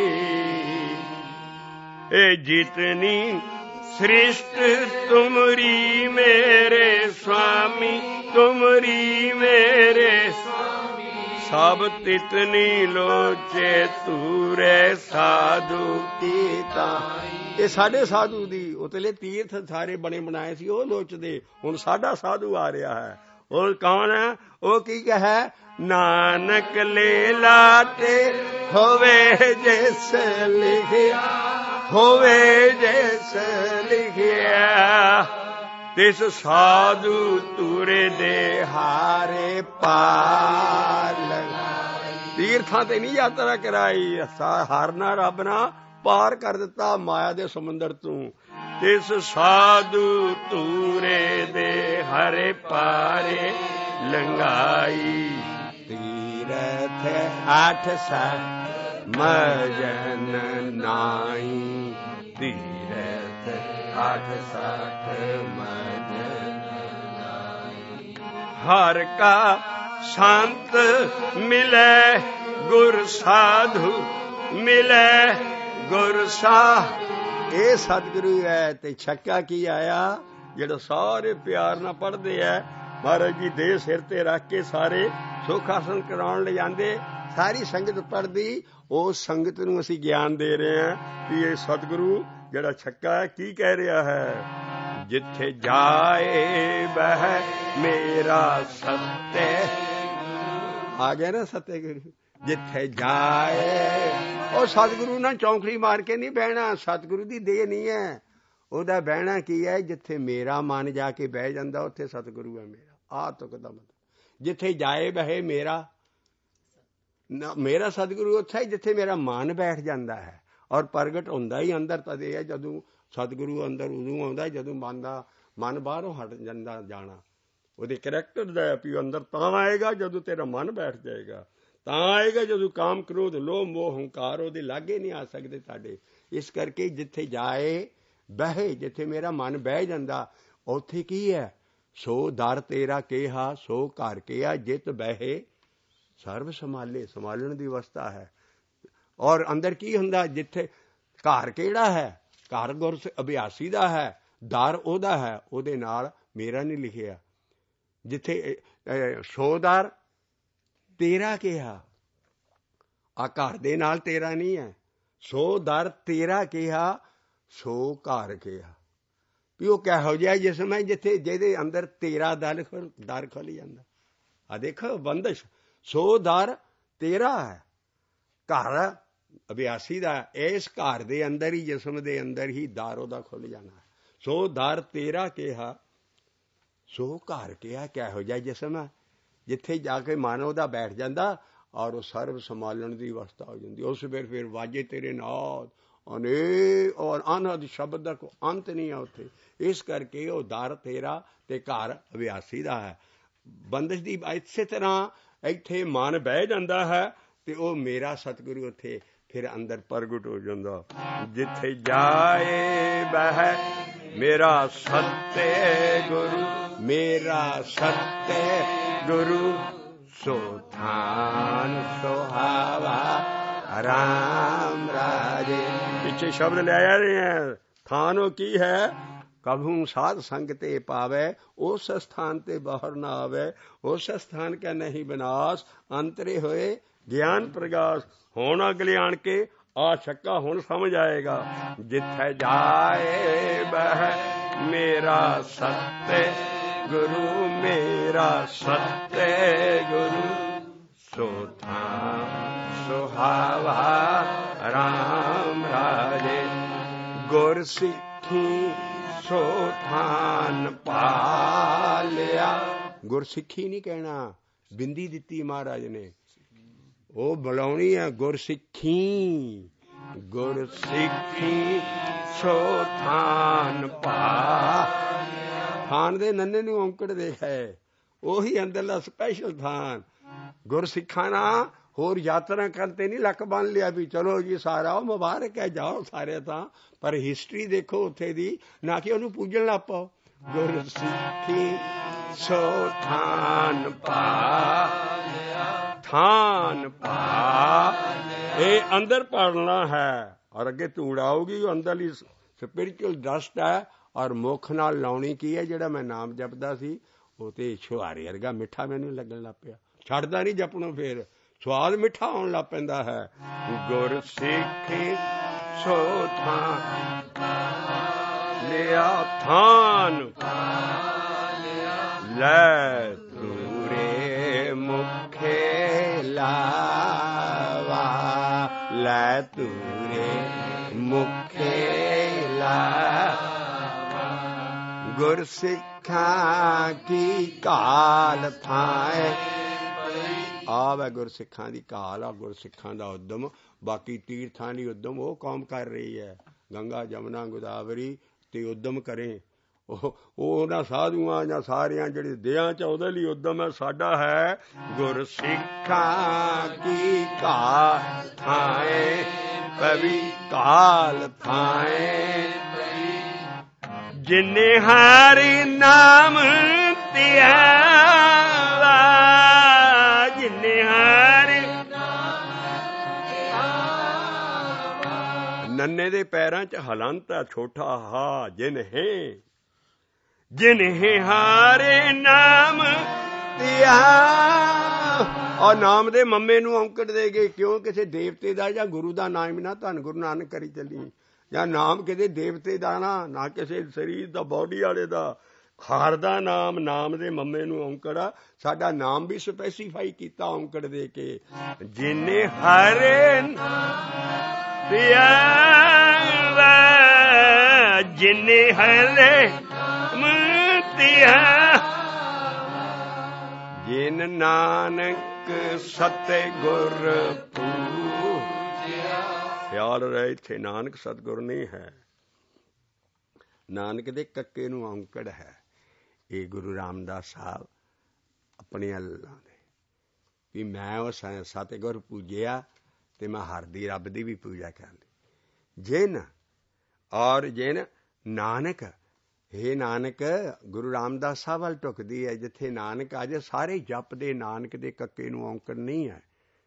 ਇਹ ਜਿਤਨੀ सृष्ट तुमरी मेरे स्वामी, तुमरी मेरे स्वामी, सब तितनी लोचे तूरे साधु की ताई। ਇਹ ਸਾਡੇ ਸਾਧੂ ਦੀ ਉਤਲੇ ਤੀਰਥ ਸਾਰੇ ਬਣੇ ਬਣਾਏ ਸੀ, ਉਹ ਲੋਚਦੇ। ਹੁਣ ਸਾਡਾ ਸਾਧੂ ਆ ਰਿਹਾ ਹੈ। ਉਹ ਕੌਣ ਹੈ? ਉਹ ਕੀ ਕਹੇ? ਨਾਨਕ ਲੈ ਲਾਟੇ ਹੋਵੇ ਜਿਸ ਲਿਖਿਆ, ਹੋਵੇ ਜਿਸ ਲਿਖਿਆ, ਤਿਸ ਸਾਧੂ ਤੂਰੇ ਦੇ ਹਾਰੇ ਪਾਰ ਲਗਾਈ। ਤੀਰਥਾਂ ਤੇ ਨਹੀਂ ਯਾਤਰਾ ਕਰਾਈ, ਹਾਰਨਾ ਰੱਬ ਨਾ ਪਾਰ ਕਰ ਦਿੱਤਾ ਮਾਇਆ ਦੇ ਸਮੁੰਦਰ ਤੂੰ। ਤਿਸ ਸਾਧੂ ਤੂਰੇ ਦੇ ਹਰੇ ਪਾਰੇ ਲੰਘਾਈ। ਤੀਰਥ ਅੱਠ ਸੱਤ ਮਜਨ ਨਾਈ, ਤੀਰਥ ਅੱਠ ਸੱਤ ਮਜਨ ਨਾਈ। ਹਰ ਕਾ ਸੰਤ ਮਿਲੇ ਗੁਰ ਸਾਧੂ, ਮਿਲੇ ਗੁਰ ਸਾਧ। ਇਹ ਸਤਿਗੁਰੂ ਹੈ। ਤੇ ਛੱਕਾ ਕੀ ਆਇਆ? ਜਿਹੜਾ ਸਾਰੇ ਪਿਆਰ ਨਾਲ ਪੜ੍ਹਦੇ ਐ। ਮਹਾਰਾਜ ਜੀ ਦੇ ਸਿਰ ਤੇ ਰੱਖ ਕੇ ਸਾਰੇ ਸੁਖ ਆਸਣ ਕਰਾਉਣ ਲੈ ਜਾਂਦੇ, ਸਾਰੀ ਸੰਗਤ ਪੜ੍ਹਦੀ। ਉਸ ਸੰਗਤ ਨੂੰ ਅਸੀਂ ਗਿਆਨ ਦੇ ਰਹੇ ਹਾਂ ਵੀ ਇਹ ਸਤਿਗੁਰੂ ਜਿਹੜਾ ਛੱਕਾ ਹੈ ਕੀ ਕਹਿ ਰਿਹਾ ਹੈ? ਜਿੱਥੇ ਜਾਏ ਬਹਿ ਮੇਰਾ ਸੱਤੇ, ਆ ਗਿਆ ਨਾ ਸੱਤੇ ਗੁਰੂ। ਜਿੱਥੇ ਜਾਏ, ਉਹ ਸਤਿਗੁਰੂ ਨਾਲ ਚੌਂਕੜੀ ਮਾਰ ਕੇ ਨਹੀਂ ਬਹਿਣਾ। ਸਤਿਗੁਰੂ ਦੀ ਦੇਹ ਨਹੀਂ ਹੈ। ਉਹਦਾ ਬਹਿਣਾ ਕੀ ਹੈ? ਜਿੱਥੇ ਮੇਰਾ ਮਨ ਜਾ ਕੇ ਬਹਿ ਜਾਂਦਾ ਉੱਥੇ ਸਤਿਗੁਰੂ ਹੈ ਮੇਰਾ। ਆਹ ਤੁਕ ਦਾ ਮਤਲਬ ਜਿੱਥੇ ਜਾਏ ਬਹਿ ਮੇਰਾ, ਮੇਰਾ ਸਤਿਗੁਰੂ ਉੱਥੇ ਹੀ ਜਿੱਥੇ ਮੇਰਾ ਮਨ ਬੈਠ ਜਾਂਦਾ ਹੈ। ਔਰ ਪ੍ਰਗਟ ਹੁੰਦਾ ਹੀ ਅੰਦਰ ਤਦੇ ਹੈ ਜਦੋਂ ਸਤਿਗੁਰੂ ਅੰਦਰ ਉਦੋਂ ਆਉਂਦਾ ਜਦੋਂ ਮਨ ਦਾ ਮਨ ਬਾਹਰੋਂ ਹਟ ਜਾਂਦਾ ਜਾਣਾ। ਉਹਦੇ ਕਰੈਕਟਰ ਦਾ ਵੀ ਅੰਦਰ ਤਾਂ ਆਏਗਾ ਜਦੋਂ ਤੇਰਾ ਮਨ ਬੈਠ ਜਾਏਗਾ, ਤਾਂ ਆਏਗਾ ਜਦੋਂ ਕਾਮ ਕ੍ਰੋਧ ਲੋਭ ਮੋਹ ਹੰਕਾਰ ਉਹਦੇ ਲਾਗੇ ਨਹੀਂ ਆ ਸਕਦੇ ਸਾਡੇ। ਇਸ ਕਰਕੇ ਜਿੱਥੇ ਜਾਏ ਬਹਿ, ਜਿੱਥੇ ਮੇਰਾ ਮਨ ਬਹਿ ਜਾਂਦਾ ਉੱਥੇ ਕੀ ਹੈ? ਸੋ ਦਰ ਤੇਰਾ ਕਿਹਾ, ਸੋ ਘਰ ਕਿਹਾ, ਜਿਤ ਬਹਿ ਸਰਬ ਸੰਭਾਲੇ। ਸੰਭਾਲਣ ਦੀ ਅਵਸਥਾ ਹੈ। ਔਰ ਅੰਦਰ ਕੀ ਹੁੰਦਾ? ਜਿੱਥੇ ਘਰ ਕਿਹੜਾ ਹੈ? ਘਰ ਗੁਰ ਅਭਿਆਸੀ ਦਾ ਹੈ, ਦਰ ਉਹਦਾ ਹੈ, ਉਹਦੇ ਨਾਲ ਮੇਰਾ ਨਹੀਂ ਲਿਖਿਆ। ਜਿੱਥੇ ਸੋ ਦਰ ਤੇਰਾ ਕਿਹਾ, ਆ ਘਰ ਦੇ ਨਾਲ ਤੇਰਾ ਨਹੀਂ ਹੈ। ਸੋ ਦਰ ਤੇਰਾ ਕਿਹਾ, ਸੋ ਘਰ ਕਿਹਾ। ਵੀ ਉਹ ਕਿਹੋ ਜਿਹਾ ਜਿਸਮ ਹੈ ਜਿੱਥੇ ਜਿਹਦੇ ਅੰਦਰ ਤੇਰਾ ਦਰ ਦਰ ਖੁੱਲ ਜਾਂਦਾ। ਆ ਦੇਖੋ ਬੰਦਸ਼। ਸੋ ਦਰ ਤੇਰਾ ਹੈ, ਘਰ ਅਭਿਆਸੀ ਦਾ। ਇਸ ਘਰ ਦੇ ਅੰਦਰ ਹੀ, ਜਿਸਮ ਦੇ ਅੰਦਰ ਹੀ ਦਰ ਉਹਦਾ ਖੁੱਲ ਜਾਣਾ ਹੈ। ਸੋ ਦਰ ਤੇਰਾ ਕਿਹਾ, ਸੋ ਘਰ ਕਿਹਾ। ਕਿਹੋ ਜਿਹਾ ਜਿਸਮ ਹੈ ਜਿੱਥੇ ਜਾ ਕੇ ਮਨ ਉਹਦਾ ਬੈਠ ਜਾਂਦਾ ਔਰ ਉਹ ਸਰਬ ਸੰਭਾਲਣ ਦੀ ਅਵਸਥਾ ਹੋ ਜਾਂਦੀ। ਉਸ ਵੇਲੇ ਫਿਰ ਵਾਜੇ ਤੇਰੇ ਨਾਦ ਅਨੇਕ ਔਰ ਅਨਹਦ ਸ਼ਬਦ ਦਾ ਕੋਈ ਅੰਤ ਨਹੀਂ ਹੈ ਉੱਥੇ। ਇਸ ਕਰਕੇ ਉਹ ਦਰ ਤੇਰਾ ਤੇ ਘਰ ਅਭਿਆਸੀ ਦਾ ਹੈ। ਬੰਦਸ਼ ਦੀ ਇਸੇ ਤਰ੍ਹਾਂ ਇੱਥੇ ਮਨ ਬਹਿ ਜਾਂਦਾ ਹੈ ਤੇ ਉਹ ਮੇਰਾ ਸਤਿਗੁਰੂ ਉੱਥੇ ਫਿਰ ਅੰਦਰ ਪ੍ਰਗਟ ਹੋ ਜਾਂਦਾ। ਜਿੱਥੇ ਜਾਏ ਬਹਿ ਮੇਰਾ ਸੱਤੇ ਗੁਰੂ, ਮੇਰਾ ਸੱਤੇ ਗੁਰੂ, ਸੋ ਥਾਨ ਸੁਹਾਵਾ ਰਾਮ ਰਾਜੇ। ਪਿੱਛੇ ਸ਼ਬਦ ਲੈ ਆ ਰਹੇ ਹੈ। ਥਾਨ ਉਹ ਕੀ ਹੈ? ਕਭੂ ਸਾਧ ਸੰਗ ਤੇ ਪਾਵੇ, ਉਸ ਸਥਾਨ ਤੇ ਬਾਹਰ ਨਾ ਆਵੇ। ਉਸ ਸਥਾਨ ਕਾ ਨਹੀਂ ਵਿਨਾਸ਼, ਅੰਤਰੇ ਹੋਏ ਗਿਆਨ ਪ੍ਰਗਾਸ਼। ਹੁਣ ਅਗਲੇ ਆਣ ਕੇ ਆ ਛੱਕਾ ਹੁਣ ਸਮਝ ਆਏਗਾ। ਜਿੱਥੇ ਜਾਏ ਬਹਿ ਮੇਰਾ ਸੱਤੇ ਗੁਰੂ, ਮੇਰਾ ਸੱਤੇ ਗੁਰੂ, ਸੋ ਥਾਨ ਸੁਹਾਵਾ ਰਾਮ ਰਾਜੇ। ਗੁਰ ਸਿੱਖੀ ਸੋ ਥਾਨ ਪਾਲਿਆ। ਗੁਰ ਸਿੱਖੀ ਨਹੀਂ ਕਹਿਣਾ, ਬਿੰਦੀ ਦਿੱਤੀ ਮਹਾਰਾਜ ਨੇ, ਉਹ ਬੁਲਾਉਣੀ ਹੈ ਗੁਰ ਸਿੱਖੀ। ਗੁਰ ਸਿੱਖੀ ਸੋ ਥਾਨ ਪਾ। ਥਾਨ ਦੇ ਨੰਨੇ ਨੂੰ ਔਂਕੜ ਦੇ ਹੈ, ਉਹੀ ਅੰਦਰਲਾ ਸਪੈਸ਼ਲ ਥਾਨ। ਗੁਰ ਸਿੱਖਾਂ ਨਾ ਹੋਰ ਯਾਤਰਾ ਕਰਨ ਤੇ ਨਹੀਂ ਲੱਕ ਬੰਨ ਲਿਆ ਵੀ ਚਲੋ ਜੀ ਸਾਰਾ ਉਹ ਮੁਬਾਰਕ ਹੈ ਜਾਓ ਸਾਰੇ ਤਾਂ, ਪਰ ਹਿਸਟਰੀ ਦੇਖੋ ਉੱਥੇ ਦੀ, ਨਾ ਕਿ ਉਹਨੂੰ ਪੂਜਣ ਲੱਗ ਪਾਓ। ਗੁਰ ਸਿੱਖੀ ਸੋ ਥਾਨ ਪਾ, ਥਾਨ ਪਾ, ਇਹ ਅੰਦਰ ਪੜਨਾ ਹੈ। ਔਰ ਅੱਗੇ ਧੂੜ ਆਊਗੀ, ਉਹ ਅੰਦਰਲੀ ਸਪਿਰਿਚੁਅਲ ਡਸਟ ਹੈ। ਔਰ ਮੁੱਖ ਨਾਲ ਲਾਉਣੀ ਕੀ ਹੈ? ਜਿਹੜਾ ਮੈਂ ਨਾਮ ਜਪਦਾ ਸੀ ਉਹ ਤੇ ਛੁਹਾਰੇ ਵਰਗਾ ਮਿੱਠਾ ਮੈਨੂੰ ਲੱਗਣ ਲੱਗ ਪਿਆ। ਛੱਡਦਾ ਨਹੀਂ ਜਪਣੋਂ, ਫੇਰ ਸਵਾਦ ਮਿੱਠਾ ਆਉਣ ਲੱਗ ਪੈਂਦਾ ਹੈ। ਗੁਰ ਸਿੱਖੀ ਸੋ ਥਾਨ ਲਿਆ, ਥਾਨ ਲੈ ਤੂਰੇ ਮੁਖੇ ਲਾਵਾ, ਲੈ ਤੂਰੇ ਮੁਖੇ ਲਾਵਾ। ਗੁਰ ਸਿੱਖਾਂ ਕੀ ਕਾਲ ਥਾਏ, ਆਹ ਹੈ ਗੁਰਸਿੱਖਾਂ ਦੀ ਕਾਲ, ਆ ਗੁਰਸਿੱਖਾਂ ਦਾ ਉਦਮ। ਬਾਕੀ ਤੀਰਥਾਂ ਦੀ ਉਦਮ ਉਹ ਕੌਮ ਕਰ ਰਹੀ ਹੈ, ਗੰਗਾ ਜਮਨਾ ਗੋਦਾਵਰੀ ਤੇ ਉਦਮ ਕਰੇ। ਉਹ ਉਹਨਾਂ ਸਾਧੂਆਂ ਜਾਂ ਸਾਰਿਆਂ ਜਿਹੜੇ ਦੇਹਾਂ ਚ ਉਹਦੇ ਲਈ ਉਦਮ ਹੈ। ਸਾਡਾ ਹੈ ਗੁਰਸਿੱਖਾਂ ਕੀ ਕਾਲ ਥਾਏ, ਕਵੀ ਕਾਲ ਥਾਏ। ਜਿਨੇ ਹਰਿ ਨਾਮ ਧਿਆਵਾ, ਜਿਨੇ ਹਰਿ ਨੰਨੇ ਦੇ ਪੈਰਾਂ ਚ ਹਲੰਤ ਹੈ ਛੋਟਾ ਹਾ, ਜਿਨ ਹੈ ਜਿਨੇ ਹਰਿ ਨਾਮ ਧਿਆ। ਔਰ ਨਾਮ ਦੇ ਮੰਮੇ ਨੂੰ ਔਂਕੜ ਦੇ ਗਏ, ਕਿਉਂ? ਕਿਸੇ ਦੇਵਤੇ ਦਾ ਜਾਂ ਗੁਰੂ ਦਾ ਨਾਮ ਨਾ ਧੰਨ ਗੁਰੂ ਨਾਨਕ ਕਰੀ ਚੱਲੀ, ਜਾਂ ਨਾਮ ਕਿਸੇ ਦੇਵਤੇ ਦਾ ਨਾ, ਨਾ ਕਿਸੇ ਸਰੀਰ ਦਾ ਬੋਡੀ ਵਾਲੇ ਦਾ। ਹਾਰ ਦਾ ਨਾਮ, ਨਾਮ ਦੇ ਮੰਮੇ ਨੂੰ ਔਂਕੜ ਆ। ਸਾਡਾ ਨਾਮ ਵੀ ਸਪੈਸੀਫਾਈ ਕੀਤਾ ਔਂਕੜ ਦੇ ਕੇ, ਜਿਨੇ ਹਰੇ ਧਿਆਵਾ, ਜਿਨੇ ਹਰੇ ਮਤਿਆ। ਜਿਨ ਨਾਨਕ ਸਤਿਗੁਰ ਪੂਜਿਆ। ਖਿਆਲ ਰਹੇ ਇੱਥੇ ਨਾਨਕ ਸਤਿਗੁਰ ਨਹੀਂ ਹੈ, ਨਾਨਕ ਦੇ ਕੱਕੇ ਨੂੰ ਔਂਕੜ ਹੈ। ਇਹ ਗੁਰੂ ਰਾਮਦਾਸ ਸਾਹਿਬ ਆਪਣੇ ਅੱਲਾਂ ਦੇ ਵੀ ਮੈਂ ਉਹ ਸਤਿਗੁਰ ਪੂਜਿਆ ਤੇ ਮੈਂ ਹਰ ਦੀ ਰੱਬ ਦੀ ਵੀ ਪੂਜਾ ਕਰ ਲਈ। ਜਿਨ ਔਰ ਜਿਨ ਨਾਨਕ, ਹੇ ਨਾਨਕ ਗੁਰੂ ਰਾਮਦਾਸ ਸਾਹਿਬ ਵੱਲ ਟੁਕਦੀ ਹੈ। ਜਿੱਥੇ ਨਾਨਕ ਆ ਜਾਏ ਸਾਰੇ ਜਪਦੇ ਨਾਨਕ ਦੇ ਕੱਕੇ ਨੂੰ ਔਂਕੜ ਨਹੀਂ ਹੈ।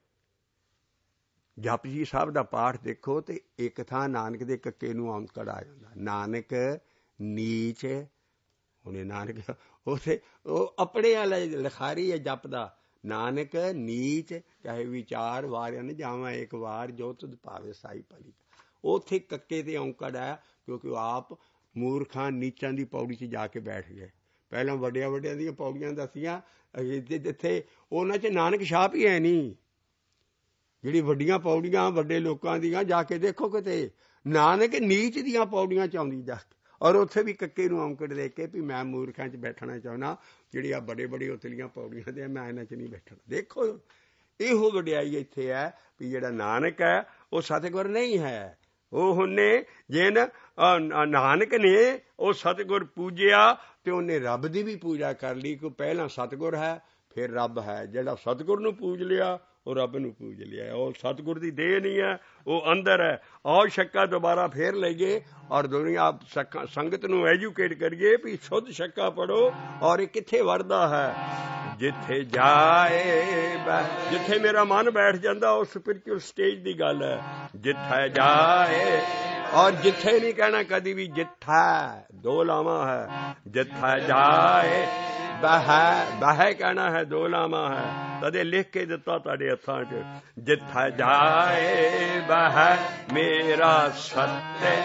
ਜਪ ਜੀ ਸਾਹਿਬ ਦਾ ਪਾਠ ਦੇਖੋ ਤੇ ਇੱਕ ਥਾਂ ਨਾਨਕ ਦੇ ਕੱਕੇ ਨੂੰ ਔਂਕੜ ਆ ਜਾਂਦਾ। ਨਾਨਕ ਨੀਚ, ਉਹਨੇ ਨਾਨਕ ਉਥੇ ਉਹ ਆਪਣੇ ਵਾਲੇ ਲਿਖਾਰੀ ਹੈ ਜਪ ਦਾ। ਨਾਨਕ ਨੀਚ ਚਾਹੇ ਵਿਚਾਰ ਵਾਰਿਆ ਨ ਜਾਵਾਂ ਇੱਕ ਵਾਰ, ਜੋ ਤੁਧ ਭਾਵੇ ਸਾਈ ਭਲੀ। ਉੱਥੇ ਕੱਕੇ ਤੇ ਔਂਕੜ ਹੈ, ਕਿਉਂਕਿ ਉਹ ਆਪ ਮੂਰਖਾਂ ਨੀਚਾਂ ਦੀ ਪੌੜੀ 'ਚ ਜਾ ਕੇ ਬੈਠ ਗਏ। ਪਹਿਲਾਂ ਵੱਡਿਆਂ ਵੱਡਿਆਂ ਦੀਆਂ ਪੌੜੀਆਂ ਦੱਸੀਆਂ, ਜਿੱਥੇ ਉਹਨਾਂ 'ਚ ਨਾਨਕ ਛਾਪ ਹੀ ਹੈ ਨਹੀਂ। ਜਿਹੜੀ ਵੱਡੀਆਂ ਪੌੜੀਆਂ ਵੱਡੇ ਲੋਕਾਂ ਦੀਆਂ ਜਾ ਕੇ ਦੇਖੋ, ਕਿਤੇ ਨਾਨਕ ਨੀਚ ਦੀਆਂ ਪੌੜੀਆਂ 'ਚ ਆਉਂਦੀ ਜਾ ਕੇ, ਔਰ ਉੱਥੇ ਵੀ ਕੱਕੇ ਨੂੰ ਔਂਕੜ ਦੇ ਕੇ ਵੀ ਮੈਂ ਮੂਰਖਾਂ 'ਚ ਬੈਠਣਾ ਚਾਹੁੰਦਾ, ਜਿਹੜੀ ਆ ਬੜੇ ਬੜੇ ਉਤਲੀਆਂ ਪੌੜੀਆਂ ਦੇ ਮੈਂ ਇਹਨਾਂ 'ਚ ਨਹੀਂ ਬੈਠਣਾ। ਦੇਖੋ ਇਹੋ ਵਡਿਆਈ ਇੱਥੇ ਹੈ ਵੀ ਜਿਹੜਾ ਨਾਨਕ ਹੈ ਉਹ ਸਤਿਗੁਰ ਨਹੀਂ ਹੈ। ਉਹ ਉਹਨੇ ਜਿਨ ਨਾਨਕ ਨੇ ਉਹ ਸਤਿਗੁਰ ਪੂਜਿਆ ਤੇ ਉਹਨੇ ਰੱਬ ਦੀ ਵੀ ਪੂਜਾ ਕਰ ਲਈ। ਕਿ ਪਹਿਲਾਂ ਸਤਿਗੁਰ ਹੈ ਫਿਰ ਰੱਬ ਹੈ। ਜਿਹੜਾ ਸਤਿਗੁਰ ਨੂੰ ਪੂਜ ਲਿਆ ਉਹ ਰੱਬ ਨੂੰ ਪੂਜ ਲਿਆ। ਉਹ ਸਤਿਗੁਰ ਦੀ ਦੇਹ ਨਹੀਂ ਹੈ, ਉਹ ਅੰਦਰ ਹੈ। ਆਓ ਛੱਕਾ ਦੁਬਾਰਾ ਫੇਰ ਲਈਏ ਔਰ ਦੁਨੀਆ ਸੰਗਤ ਨੂੰ ਐਜੂਕੇਟ ਕਰੀਏ ਵੀ ਸ਼ੁੱਧ ਛੱਕਾ ਪੜੋ। ਔਰ ਇਹ ਕਿੱਥੇ ਵਰਦਾ ਹੈ? ਜਿੱਥੇ ਜਾਏ, ਜਿੱਥੇ ਮੇਰਾ ਮਨ ਬੈਠ ਜਾਂਦਾ ਉਹ ਸਪਿਰਿਚੁਅਲ ਸਟੇਜ ਦੀ ਗੱਲ ਹੈ। ਜਿੱਥੇ ਜਾਏ, ਔਰ ਜਿੱਥੇ ਨਹੀਂ ਕਹਿਣਾ ਕਦੀ ਵੀ, ਜਿੱਥਾ ਦੋ ਲਾਵਾਂ ਹੈ। ਜਿੱਥੇ ਜਾਏ ਬਹਿ, ਬਹਿ ਕਹਿਣਾ ਹੈ, ਦੋ ਲਾਵਾਂ ਹੈ। ਤਦੇ ਲਿਖ ਕੇ ਦਿੱਤਾ ਤੁਹਾਡੇ ਹੱਥਾਂ 'ਚ। ਜਿੱਥੇ ਜਾਏ ਬਹਿ ਮੇਰਾ ਸੱਤੇ,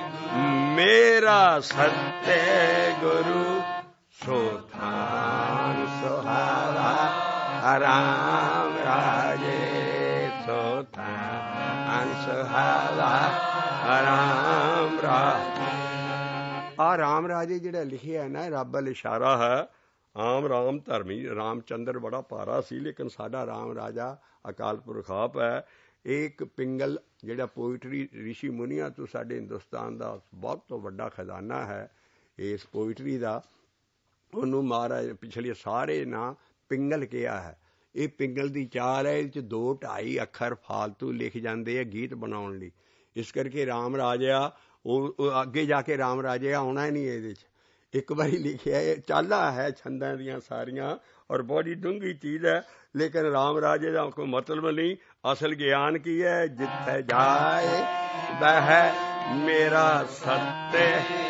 ਮੇਰਾ ਸੱਤੇ ਗੁਰੂ ਸੋ ਥਾਨ ਸੁਹਾਵਾ ਰਾਮ ਰਾਜੇ। ਸੋ ਥਾਨ ਸੁਹਾਵਾ ਰਾਮ ਰਾਜੇ। ਆ ਰਾਮ ਰਾਜੇ ਜਿਹੜਾ ਲਿਖਿਆ ਹੈ ਨਾ, ਰੱਬ ਵੱਲ ਇਸ਼ਾਰਾ ਹੈ। ਆਮ ਰਾਮ ਧਰਮੀ ਰਾਮ ਚੰਦਰ ਬੜਾ ਭਾਰਾ ਸੀ, ਲੇਕਿਨ ਸਾਡਾ ਰਾਮ ਰਾਜਾ ਅਕਾਲ ਪੁਰਖ ਆਪ ਹੈ। ਇਹ ਇੱਕ ਪਿੰਗਲ ਜਿਹੜਾ ਪੋਇਟਰੀ ਰਿਸ਼ੀ ਮੁਨੀਆਂ ਤੋਂ ਸਾਡੇ ਹਿੰਦੁਸਤਾਨ ਦਾ ਬਹੁਤ ਤੋਂ ਵੱਡਾ ਖਜ਼ਾਨਾ ਹੈ ਇਸ ਪੋਇਟਰੀ ਦਾ। ਉਹਨੂੰ ਮਹਾਰਾਜ ਪਿਛਲੇ ਸਾਰੇ ਨਾਂ ਪਿੰਗਲ ਕਿਹਾ ਹੈ। ਇਹ ਪਿੰਗਲ ਦੀ ਚਾਲ ਹੈ। ਇਹਦੇ 'ਚ ਦੋ ਢਾਈ ਅੱਖਰ ਫਾਲਤੂ ਲਿਖ ਜਾਂਦੇ ਆ ਗੀਤ ਬਣਾਉਣ ਲਈ। ਇਸ ਕਰਕੇ ਰਾਮ ਰਾਜਾ ਉਹ ਅੱਗੇ ਜਾ ਕੇ ਰਾਮ ਰਾਜੇ ਆਉਣਾ ਹੀ ਨਹੀਂ ਇਹਦੇ 'ਚ। ਇੱਕ ਵਾਰੀ ਲਿਖਿਆ, ਇਹ ਚਾਲਾਂ ਹੈ ਛੰਦਾਂ ਦੀਆਂ ਸਾਰੀਆਂ ਔਰ ਬੜੀ ਡੂੰਘੀ ਚੀਜ਼ ਹੈ, ਲੇਕਿਨ ਰਾਮ ਰਾਜੇ ਦਾ ਕੋਈ ਮਤਲਬ ਨਹੀਂ। ਅਸਲ ਗਿਆਨ ਕੀ ਹੈ? ਜਿੱਥੇ ਜਾਏ ਬਹਿ ਮੇਰਾ ਸੱਤੇ,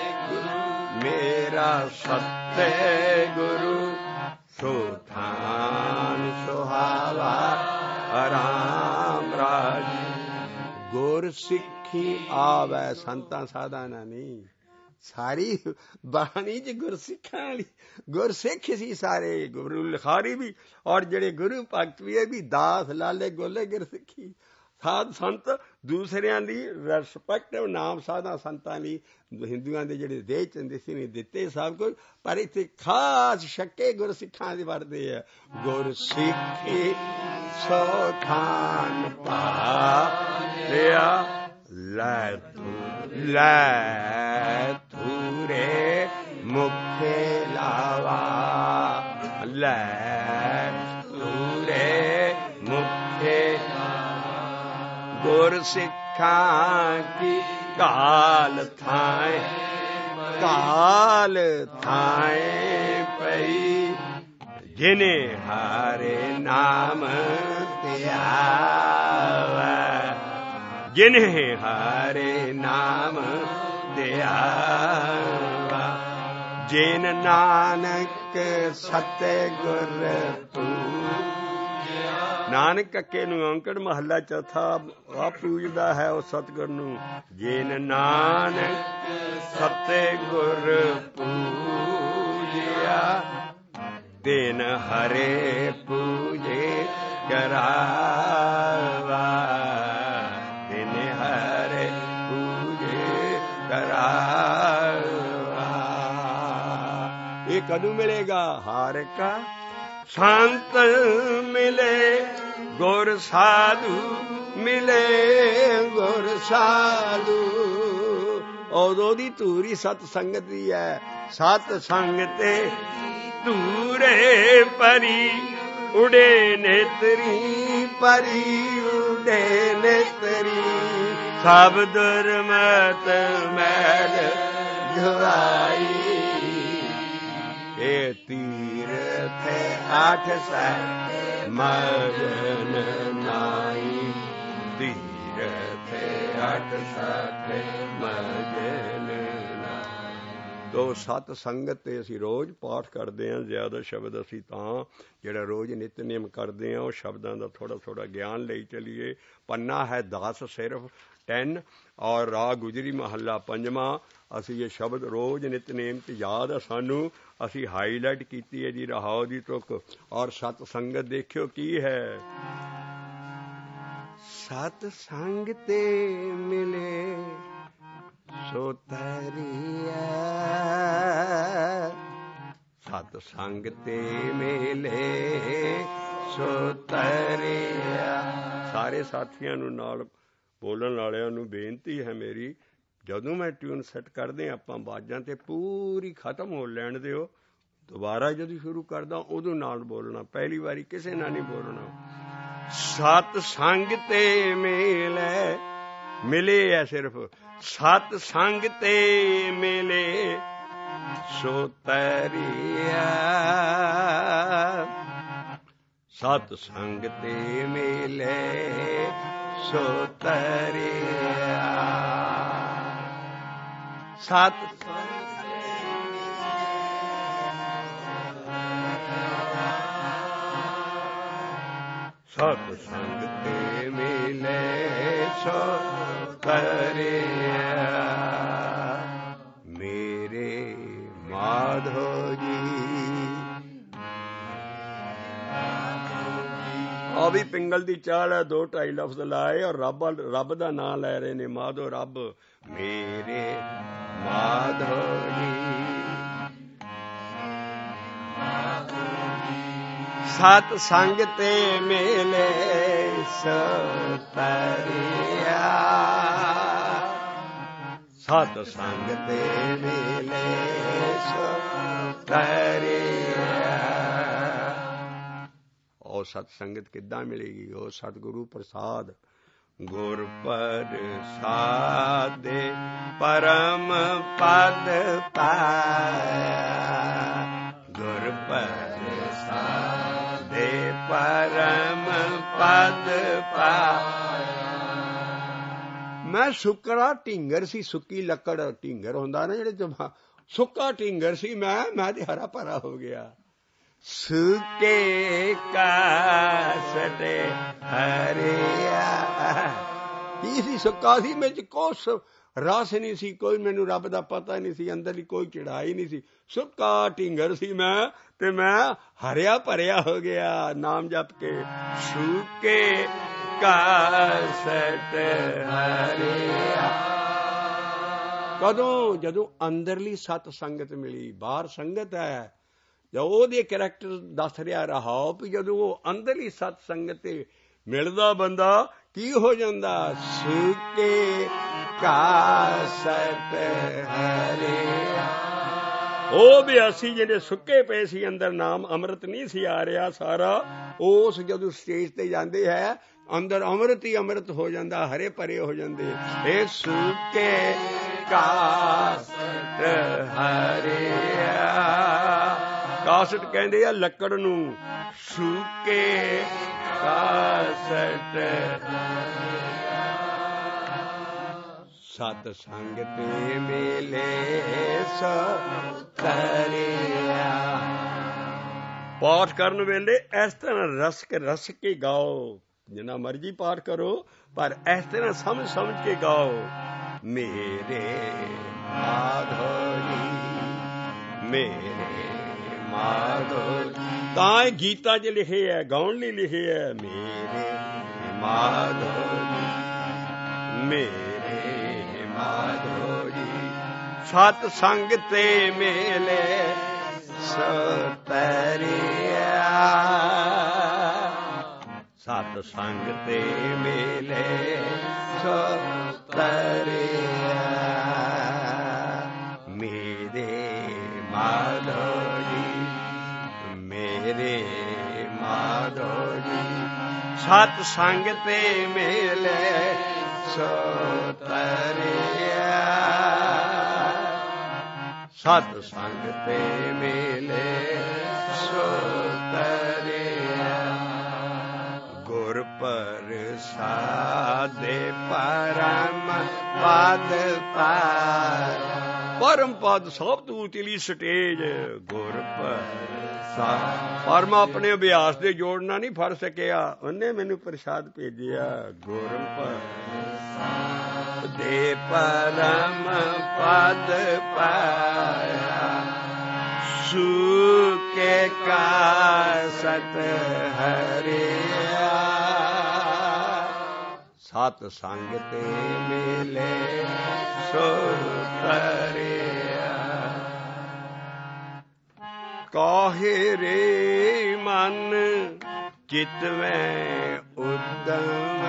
ਮੇਰਾ ਸੱਤੇ ਗੁਰੂ ਸੋ ਥਾਨ ਸੁਹਾਵਾ ਰਾਮ ਰਾਜੇ। ਗੁਰ ਸਿੱਖੀ ਆਵੈ ਸੰਤਾਂ ਸਾਧਾਂ ਨਹੀਂ। ਸਾਰੀ ਬਾਣੀ 'ਚ ਗੁਰਸਿੱਖਾਂ ਵਾਲੀ, ਗੁਰਸਿੱਖ ਸੀ ਸਾਰੇ, ਗੁਰੂ ਲਿਖਾਰੀ ਵੀ ਔਰ ਜਿਹੜੇ ਗੁਰੂ ਭਗਤ ਵੀ, ਇਹ ਵੀ ਦਾਸ ਲਾਲੇ ਗੋਲੇ ਗੁਰਸਿੱਖੀ। ਸਾਧ ਸੰਤ ਦੂਸਰਿਆਂ ਦੀ ਰਿਸਪੈਕਟਿਵ ਨਾਮ ਸਾਧਾਂ ਸੰਤਾਂ ਲਈ ਹਿੰਦੂਆਂ ਦੇ ਜਿਹੜੇ ਦੇਹ ਚੰਦੇ ਸੀ ਨੇ ਦਿੱਤੇ ਸਭ ਕੁਝ, ਪਰ ਇੱਥੇ ਖਾਸ ਛੱਕੇ ਗੁਰਸਿੱਖਾਂ ਦੇ ਵਰਦੇ ਆ। ਗੁਰਸਿੱਖੀ ਸੋ ਥਾਨ ਪਾਇਆ ਲੈ ਲੈ ਥੂਰੇ ਮੁਖੇ ਲਾਵਾ, ਲੈ ਥੂਰੇ ਮੁਖੇ। ਗੁਰ ਸਿੱਖਾਂ ਕੀ ਕਾਲ ਥਾਏ, ਕਾਲ ਥਾਏ ਪਈ, ਜਿਨੇ ਹਾਰੇ ਨਾਮ ਧਿਆਵਾ, ਜਿਨੇ ਹਾਰੇ ਨਾਮ ਧਿਆਵਾ। ਜਿਨ ਨਾਨਕ ਸਤਿ ਗੁਰ ਪੂਜਿਆ। ਨਾਨਕ ਕੱਕੇ ਨੂੰ ਔਂਕੜ ਮਹੱਲਾ ਚੌਥਾ ਆ ਪੂਜਦਾ ਹੈ ਉਹ ਸਤਿਗੁਰ ਨੂੰ। ਜਿਨ ਨਾਨਕ ਸਤਿ ਗੁਰ ਪੂਜਿਆ, ਤਿਨ ਹਰੇ ਪੂਜੇ ਕਰਾਵਾ, ਤਿਨ ਹਰੇ ਪੂਜੇ ਕਰਾਵਾ। ਇਹ ਕਦੋਂ ਮਿਲੇਗਾ? ਹਾਰ ਕਾ ਸੰਤ ਮਿਲੇ, ਗੁਰ ਸਾਧੂ ਮਿਲੇ, ਗੁਰ ਸਾਧੂ। ਉਦੋਂ ਦੀ ਧੂਰੀ ਸਤ ਸੰਗਤ ਦੀ ਹੈ। ਸਤ ਸੰਗਤੇ ਧੂਰੇ ਪਰੀ, ਉਡੇ ਨੇਤਰੀ ਪਰੀ, ਉਡੇ ਨੇਤਰੀ। ਸਭ ਦੁਰਮਤ ਮੈਲ ਧੁਆਈ, ਇਹ ਤੀਰਥ ਆਠ ਸੈ ਮਗਨ ਨਾਈ, ਤੀਰਥ ਆਠ ਸੈ ਮਗਨ ਨਾਈ। ਤੋ ਸਤ ਸੰਗਤ ਤੇ ਅਸੀਂ ਰੋਜ਼ ਪਾਠ ਕਰਦੇ ਹਾਂ। ਜ਼ਿਆਦਾ ਸ਼ਬਦ ਅਸੀਂ ਤਾਂ ਜਿਹੜਾ ਰੋਜ਼ ਨਿਤਨੇਮ ਕਰਦੇ ਹਾਂ ਉਹ ਸ਼ਬਦਾਂ ਦਾ ਥੋੜ੍ਹਾ ਥੋੜ੍ਹਾ ਗਿਆਨ ਲਈ ਚੱਲੀਏ। ਪੰਨਾ ਹੈ ਦਸ ਸਿਰਫ ਟੈਨ, ਔਰ ਰਾਗ ਗੁਜਰੀ ਮਹੱਲਾ ਪੰਜਵਾਂ। ਅਸੀਂ ਇਹ ਸ਼ਬਦ ਰੋਜ਼ ਨਿਤਨੇਮ 'ਚ ਯਾਦ ਹੈ ਸਾਨੂੰ, ਅਸੀਂ ਹਾਈਲਾਈਟ ਕੀਤੀ ਹੈ ਜੀ ਰਹਾਉ ਦੀ ਤੁਕ। ਔਰ ਸਤ ਸੰਗਤ ਦੇਖਿਓ ਕੀ ਹੈ। ਸਤ ਸੰਗ ਤੇ ਮਿਲੇ ਸੋ ਤਰੀਆ, ਸਤ ਸੰਗ ਤੇ ਮਿਲੇ ਸੋ ਤਰੀਆ। ਸਾਰੇ ਸਾਥੀਆਂ ਨੂੰ ਨਾਲ ਬੋਲਣ ਵਾਲਿਆਂ ਨੂੰ ਬੇਨਤੀ ਹੈ ਮੇਰੀ, ਜਦੋਂ ਮੈਂ ਟਿਊਨ ਸੈੱਟ ਕਰਦੇ ਆਪਾਂ ਬਾਜਾਂ ਤੇ ਪੂਰੀ ਖਤਮ ਹੋ ਲੈਣ ਦਿਓ। ਦੁਬਾਰਾ ਜਦੋਂ ਸ਼ੁਰੂ ਕਰਦਾ ਉਦੋਂ ਨਾਲ ਬੋਲਣਾ, ਪਹਿਲੀ ਵਾਰੀ ਕਿਸੇ ਨਾਲ ਨਹੀਂ ਬੋਲਣਾ। ਸਤ ਸੰਗ ਤੇ ਮਿਲੇ, ਮਿਲੇ ਹੈ ਸਿਰਫ ਸਤ ਸੰਗ ਤੇ ਮਿਲੇ ਸੋ ਤਰਿਆ, ਸਤ ਸੰਗ ਤੇ ਮਿਲੇ ਸੋ ਤਰਿਆ, ਸਤ ਸਤ ਸੰਗ ਤੇ ਮਿਲੇ ਸੋ ਤਰਿਆ, ਮੇਰੇ ਮਾਧੋ ਜੀ। ਆ ਵੀ ਪਿੰਗਲ ਦੀ ਚਾਲ ਹੈ, ਦੋ ਢਾਈ ਲਫ਼ਜ਼ ਲਾਏ ਔਰ ਰੱਬ ਰੱਬ ਦਾ ਨਾਂ ਲੈ ਰਹੇ ਨੇ, ਮਾਧੋ ਰੱਬ, ਮੇਰੇ ਮਾਧੋ ਜੀ। ਸਤ ਸੰਗ ਤੇ ਮਿਲੇ ਸੋ ਤਰਿਆ, ਸਤ ਸੰਗ ਤੇ ਮਿਲੇ ਸੋ ਤਰਿਆ। ਉਹ ਸਤ ਸੰਗਤ ਕਿੱਦਾਂ ਮਿਲੇਗੀ? ਉਹ ਸਤਿਗੁਰੂ ਪ੍ਰਸਾਦ, ਗੁਰ ਪ੍ਰਸਾਦਿ ਪਰਮ ਪਦ ਪਾਇਆ, ਗੁਰ ਪ੍ਰਸਾਦਿ ਪਰਮ ਪਦ ਪਾਇਆ। ਮੈਂ ਸੁੱਕਾ ਢੀਂਗਰ ਸੀ, ਸੁੱਕੀ ਲੱਕੜ ਢੀਂਗਰ ਹੁੰਦਾ ਨਾ ਜਿਹੜੇ ਚ, ਸੁੱਕਾ ਢੀਂਗਰ ਸੀ ਮੈਂ, ਮੈਂ ਤੇ ਹਰਾ ਭਰਾ ਹੋ ਗਿਆ। ਸੁਕੇ ਕਾਸਟੇ ਹਰਿਆ, ਕੀ ਸੀ? ਸੁੱਕਾ ਸੀ, ਵਿੱਚ ਕੁਛ ਰਸ ਨਹੀਂ ਸੀ, ਕੋਈ ਮੈਨੂੰ ਰੱਬ ਦਾ ਪਤਾ ਨਹੀਂ ਸੀ, ਅੰਦਰਲੀ ਕੋਈ ਚੜਾਈ ਨਹੀਂ ਸੀ, ਸੁੱਕਾ ਢੀਂਗਰ ਸੀ ਮੈਂ, ਤੇ ਮੈਂ ਹਰਿਆ ਭਰਿਆ ਹੋ ਗਿਆ ਨਾਮ ਜਪ ਕੇ। ਸੁਕੇ ਕਾਸਟ ਹਰਿਆ, ਕਦੋਂ? ਜਦੋਂ ਅੰਦਰਲੀ ਸਤ ਸੰਗਤ ਮਿਲੀ। ਬਾਹਰ ਸੰਗਤ ਹੈ, ਜਾਂ ਉਹਦੇ ਕਰੈਕਟਰ ਦੱਸ ਰਿਹਾ ਰਹਾਓ ਵੀ ਜਦੋਂ ਉਹ ਅੰਦਰਲੀ ਸਤ ਸੰਗਤ ਤੇ ਮਿਲਦਾ ਬੰਦਾ ਕੀ ਹੋ ਜਾਂਦਾ? ਸੁਕੇ ਕਾਸਟ ਹਰਿਆ। ਉਹ ਵੀ ਅਸੀਂ ਜਿਹੜੇ ਸੁੱਕੇ ਪਏ ਸੀ ਅੰਦਰ, ਨਾਮ ਅੰਮ੍ਰਿਤ ਨਹੀਂ ਸੀ ਆ ਰਿਹਾ ਸਾਰਾ, ਉਸ ਜਦੋਂ ਸਟੇਜ ਤੇ ਜਾਂਦੇ ਹੈ ਅੰਦਰ ਅੰਮ੍ਰਿਤ ਹੀ ਅੰਮ੍ਰਿਤ ਹੋ ਜਾਂਦਾ, ਹਰੇ ਭਰੇ ਹੋ ਜਾਂਦੇ। ਇਹ ਸੁੱਕੇ ਕਾਸਟ ਹਰਿਆ, ਕਾਸਟ ਕਹਿੰਦੇ ਆ ਲੱਕੜ ਨੂੰ, ਸੁੱਕੇ ਕਾਸਟ। ਸਤ ਸੰਗ ਤੇ ਮਿਲੇ ਸੋ ਤਰਿਆ। ਪਾਠ ਕਰਨ ਵੇਲੇ ਇਸ ਤਰ੍ਹਾਂ ਰਸ ਕੇ ਰਸ ਕੇ ਗਾਓ, ਜਿੰਨਾ ਮਰਜੀ ਪਾਠ ਕਰੋ, ਪਰ ਇਸ ਤਰ੍ਹਾਂ ਸਮਝ ਸਮਝ ਕੇ ਗਾਓ। ਮੇਰੇ ਮਾਧੋ ਜੀ, ਮੇਰੇ ਮਾਧੋ ਜੀ, ਤਾਂ ਇਹ ਗੀਤਾਂ 'ਚ ਲਿਖੇ ਹੈ, ਗਾਉਣ ਲਈ ਲਿਖੇ ਹੈ। ਮੇਰੇ ਮਾਧੋ ਜੀ, ਮੇਰੇ ਮਾਧੋ ਜੀ, ਸਤ ਸੰਗ ਤੇ ਮਿਲੇ ਸੋ ਤਰਿਆ, ਸਤ ਸੰਗ ਤੇ ਮਿਲੇ ਸੋ ਤਰਿਆ। ਮੇਰੇ ਮਾਧੋ ਜੀ, ਮੇਰੇ ਮਾਧੋ ਜੀ, ਸਤ ਸੰਗ ਤੇ ਮਿਲੇ ਸੋ ਤਰਿਆ, ਸਤ ਸੰਗ ਤੇ ਮਿਲੇ ਸੋ ਤਰਿਆ। ਗੁਰ ਪ੍ਰਸਾਦਿ ਪਰਮ ਪਦ ਪਾਇਆ, ਪਰਮ ਪਦ ਸਭ ਤੋਂ ਉਤਲੀ ਸਟੇਜ ਗੁਰ ਪ੍ਰਸਾਦ। ਪਰ ਮੈਂ ਆਪਣੇ ਅਭਿਆਸ ਦੇ ਜੋੜਨਾ ਨਹੀਂ ਫੜ ਸਕਿਆ, ਉਹਨੇ ਮੈਨੂੰ ਪ੍ਰਸਾਦ ਭੇਜਿਆ। ਗੁਰ ਪ੍ਰਸਾਦਿ ਪਰਮ ਪਦ ਪਾਇਆ, ਸੁਕੇ ਕਾਸਟ ਹਰਿਆ, ਸਤ ਸੰਗ ਤੇ ਮਿਲੇ ਸੋ ਤਰਿਆ। ਕਾਹੇ ਰੇ ਮਨ ਚਿਤਵੈ ਉਦਮ,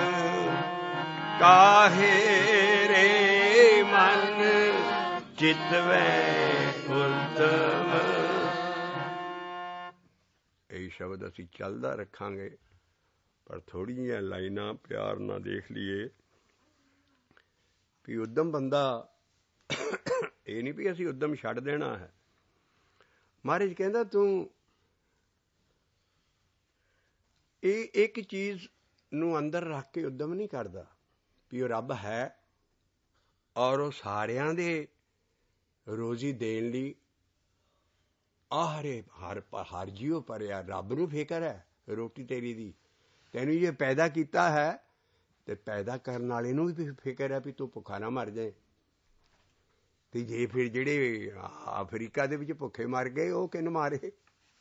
ਕਾਹੇ ਰੇ ਮਨ ਚਿਤਵੈ ਉਦਮ। ਇਹ ਸ਼ਬਦ ਅਸੀਂ ਚੱਲਦਾ ਰੱਖਾਂਗੇ, ਪਰ ਥੋੜ੍ਹੀ ਜਿਹੀਆਂ ਲਾਈਨਾਂ ਪਿਆਰ ਨਾਲ ਦੇਖ ਲਈਏ ਵੀ ਉੱਦਮ ਬੰਦਾ ਇਹ ਨਹੀਂ ਵੀ ਅਸੀਂ ਉੱਦਮ ਛੱਡ ਦੇਣਾ ਹੈ। ਮਹਾਰਾਜ ਕਹਿੰਦਾ ਤੂੰ ਇਹ ਇੱਕ ਚੀਜ਼ ਨੂੰ ਅੰਦਰ ਰੱਖ ਕੇ ਉੱਦਮ ਨਹੀਂ ਕਰਦਾ ਵੀ ਉਹ ਰੱਬ ਹੈ ਔਰ ਉਹ ਸਾਰਿਆਂ ਦੇ ਰੋਜ਼ੀ ਦੇਣ ਲਈ ਆਹਰੇ ਹਰ ਹਰ ਜੀਓ ਭਰਿਆ। ਰੱਬ ਨੂੰ ਫਿਕਰ ਹੈ ਰੋਟੀ ਤੇਰੀ ਦੀ, ਤੈਨੂੰ ਜੇ ਪੈਦਾ ਕੀਤਾ ਹੈ ਤੇ ਪੈਦਾ ਕਰਨ ਵਾਲੇ ਨੂੰ ਵੀ ਫਿਕਰ ਹੈ ਵੀ ਤੂੰ ਭੁੱਖਾ ਨਾ ਮਰ ਜਾਏ। ਤੇ ਜੇ ਫਿਰ ਜਿਹੜੇ ਅਫਰੀਕਾ ਦੇ ਵਿੱਚ ਭੁੱਖੇ ਮਰ ਗਏ ਉਹ ਕਿਹਨੂੰ ਮਾਰੇ?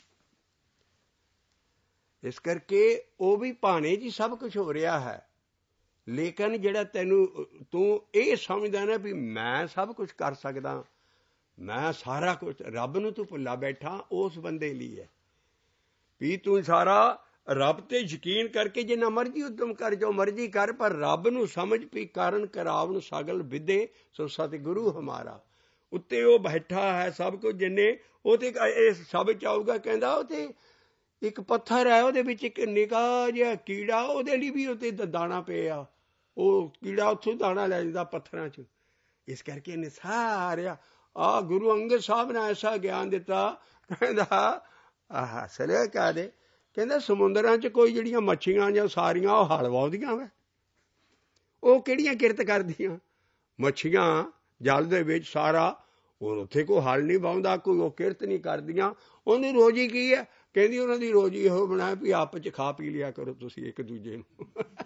ਇਸ ਕਰਕੇ ਉਹ ਵੀ ਭਾਣੇ 'ਚ ਸਭ ਕੁਝ ਹੋ ਰਿਹਾ ਹੈ, ਲੇਕਿਨ ਜਿਹੜਾ ਤੈਨੂੰ ਤੂੰ ਇਹ ਸਮਝਦਾ ਨਾ ਵੀ ਮੈਂ ਸਭ ਕੁਝ ਕਰ ਸਕਦਾ, ਮੈਂ ਸਾਰਾ ਕੁਝ, ਰੱਬ ਨੂੰ ਤੂੰ ਭੁੱਲਾ ਬੈਠਾ, ਉਸ ਬੰਦੇ ਲਈ ਹੈ ਵੀ ਤੂੰ ਸਾਰਾ ਰੱਬ ਤੇ ਯਕੀਨ ਕਰਕੇ ਜਿੰਨਾ ਮਰਜ਼ੀ ਉੱਦਮ ਕਰ, ਜੋ ਮਰਜ਼ੀ ਕਰ, ਪਰ ਰੱਬ ਨੂੰ ਸਮਝ ਵੀ ਕਾਰਨ ਕਰਾਵਨ ਸਗਲ ਵਿਦੇ ਸੋ ਸਤਿਗੁਰੂ ਹਮਾਰਾ। ਉੱਤੇ ਉਹ ਬੈਠਾ ਹੈ ਸਭ ਕੁਝ, ਜਿੰਨੇ ਉਹ ਤੇ ਇਹ ਸਭ ਚਾਹੂਗਾ। ਕਹਿੰਦਾ ਉਹ ਤੇ ਇੱਕ ਪੱਥਰ ਹੈ, ਉਹਦੇ ਵਿੱਚ ਇੱਕ ਨਿੱਕਾ ਜਿਹਾ ਕੀੜਾ, ਉਹਦੇ ਲਈ ਵੀ ਉੱਤੇ ਦਾਣਾ ਪਿਆ, ਉਹ ਕੀੜਾ ਉੱਥੋਂ ਦਾਣਾ ਲੈ ਜਾਂਦਾ ਪੱਥਰਾਂ 'ਚ। ਇਸ ਕਰਕੇ ਇਹਨੇ ਸਾਰਿਆ ਆ ਗੁਰੂ ਅੰਗਦ ਸਾਹਿਬ ਨੇ ਐਸਾ ਗਿਆਨ ਦਿੱਤਾ। ਕਹਿੰਦਾ ਆਹ ਸਲਿਆ ਕਹਿ ਦੇ, ਕਹਿੰਦਾ ਸਮੁੰਦਰਾਂ 'ਚ ਕੋਈ ਜਿਹੜੀਆਂ ਮੱਛੀਆਂ ਜਾਂ ਸਾਰੀਆਂ ਉਹ ਹਲ ਵਾਉਂਦੀਆਂ ਵਾ, ਉਹ ਕਿਹੜੀਆਂ ਕਿਰਤ ਕਰਦੀਆਂ? ਮੱਛੀਆਂ ਜਲ ਦੇ ਵਿੱਚ ਸਾਰਾ, ਉਹ ਉੱਥੇ ਕੋਈ ਹਲ ਨਹੀਂ ਵਾਹੁੰਦਾ, ਕੋਈ ਉਹ ਕਿਰਤ ਨਹੀਂ ਕਰਦੀਆਂ। ਉਹਦੀ ਰੋਜ਼ੀ ਕੀ ਹੈ? ਕਹਿੰਦੀ ਉਹਨਾਂ ਦੀ ਰੋਜ਼ੀ ਇਹੋ ਬਣਾਇਆ ਵੀ ਆਪਸ 'ਚ ਖਾ ਪੀ ਲਿਆ ਕਰੋ ਤੁਸੀਂ ਇੱਕ ਦੂਜੇ ਨੂੰ।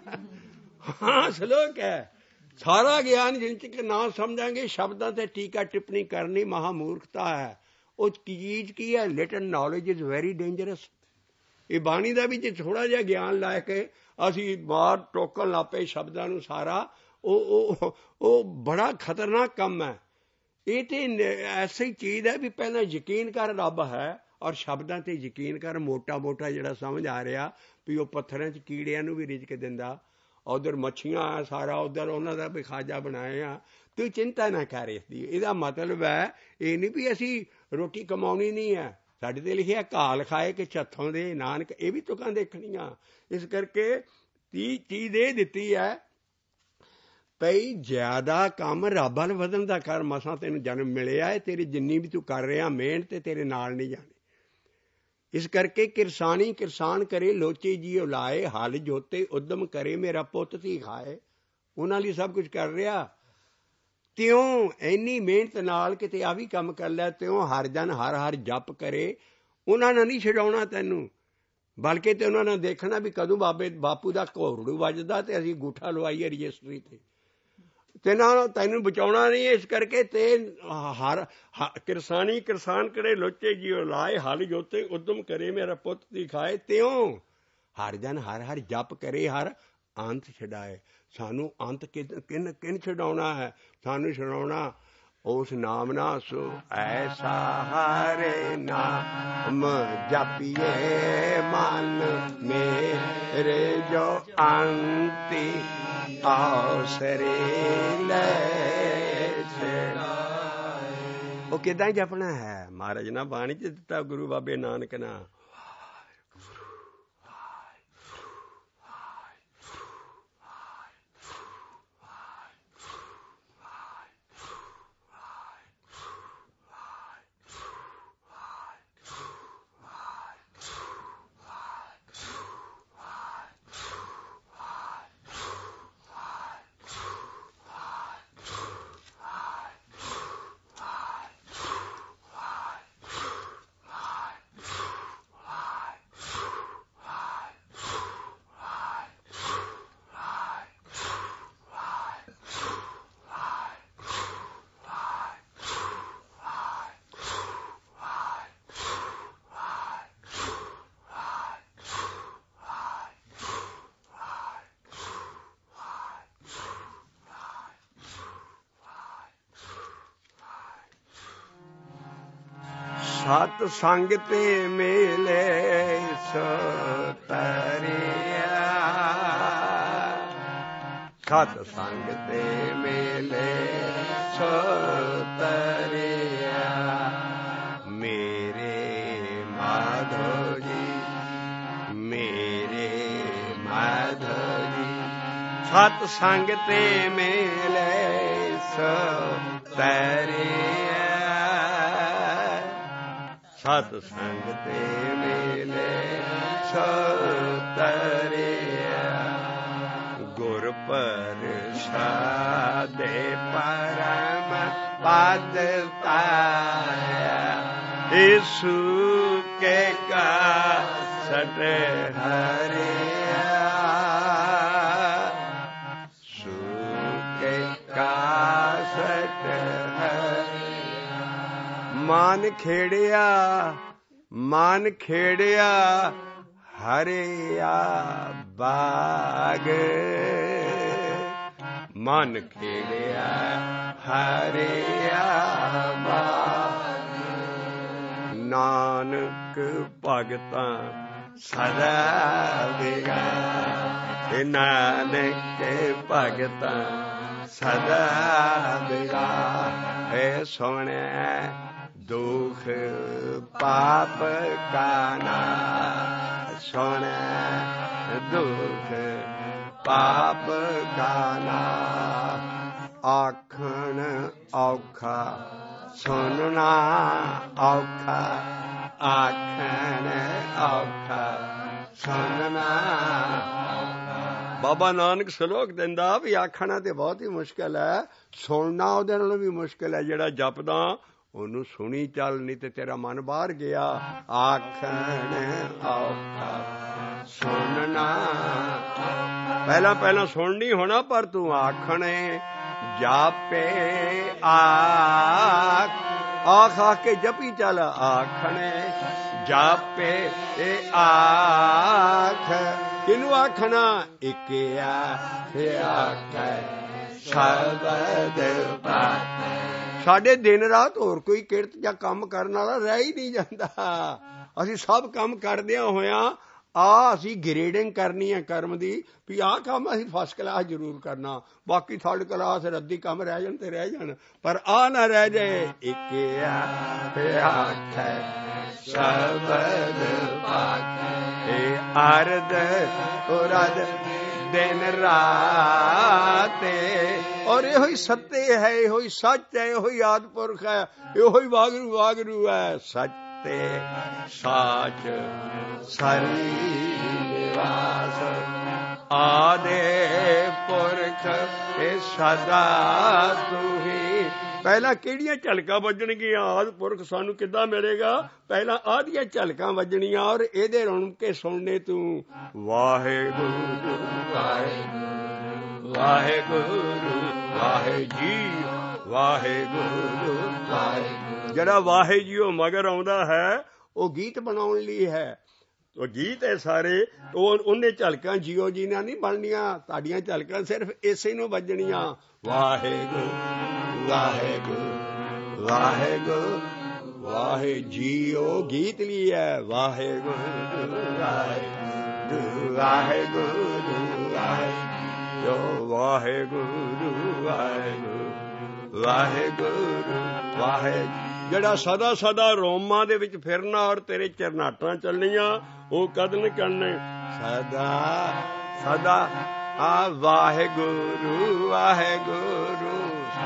ਹਾਂ ਸਲੋਕ ਹੈ। ਸਾਰਾ ਗਿਆਨ ਜਿੰਨ ਚ ਨਾ ਸਮਝਾਂਗੇ, ਸ਼ਬਦਾਂ ਤੇ ਟੀਕਾ ਟਿੱਪਣੀ ਕਰਨੀ ਮਹਾਮੂਰਖਤਾ ਹੈ। ਉਹ ਚੀਜ਼ ਕੀ ਹੈ? Little knowledge is very dangerous. ਇਹ ਬਾਣੀ ਦਾ ਵੀ ਜੇ ਥੋੜ੍ਹਾ ਜਿਹਾ ਗਿਆਨ ਲੈ ਕੇ ਅਸੀਂ ਬਾਹਰ ਟੋਕਣ ਲੱਗ ਪਏ ਸ਼ਬਦਾਂ ਨੂੰ ਸਾਰਾ, ਉਹ ਉਹ ਉਹ ਬੜਾ ਖਤਰਨਾਕ ਕੰਮ ਹੈ। ਇਹ ਤੇ ਐਸੀ ਚੀਜ਼ ਹੈ ਵੀ ਪਹਿਲਾਂ ਯਕੀਨ ਕਰ ਰੱਬ ਹੈ, ਔਰ ਸ਼ਬਦਾਂ ਤੇ ਯਕੀਨ ਕਰ। ਮੋਟਾ ਮੋਟਾ ਜਿਹੜਾ ਸਮਝ ਆ ਰਿਹਾ ਵੀ ਉਹ ਪੱਥਰਾਂ 'ਚ ਕੀੜਿਆਂ ਨੂੰ ਵੀ ਰਿਜ਼ਕ ਦਿੰਦਾ, ਉੱਧਰ ਮੱਛੀਆਂ ਆ ਸਾਰਾ, ਉੱਧਰ ਉਹਨਾਂ ਦਾ ਵੀ ਖਾਜਾ ਬਣਾਇਆ। ਤੂੰ ਚਿੰਤਾ ਨਾ ਕਰ ਇਸਦੀ। ਇਹਦਾ ਮਤਲਬ ਹੈ ਇਹ ਨਹੀਂ ਵੀ ਅਸੀਂ ਰੋਟੀ ਕਮਾਉਣੀ ਨਹੀਂ ਹੈ। ਸਾਡੇ ਤੇ ਲਿਖਿਆ ਘਾਲ ਖਾਏ ਕਿ ਛੱਥੋਂ ਦੇ ਨਾਨਕ, ਇਹ ਵੀ ਤੁਕਾਂ ਦੇਖਣੀਆਂ। ਇਸ ਕਰਕੇ ਤੀ ਚੀਜ਼ ਇਹ ਦਿੱਤੀ ਹੈ ਭਈ ਜ਼ਿਆਦਾ ਕੰਮ ਰੱਬ ਵੱਲ ਵਧਣ ਦਾ ਕਰ। ਮਸਾਂ ਤੈਨੂੰ ਜਨਮ ਮਿਲਿਆ ਹੈ, ਤੇਰੀ ਜਿੰਨੀ ਵੀ ਤੂੰ ਕਰ ਰਿਹਾ ਮਿਹਨਤ ਤੇ ਤੇਰੇ ਨਾਲ ਨਹੀਂ ਜਾਣੀ। ਇਸ ਕਰਕੇ ਕਿਰਸਾਨੀ ਕਿਰਸਾਨ ਕਰੇ ਲੋਚੇ ਜੀਓ ਲਾਏ, ਹਲ ਜੋਤੇ ਉਦਮ ਕਰੇ ਮੇਰਾ ਪੁੱਤ ਧੀ ਖਾਏ। ਉਹਨਾਂ ਲਈ ਸਭ ਕੁਝ ਕਰ ਰਿਹਾ। ਤਿਉਂ ਇੰਨੀ ਮਿਹਨਤ ਨਾਲ ਕਿਤੇ ਆ ਵੀ ਕੰਮ ਕਰ ਲਿਆ, ਤਿਉਂ ਹਰ ਜਨ ਹਰ ਹਰ ਜਪ ਕਰੇ। ਉਹਨਾਂ ਨੇ ਨਹੀਂ ਛਡਾਉਣਾ ਤੈਨੂੰ, ਬਲਕਿ ਤੇ ਉਹਨਾਂ ਨੇ ਦੇਖਣਾ ਵੀ ਕਦੋਂ ਬਾਬੇ ਬਾਪੂ ਦਾ ਘੋੜੂ ਵੱਜਦਾ ਤੇ ਅਸੀਂ ਅੰਗੂਠਾ ਲਵਾਈਏ ਰਜਿਸਟਰੀ ਤੇ, ਤੇ ਨਾ ਤੈਨੂੰ ਬਚਾਉਣਾ ਨਹੀਂ। ਇਸ ਕਰਕੇ ਤੇ ਹਰ ਕਿਰਸਾਨੀ ਕਿਰਸਾਨ ਕਰੇ ਲੋਚੇ ਜੀਓ ਲਾਏ, ਹਲ ਜੋਤੇ ਉਦਮ ਕਰੇ ਮੇਰਾ ਪੁੱਤ ਦੀ ਖਾਏ। ਤਿਉਂ ਹਰ ਜਨ ਹਰ ਹਰ ਜਪ ਕਰੇ, ਹਰ ਅੰਤ ਛਡਾਏ। ਸਾਨੂੰ ਅੰਤ ਕਿਨ ਕਿਨ ਛਡਾਉਣਾ ਹੈ? ਸਾਨੂੰ ਛਡਾਉਣਾ ਉਸ ਨਾਮ ਨਾ ਸੋ ਐਸਾ ਹਰੇ ਨਾਮ ਜਪੀਏ ਮਨ ਮੇਰੇ ਜੋ ਅੰਤੀ ਆਸਰੇ ਲੈ ਛਡਾਏ। ਉਹ ਕਿੱਦਾਂ ਜਪਣਾ ਹੈ? ਮਹਾਰਾਜ ਨਾ ਬਾਣੀ 'ਚ ਦਿੱਤਾ, ਗੁਰੂ ਬਾਬੇ ਨਾਨਕ ਨਾ ਸਤ ਸੰਗ ਤੇ ਮੇਲੇ ਸੋ ਤਰਿਆ, ਸਤ ਸੰਗ ਤੇ ਮੇਲੇ ਸੋ ਤਰਿਆ। ਮੇਰੇ ਮਾਧੋ ਜੀ ਮੇਰੇ ਮਾ ਸਤ ਸੰਗ ਤੇ ਮੇਲੇ ਸੋ ਤਰਿਆ, ਸਤ ਸੰਗ ਤੇ ਮੇਲੇ ਸੋ ਤਰਿਆ, ਗੁਰ ਪ੍ਰਸਾਦਿ ਪਰਮ ਪਦ ਪਾਇਆ, ਈਸੂ ਕੇ ਕਾਸਟ ਹਰਿਆ, ਸੂ ਕੇ ਕਾਸਟ ਹਰਿਆ। ਮਨ ਖੇੜਿਆ ਮਨ ਖੇੜਿਆ ਹਰਿਆ ਬਾਗ, ਮਨ ਖੇੜਿਆ ਹਰਿਆ ਬਾਗ, ਨਾਨਕ ਭਗਤਾਂ ਸਦਾ ਬਿਗਾ, ਨਾਨਕ ਭਗਤਾਂ ਸਦਾ ਬਿਗਾ, ਹੈ ਸੋਹਣਿਆ ਦੁਖ ਪਾਪ ਕਾ ਨਾਸ਼, ਸੋਹਣਿਆ ਦੁਖ ਪਾਪ ਕਾ ਨਾਸ਼, ਆਖਣ ਔਖਾ ਸੁਣਨਾ ਔਖਾ, ਆਖਣ ਔਖਾ ਸੁਣਨਾ। ਬਾਬਾ ਨਾਨਕ ਸਲੋਕ ਦਿੰਦਾ ਵੀ ਆਖਣਾ ਤੇ ਬਹੁਤ ਹੀ ਮੁਸ਼ਕਿਲ ਹੈ, ਸੁਣਨਾ ਉਹਦੇ ਨਾਲੋਂ ਵੀ ਮੁਸ਼ਕਿਲ ਹੈ। ਜਿਹੜਾ ਜਪਦਾ ਉਹਨੂੰ ਸੁਣੀ ਚੱਲ, ਨਹੀਂ ਤੇ ਤੇਰਾ ਮਨ ਬਾਹਰ ਗਿਆ। ਆਖਣ ਔਖਾ ਸੁਣਨਾ, ਪਹਿਲਾਂ ਪਹਿਲਾਂ ਸੁਣ ਨਹੀਂ ਹੋਣਾ, ਪਰ ਤੂੰ ਆਖਣੇ ਜਾਪੇ ਆਖ, ਆਖ ਆਖ ਕੇ ਜਪੀ ਚੱਲ, ਆਖਣੇ ਜਾਪੇ ਇਹ ਆਖ। ਕਿਹਨੂੰ ਆਖਣਾ? ਇੱਕ ਆਖੈ ਸ਼ਬਦ ਪਾਠ। ਸਾਡੇ ਦਿਨ ਰਾਤ ਹੋਰ ਕੋਈ ਕਿਰਤ ਜਾਂ ਕੰਮ ਕਰਨ ਵਾਲਾ ਰਹਿ ਹੀ ਨਹੀਂ ਜਾਂਦਾ। ਅਸੀਂ ਸਭ ਕੰਮ ਕਰਦਿਆਂ ਹੋਇਆਂ ਆ ਅਸੀਂ ਗ੍ਰੇਡਿੰਗ ਕਰਨੀ ਹੈ ਕਰਮ ਦੀ, ਵੀ ਆਹ ਕੰਮ ਅਸੀਂ ਫਸਟ ਕਲਾਸ ਜ਼ਰੂਰ ਕਰਨਾ, ਬਾਕੀ ਥਰਡ ਕਲਾਸ ਰੱਦੀ ਕੰਮ ਰਹਿ ਜਾਣ ਤੇ ਰਹਿ ਜਾਣ, ਪਰ ਆਹ ਨਾ ਰਹਿ ਜਾਏ। ਇੱਕ ਆਖੈ ਸ਼ਬਦ ਪਾਠ, ਇਹ ਅਰਧ ਉਰਧ ਦਿਨ ਰਾਤ, ਔਰ ਇਹੋ ਹੀ ਸੱਤੇ ਹੈ, ਇਹੋ ਹੀ ਸੱਚ ਹੈ, ਇਹੋ ਹੀ ਆਦਿ ਪੁਰਖ ਹੈ, ਇਹੋ ਹੀ ਵਾਹਿਗੁਰੂ ਵਾਹਿਗੁਰੂ ਹੈ। ਸੱਤੇ ਸਾਚ ਸਰੀ ਨਿਵਾਸ, ਆਦੇ ਪੁਰਖ ਇਹ ਸਦਾ ਤੂੰ ਹੀ। ਪਹਿਲਾਂ ਕਿਹੜੀਆਂ ਝਲਕਾਂ ਵੱਜਣਗੀਆਂ? ਆਦਿ ਪੁਰਖ ਸਾਨੂੰ ਕਿੱਦਾਂ ਮਿਲੇਗਾ? ਪਹਿਲਾਂ ਆਦੀਆਂ ਝਲਕਾਂ ਵੱਜਣੀਆਂ, ਔਰ ਇਹਦੇ ਰੌਣਕੇ ਸੁਣਨੇ ਤੂੰ। ਵਾਹਿਗੁਰੂ ਵਾਹਿਗੁਰੂ ਵਾਹਿਗੁਰੂ ਵਾਹਿ ਜੀ, ਵਾਹਿਗੁਰੂ ਵਾਹਿਗੁਰੂ। ਜਿਹੜਾ ਵਾਹਿ ਜੀ ਉਹ ਮਗਰ ਆਉਂਦਾ ਹੈ, ਉਹ ਗੀਤ ਬਣਾਉਣ ਲਈ ਹੈ। ਉਹ ਗੀਤ ਹੈ ਸਾਰੇ, ਉਹ ਉਹਨੇ ਝਲਕਾਂ ਜੀਓ ਜੀ ਨਾਲ ਨਹੀਂ ਬਣਨੀਆਂ, ਤੁਹਾਡੀਆਂ ਝਲਕਾਂ ਸਿਰਫ ਇਸੇ ਨੂੰ ਵੱਜਣੀਆਂ। ਵਾਹਿਗੁਰੂ ਵਾਹਿਗੁਰੂ ਵਾਹਿਗੁਰੂ ਵਾਹਿ ਜੀਓ ਗੀਤ ਲਈ ਹੈ। ਵਾਹਿਗੁਰੂ ਵਾਹਿਗੁਰੂ ਵਾਹਿਗੁਰੂ ਵਾਹਿਗੁਰੂ ਵਾਹਿਗੁਰੂ ਵਾਹਿਗੁਰੂ ਵਾਹਿਗੁਰੂ ਵਾਹਿ। ਜਿਹੜਾ ਸਦਾ ਸਦਾ ਰੋਮਾਂ ਦੇ ਵਿੱਚ ਫਿਰਨਾ ਔਰ ਤੇਰੇ ਚਰਨਾਟਾਂ ਚੱਲਣੀਆਂ, ਉਹ ਕਦਨ ਕਰਨੇ ਸਦਾ ਸਦਾ। ਆ ਵਾਹਿਗੁਰੂ ਵਾਹਿਗੁਰੂ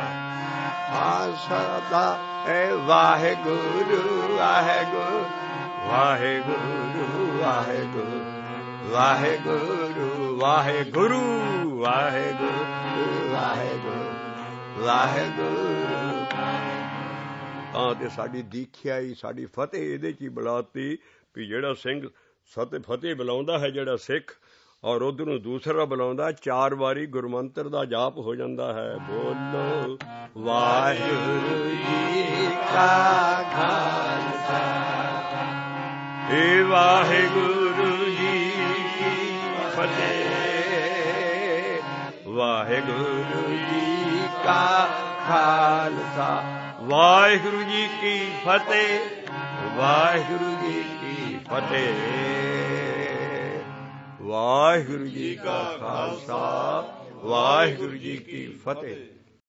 ਆ ਸਦਾ ਏ ਵਾਹਿਗੁਰੂ ਵਾਹਿਗੁਰੂ ਵਾਹਿਗੁਰੂ ਵਾਹਿਗੁਰੂ ਵਾਹਿਗੁਰੂ ਵਾਹਿਗੁਰੂ ਵਾਹਿਗੁਰੂ ਵਾਹਿਗੁਰੂ ਵਾਹਿਗੁਰੂ। ਤਾਂ ਤੇ ਸਾਡੀ ਦੀਖਿਆ ਹੀ, ਸਾਡੀ ਫਤਿਹ ਇਹਦੇ 'ਚ ਹੀ ਬੁਲਾਤੀ ਵੀ ਜਿਹੜਾ ਸਿੰਘ ਸਤ ਫਤਿਹ ਬੁਲਾਉਂਦਾ ਹੈ, ਜਿਹੜਾ ਸਿੱਖ, ਔਰ ਉਧਰੋਂ ਦੂਸਰਾ ਬੁਲਾਉਂਦਾ, ਚਾਰ ਵਾਰੀ ਗੁਰਮੰਤਰ ਦਾ ਜਾਪ ਹੋ ਜਾਂਦਾ ਹੈ। ਬੋਲੋ ਵਾਹਿਗੁਰੂ ਜੀ ਕਾ ਖਾਲਸਾ, ਏ ਵਾਹਿਗੁਰੂ ਜੀ ਕੀ ਫਤਿਹ, ਵਾਹਿਗੁਰੂ ਜੀ ਕਾ ਖਾਲਸਾ, ਵਾਹਿਗੁਰੂ ਜੀ ਕੀ ਫਤਿਹ, ਵਾਹਿਗੁਰੂ ਜੀ ਕੀ ਫਤਿਹ, ਵਾਹਿਗੁਰੂ ਜੀ ਕਾ ਖਾਲਸਾ, ਵਾਹਿਗੁਰੂ ਜੀ ਕੀ ਫਤਿਹ।